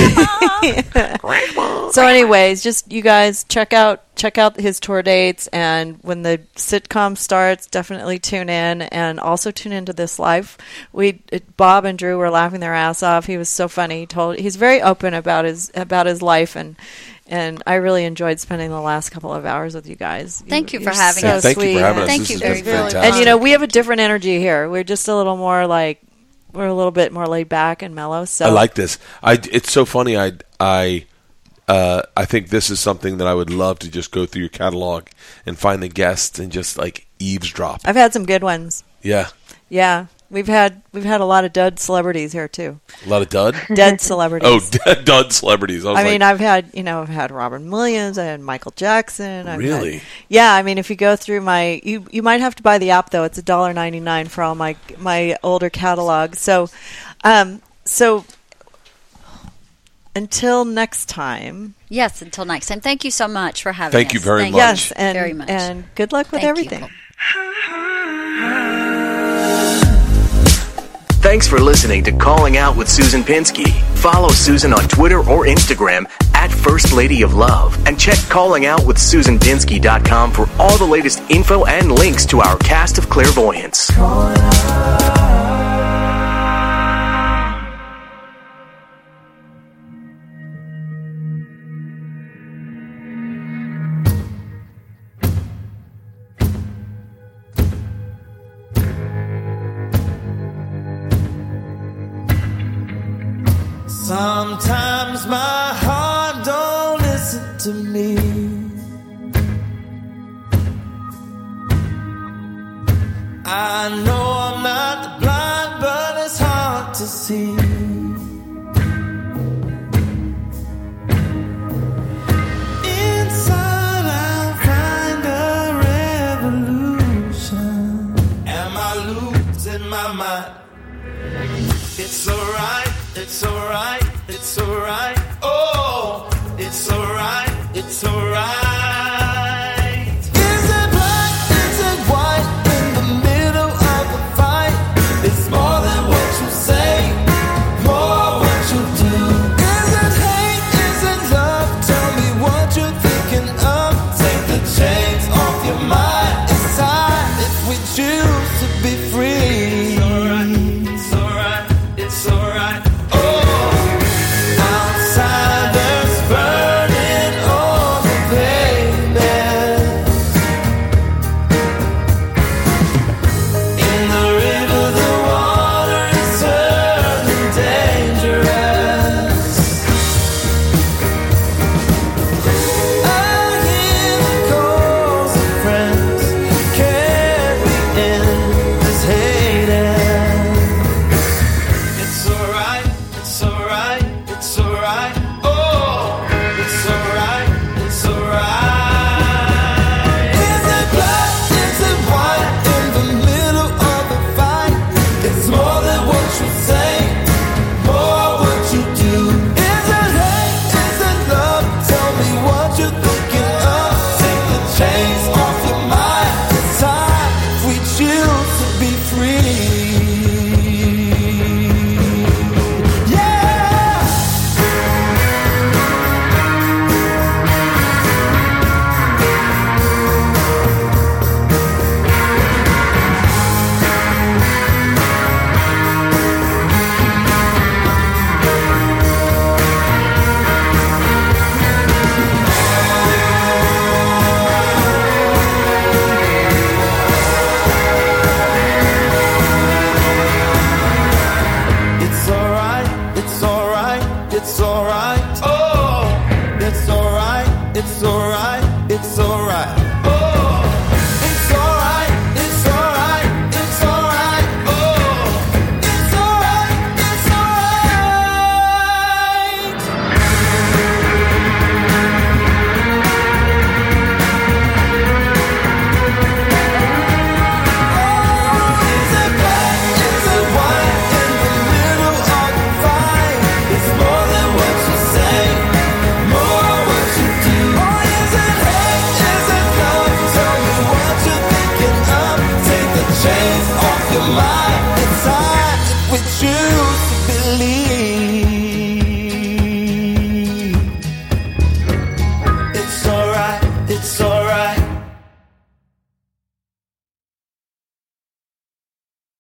[SPEAKER 2] so, anyways, just you guys check out check out his tour dates, and when the sitcom starts, definitely tune in, and also tune into this live. We it, Bob and Drew were laughing their ass off. He was so funny. He told he's very open about his about his life, and and I really enjoyed spending the last couple of hours with you guys.
[SPEAKER 6] Thank you
[SPEAKER 2] you're
[SPEAKER 6] for having
[SPEAKER 2] so
[SPEAKER 6] us.
[SPEAKER 5] Thank you
[SPEAKER 2] sweet.
[SPEAKER 5] for having us.
[SPEAKER 6] Thank
[SPEAKER 5] this
[SPEAKER 6] you
[SPEAKER 5] has
[SPEAKER 6] very
[SPEAKER 5] been
[SPEAKER 6] much.
[SPEAKER 5] fantastic.
[SPEAKER 2] And you know, we have a different energy here. We're just a little more like we're a little bit more laid back and mellow. So
[SPEAKER 5] I like this. I it's so funny. I I uh, I think this is something that I would love to just go through your catalog and find the guests and just like eavesdrop.
[SPEAKER 2] I've had some good ones.
[SPEAKER 5] Yeah,
[SPEAKER 2] Yeah, we've had we've had a lot of dud celebrities here too.
[SPEAKER 5] a lot of dud.
[SPEAKER 2] Dead celebrities.
[SPEAKER 5] Oh, dead dud celebrities. I was
[SPEAKER 2] I mean,
[SPEAKER 5] like,
[SPEAKER 2] I've had you know I've had Robin Williams, I had Michael Jackson. I've
[SPEAKER 5] Really?
[SPEAKER 2] had- yeah, I mean, if you go through my, you you might have to buy the app though. It's a dollar ninety nine for all my my older catalog. So, um, so until next time.
[SPEAKER 6] Yes, until next time. Thank you so much for having
[SPEAKER 5] Thank
[SPEAKER 6] us.
[SPEAKER 5] you very
[SPEAKER 6] Thank
[SPEAKER 5] much.
[SPEAKER 2] Yes, and
[SPEAKER 6] very much.
[SPEAKER 2] and good luck with
[SPEAKER 6] Thank you.
[SPEAKER 2] everything.
[SPEAKER 3] Thanks for listening to Calling Out with Susan Pinsky. Follow Susan on Twitter or Instagram at First Lady of Love. And check calling out with susan pinsky dot com for all the latest info and links to our cast of clairvoyants.
[SPEAKER 10] Sometimes my heart don't listen to me. I know I'm not blind, but it's hard to see. Inside I find a revolution. Am I losing my mind? It's alright, it's alright, it's alright. Oh, it's alright, it's alright. Is it black, is it white? In the middle of the fight, it's more than what you say, more what you do. Is it hate, is it love? Tell me what you're thinking of. Take the chains off your mind. It's time if we choose to be free. It's alright, it's alright. Oh, outsiders burning all the way. it's alright. Oh, it's alright, it's alright, it's alright. Oh, it's alright, it's alright. Is it black, is it white, in the middle of the fight? It's more than what you say, more what you do. Or is it hate, is it love? Tell me what you're thinking of. Take the chains off your mind. It's time we choose to believe.